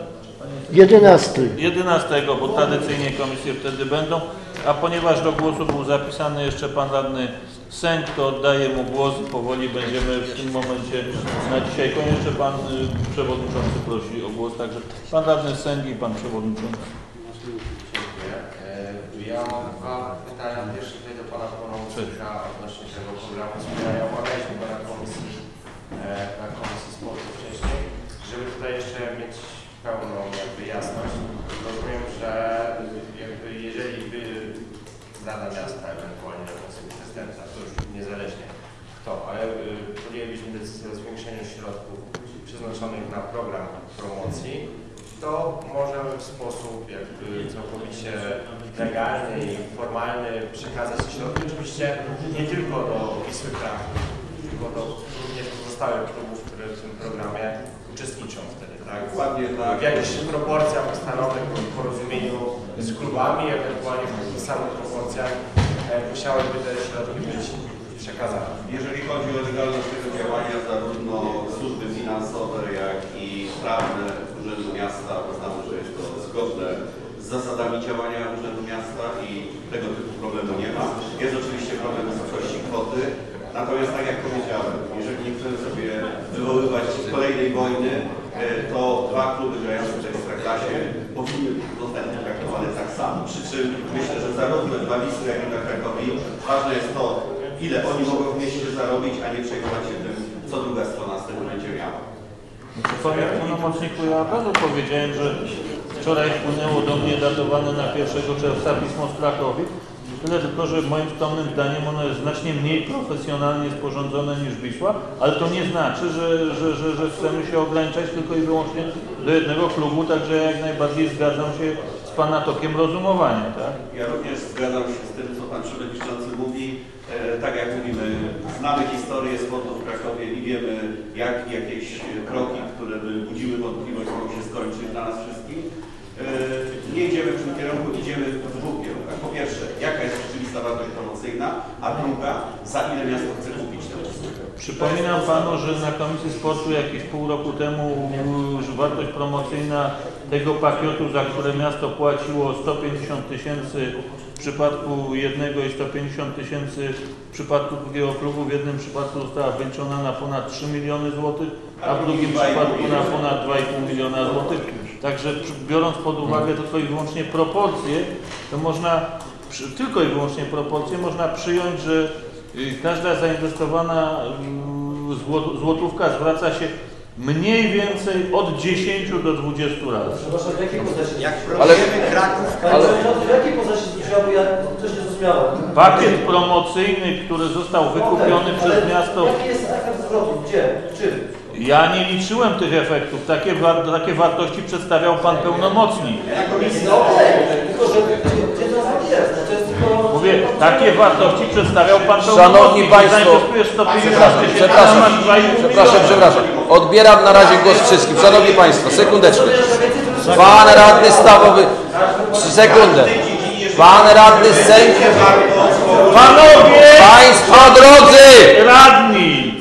11, bo tradycyjnie komisje wtedy będą, a ponieważ do głosu był zapisany jeszcze Pan Radny Sęk, to oddaję mu głos i powoli będziemy w tym momencie na dzisiaj koniecznie. Pan Przewodniczący prosi o głos, także Pan Radny Sęk i Pan Przewodniczący. Ja mam dwa pytania. Pierwsze tutaj do Pana Pełnomocnika odnośnie tego programu wspierania. Omawialiśmy go na komisji sportu wcześniej, żeby tutaj jeszcze mieć pełną jasność. Rozumiem, że jeżeli Rada Miasta ewentualnie na konferencji prezydenta, to już niezależnie kto, ale podjęlibyśmy decyzję o zwiększeniu środków przeznaczonych na program promocji, to możemy w sposób jakby całkowicie legalny i formalny przekazać środki, oczywiście nie tylko do Wisły Kraków, tylko do również pozostałych klubów, które w tym programie uczestniczą wtedy, tak? Dokładnie tak. W jakichś proporcjach ustalonych w porozumieniu z klubami, ewentualnie w takich samych proporcjach musiałyby te środki być przekazane. Jeżeli chodzi o legalność tego działania, zarówno służby finansowe, jak i prawne Urzędu Miasta, uznamy, że jest to zgodne z zasadami działania Urzędu Miasta i tego typu problemu nie ma. Jest oczywiście problem wysokości kwoty, natomiast tak jak powiedziałem, jeżeli nie chcemy sobie wywoływać kolejnej wojny, to dwa kluby grające w Ekstraklasie powinny zostać traktowane tak samo. Przy czym myślę, że zarówno dla Wisły, jak i dla Krakowi ważne jest to, ile oni mogą w mieście zarobić, a nie przejmować się tym, co druga strona z tego będzie miała. Panie pełnomocniku, ja od razu powiedziałem, że wczoraj wpłynęło do mnie datowane na 1 czerwca pismo z Krakowi. Tyle tylko, że moim skromnym zdaniem ono jest znacznie mniej profesjonalnie sporządzone niż Wisła, ale to nie znaczy, że chcemy się ograniczać tylko i wyłącznie do jednego klubu, także ja jak najbardziej zgadzam się z Pana tokiem rozumowania. Tak? Ja również zgadzam się z tym, co Pan Przewodniczący mówi. Tak jak mówimy, znamy historię sportu w Krakowie i wiemy, jak jakieś kroki, które by budziły wątpliwość, mogą się skończyć dla nas wszystkich. Nie idziemy w tym kierunku, idziemy w dwóch kierunkach. Po pierwsze, jaka jest rzeczywista wartość promocyjna, a druga, za ile miasto chce kupić tę usługę. Przypominam Panu, że na Komisji Sportu jakieś pół roku temu wartość promocyjna tego pakietu, za które miasto płaciło 150 000 w przypadku jednego i 150 000 w przypadku drugiego klubu, w jednym przypadku została wyliczona na ponad 3 miliony złotych, a w drugim przypadku na ponad 2,5 miliona złotych. Także biorąc pod uwagę tylko i wyłącznie proporcje, to można, tylko i wyłącznie proporcje, można przyjąć, że każda zainwestowana złotówka zwraca się mniej więcej od 10 do 20 razy. Przepraszam, w jakiej postaci? Jak promujemy Kraków, w jakiej postaci zwróciła, bo ja też nie zrozumiałem. Pakiet promocyjny, który został wykupiony przez miasto. Jaki jest efekt zwrotu? Gdzie? Czym? Ja nie liczyłem tych efektów. Takie wartości przedstawiał Pan pełnomocnik. No okej, tylko że gdzie to jest? To jest tylko... Mówię, takie wartości przedstawiał Pan pełnomocnik. Szanowni Państwo, Zainwestujesz 150 000, przepraszam. Odbieram na razie głos wszystkim. Szanowni Państwo, sekundeczkę. Pan radny stawowy, sekundę. Pan radny Sęk. Panowie! Państwo drodzy! Radni!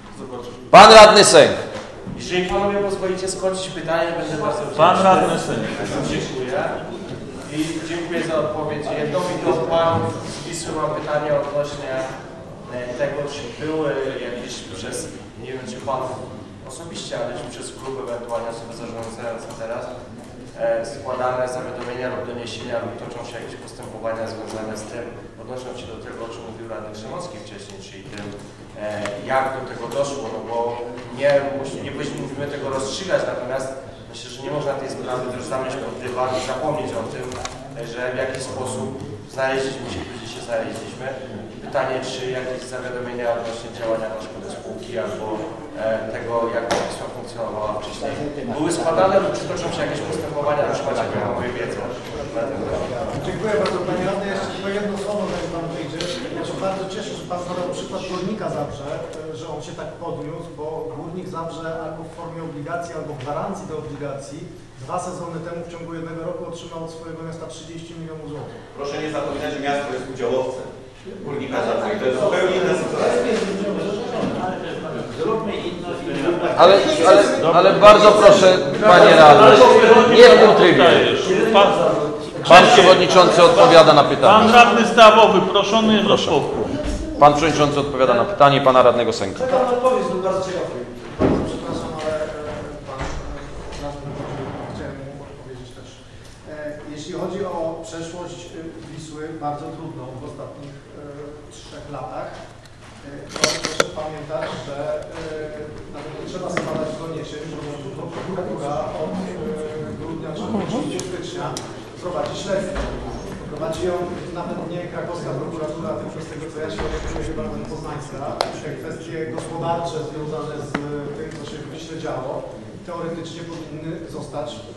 Pan radny Sęk. Jeżeli Panowie pozwolicie skończyć pytanie, będę bardzo wdzięczny. Pan radny Sęk. Dziękuję. I dziękuję za odpowiedź. Jedną i do Panów z Wisły mam pytanie odnośnie tego, czy były jakieś przez, nie wiem czy Pan osobiście, ale czy przez klub, ewentualnie osoby zarządzające teraz, składane zawiadomienia lub doniesienia lub toczą się jakieś postępowania związane z tym, odnosząc się do tego, o czym mówił radny Krzemowski wcześniej, czyli tym, jak do tego doszło, no bo nie powinniśmy tego rozstrzygać, natomiast myślę, że nie można tej sprawy też zamieść pod dywan i zapomnieć o tym, że w jakiś sposób znaleźliśmy się, gdzie się znaleźliśmy. Pytanie, czy jakieś zawiadomienia odnośnie działania na szkodę spółki albo tego, jak Wisła funkcjonowała wcześniej były składane lub czy toczą się jakieś postępowania, czy macie Panowie wiedzę na ten temat? Dziękuję bardzo Panie Radny. Jeszcze tylko jedno słowo, zanim Pan wyjdzie. Ja się bardzo cieszę, że Pan podał przykład Górnika Zabrze, że on się tak podniósł, bo Górnik Zabrze albo w formie obligacji, albo gwarancji do obligacji 2 sezony temu w ciągu jednego roku otrzymał od swojego miasta 30 milionów złotych. Proszę nie zapominać, że miasto jest udziałowcem Górnika Zabrze. To jest zupełnie inna sytuacja. Ale bardzo proszę, Panie radny, nie w tym trybie. Pan Przewodniczący odpowiada na pytanie. Pan radny stawowy, proszony o spokój. Pan Przewodniczący odpowiada na pytanie Pana radnego Sęka. Czekam na odpowiedź, był bardzo ciekawy. Przepraszam, ale chciałem mu odpowiedzieć też. Jeśli chodzi o przeszłość Wisły, bardzo trudną w ostatnich 3 latach, to proszę pamiętać, że nawet nie trzeba składać doniesień, bo prokuratura od grudnia czy stycznia prowadzi śledztwo. Prowadzi ją nawet nie krakowska prokuratura, tylko z tego co ja się orientuję, chyba nawet poznańska. Te kwestie gospodarcze związane z tym, co się w Wiśle działo, teoretycznie powinny zostać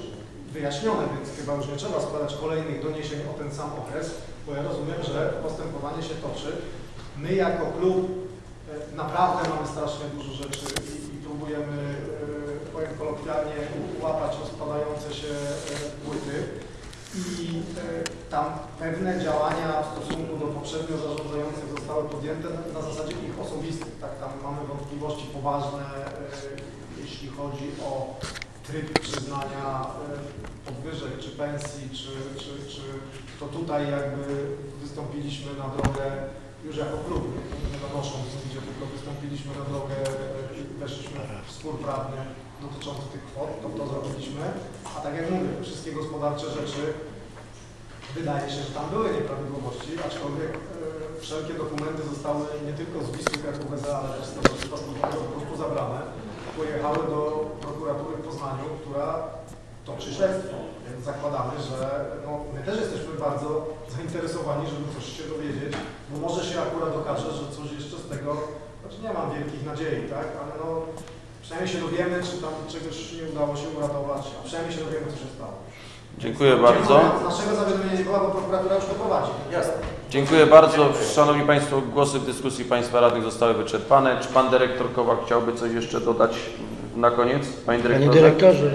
wyjaśnione, więc chyba już nie trzeba składać kolejnych doniesień o ten sam okres, bo ja rozumiem, że postępowanie się toczy. My jako klub naprawdę mamy strasznie dużo rzeczy i próbujemy, powiem kolokwialnie, łapać rozpadające się płyty. I tam pewne działania w stosunku do poprzednio zarządzających zostały podjęte na zasadzie ich osobistych. Tak, tam mamy wątpliwości poważne, jeśli chodzi o tryb przyznania podwyżek czy pensji, czy to tutaj jakby wystąpiliśmy na drogę już jako klub, nie donosząc nigdzie, tylko wystąpiliśmy na drogę i weszliśmy w spór prawny dotyczący tych kwot, to zrobiliśmy. A tak jak mówię, te wszystkie gospodarcze rzeczy, wydaje się, że tam były nieprawidłowości, aczkolwiek wszelkie dokumenty zostały nie tylko z Wisły Kraków S.A., ale też z Towarzystwa Sportowego po prostu zabrane, pojechały do prokuratury w Poznaniu, która toczy śledztwo. Więc zakładamy, że no, my też jesteśmy bardzo zainteresowani, żeby coś się dowiedzieć, bo może się akurat okaże, że coś jeszcze z tego, znaczy nie mam wielkich nadziei, tak, ale no przynajmniej się dowiemy, czy tam czegoś nie udało się uratować, a przynajmniej się dowiemy, co się stało. Dziękuję bardzo. Z naszego zawiadomienia nie była, bo prokuratura już to prowadzi. Jasne. Dziękuję bardzo. Szanowni Państwo, głosy w dyskusji Państwa radnych zostały wyczerpane. Czy Pan Dyrektor Kowak chciałby coś jeszcze dodać na koniec? Panie Dyrektorze? Panie Dyrektorze.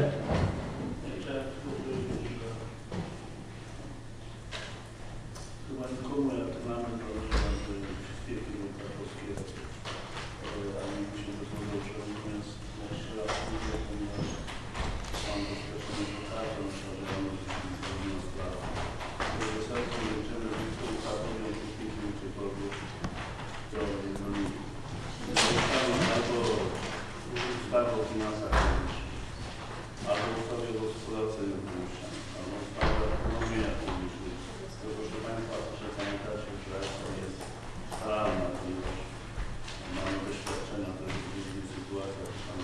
Chyba nikomu reklamy do wszystkie firmy krakowskie, ale byśmy rozmawiał, że mówiąc jeszcze raz mówię, ponieważ mam doświadczenie lokalne, myślałem, że sprawę. Serce liczymy, że to ukazują wszystkie firmy, gdziekolwiek to jednolite. Albo ustawę o finansach publicznych, albo ustawę o gospodarce nieruchomościami, albo ustawę o zamówieniach publicznych. Proszę Państwa, proszę pamiętać, że to jest realne, ponieważ mamy doświadczenia też w różnych sytuacjach, tam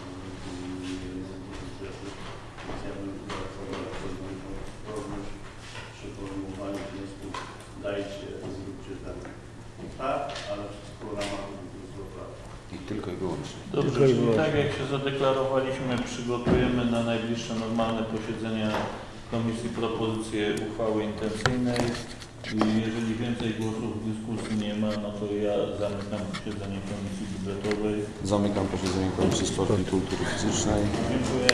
więc ja bym zaapelował również przy formułowaniu wniosków, dajcie, zróbcie tak, ale wszystko w ramach prawa. I tylko i wyłącznie. Dobrze, czyli tak jak się zadeklarowaliśmy, przygotujemy na najbliższe normalne posiedzenia Komisji propozycję uchwały intencyjnej. I jeżeli więcej głosów w dyskusji nie ma, no to ja zamykam posiedzenie Komisji Budżetowej. Zamykam posiedzenie Komisji Sportu i Kultury Fizycznej. Dziękuję.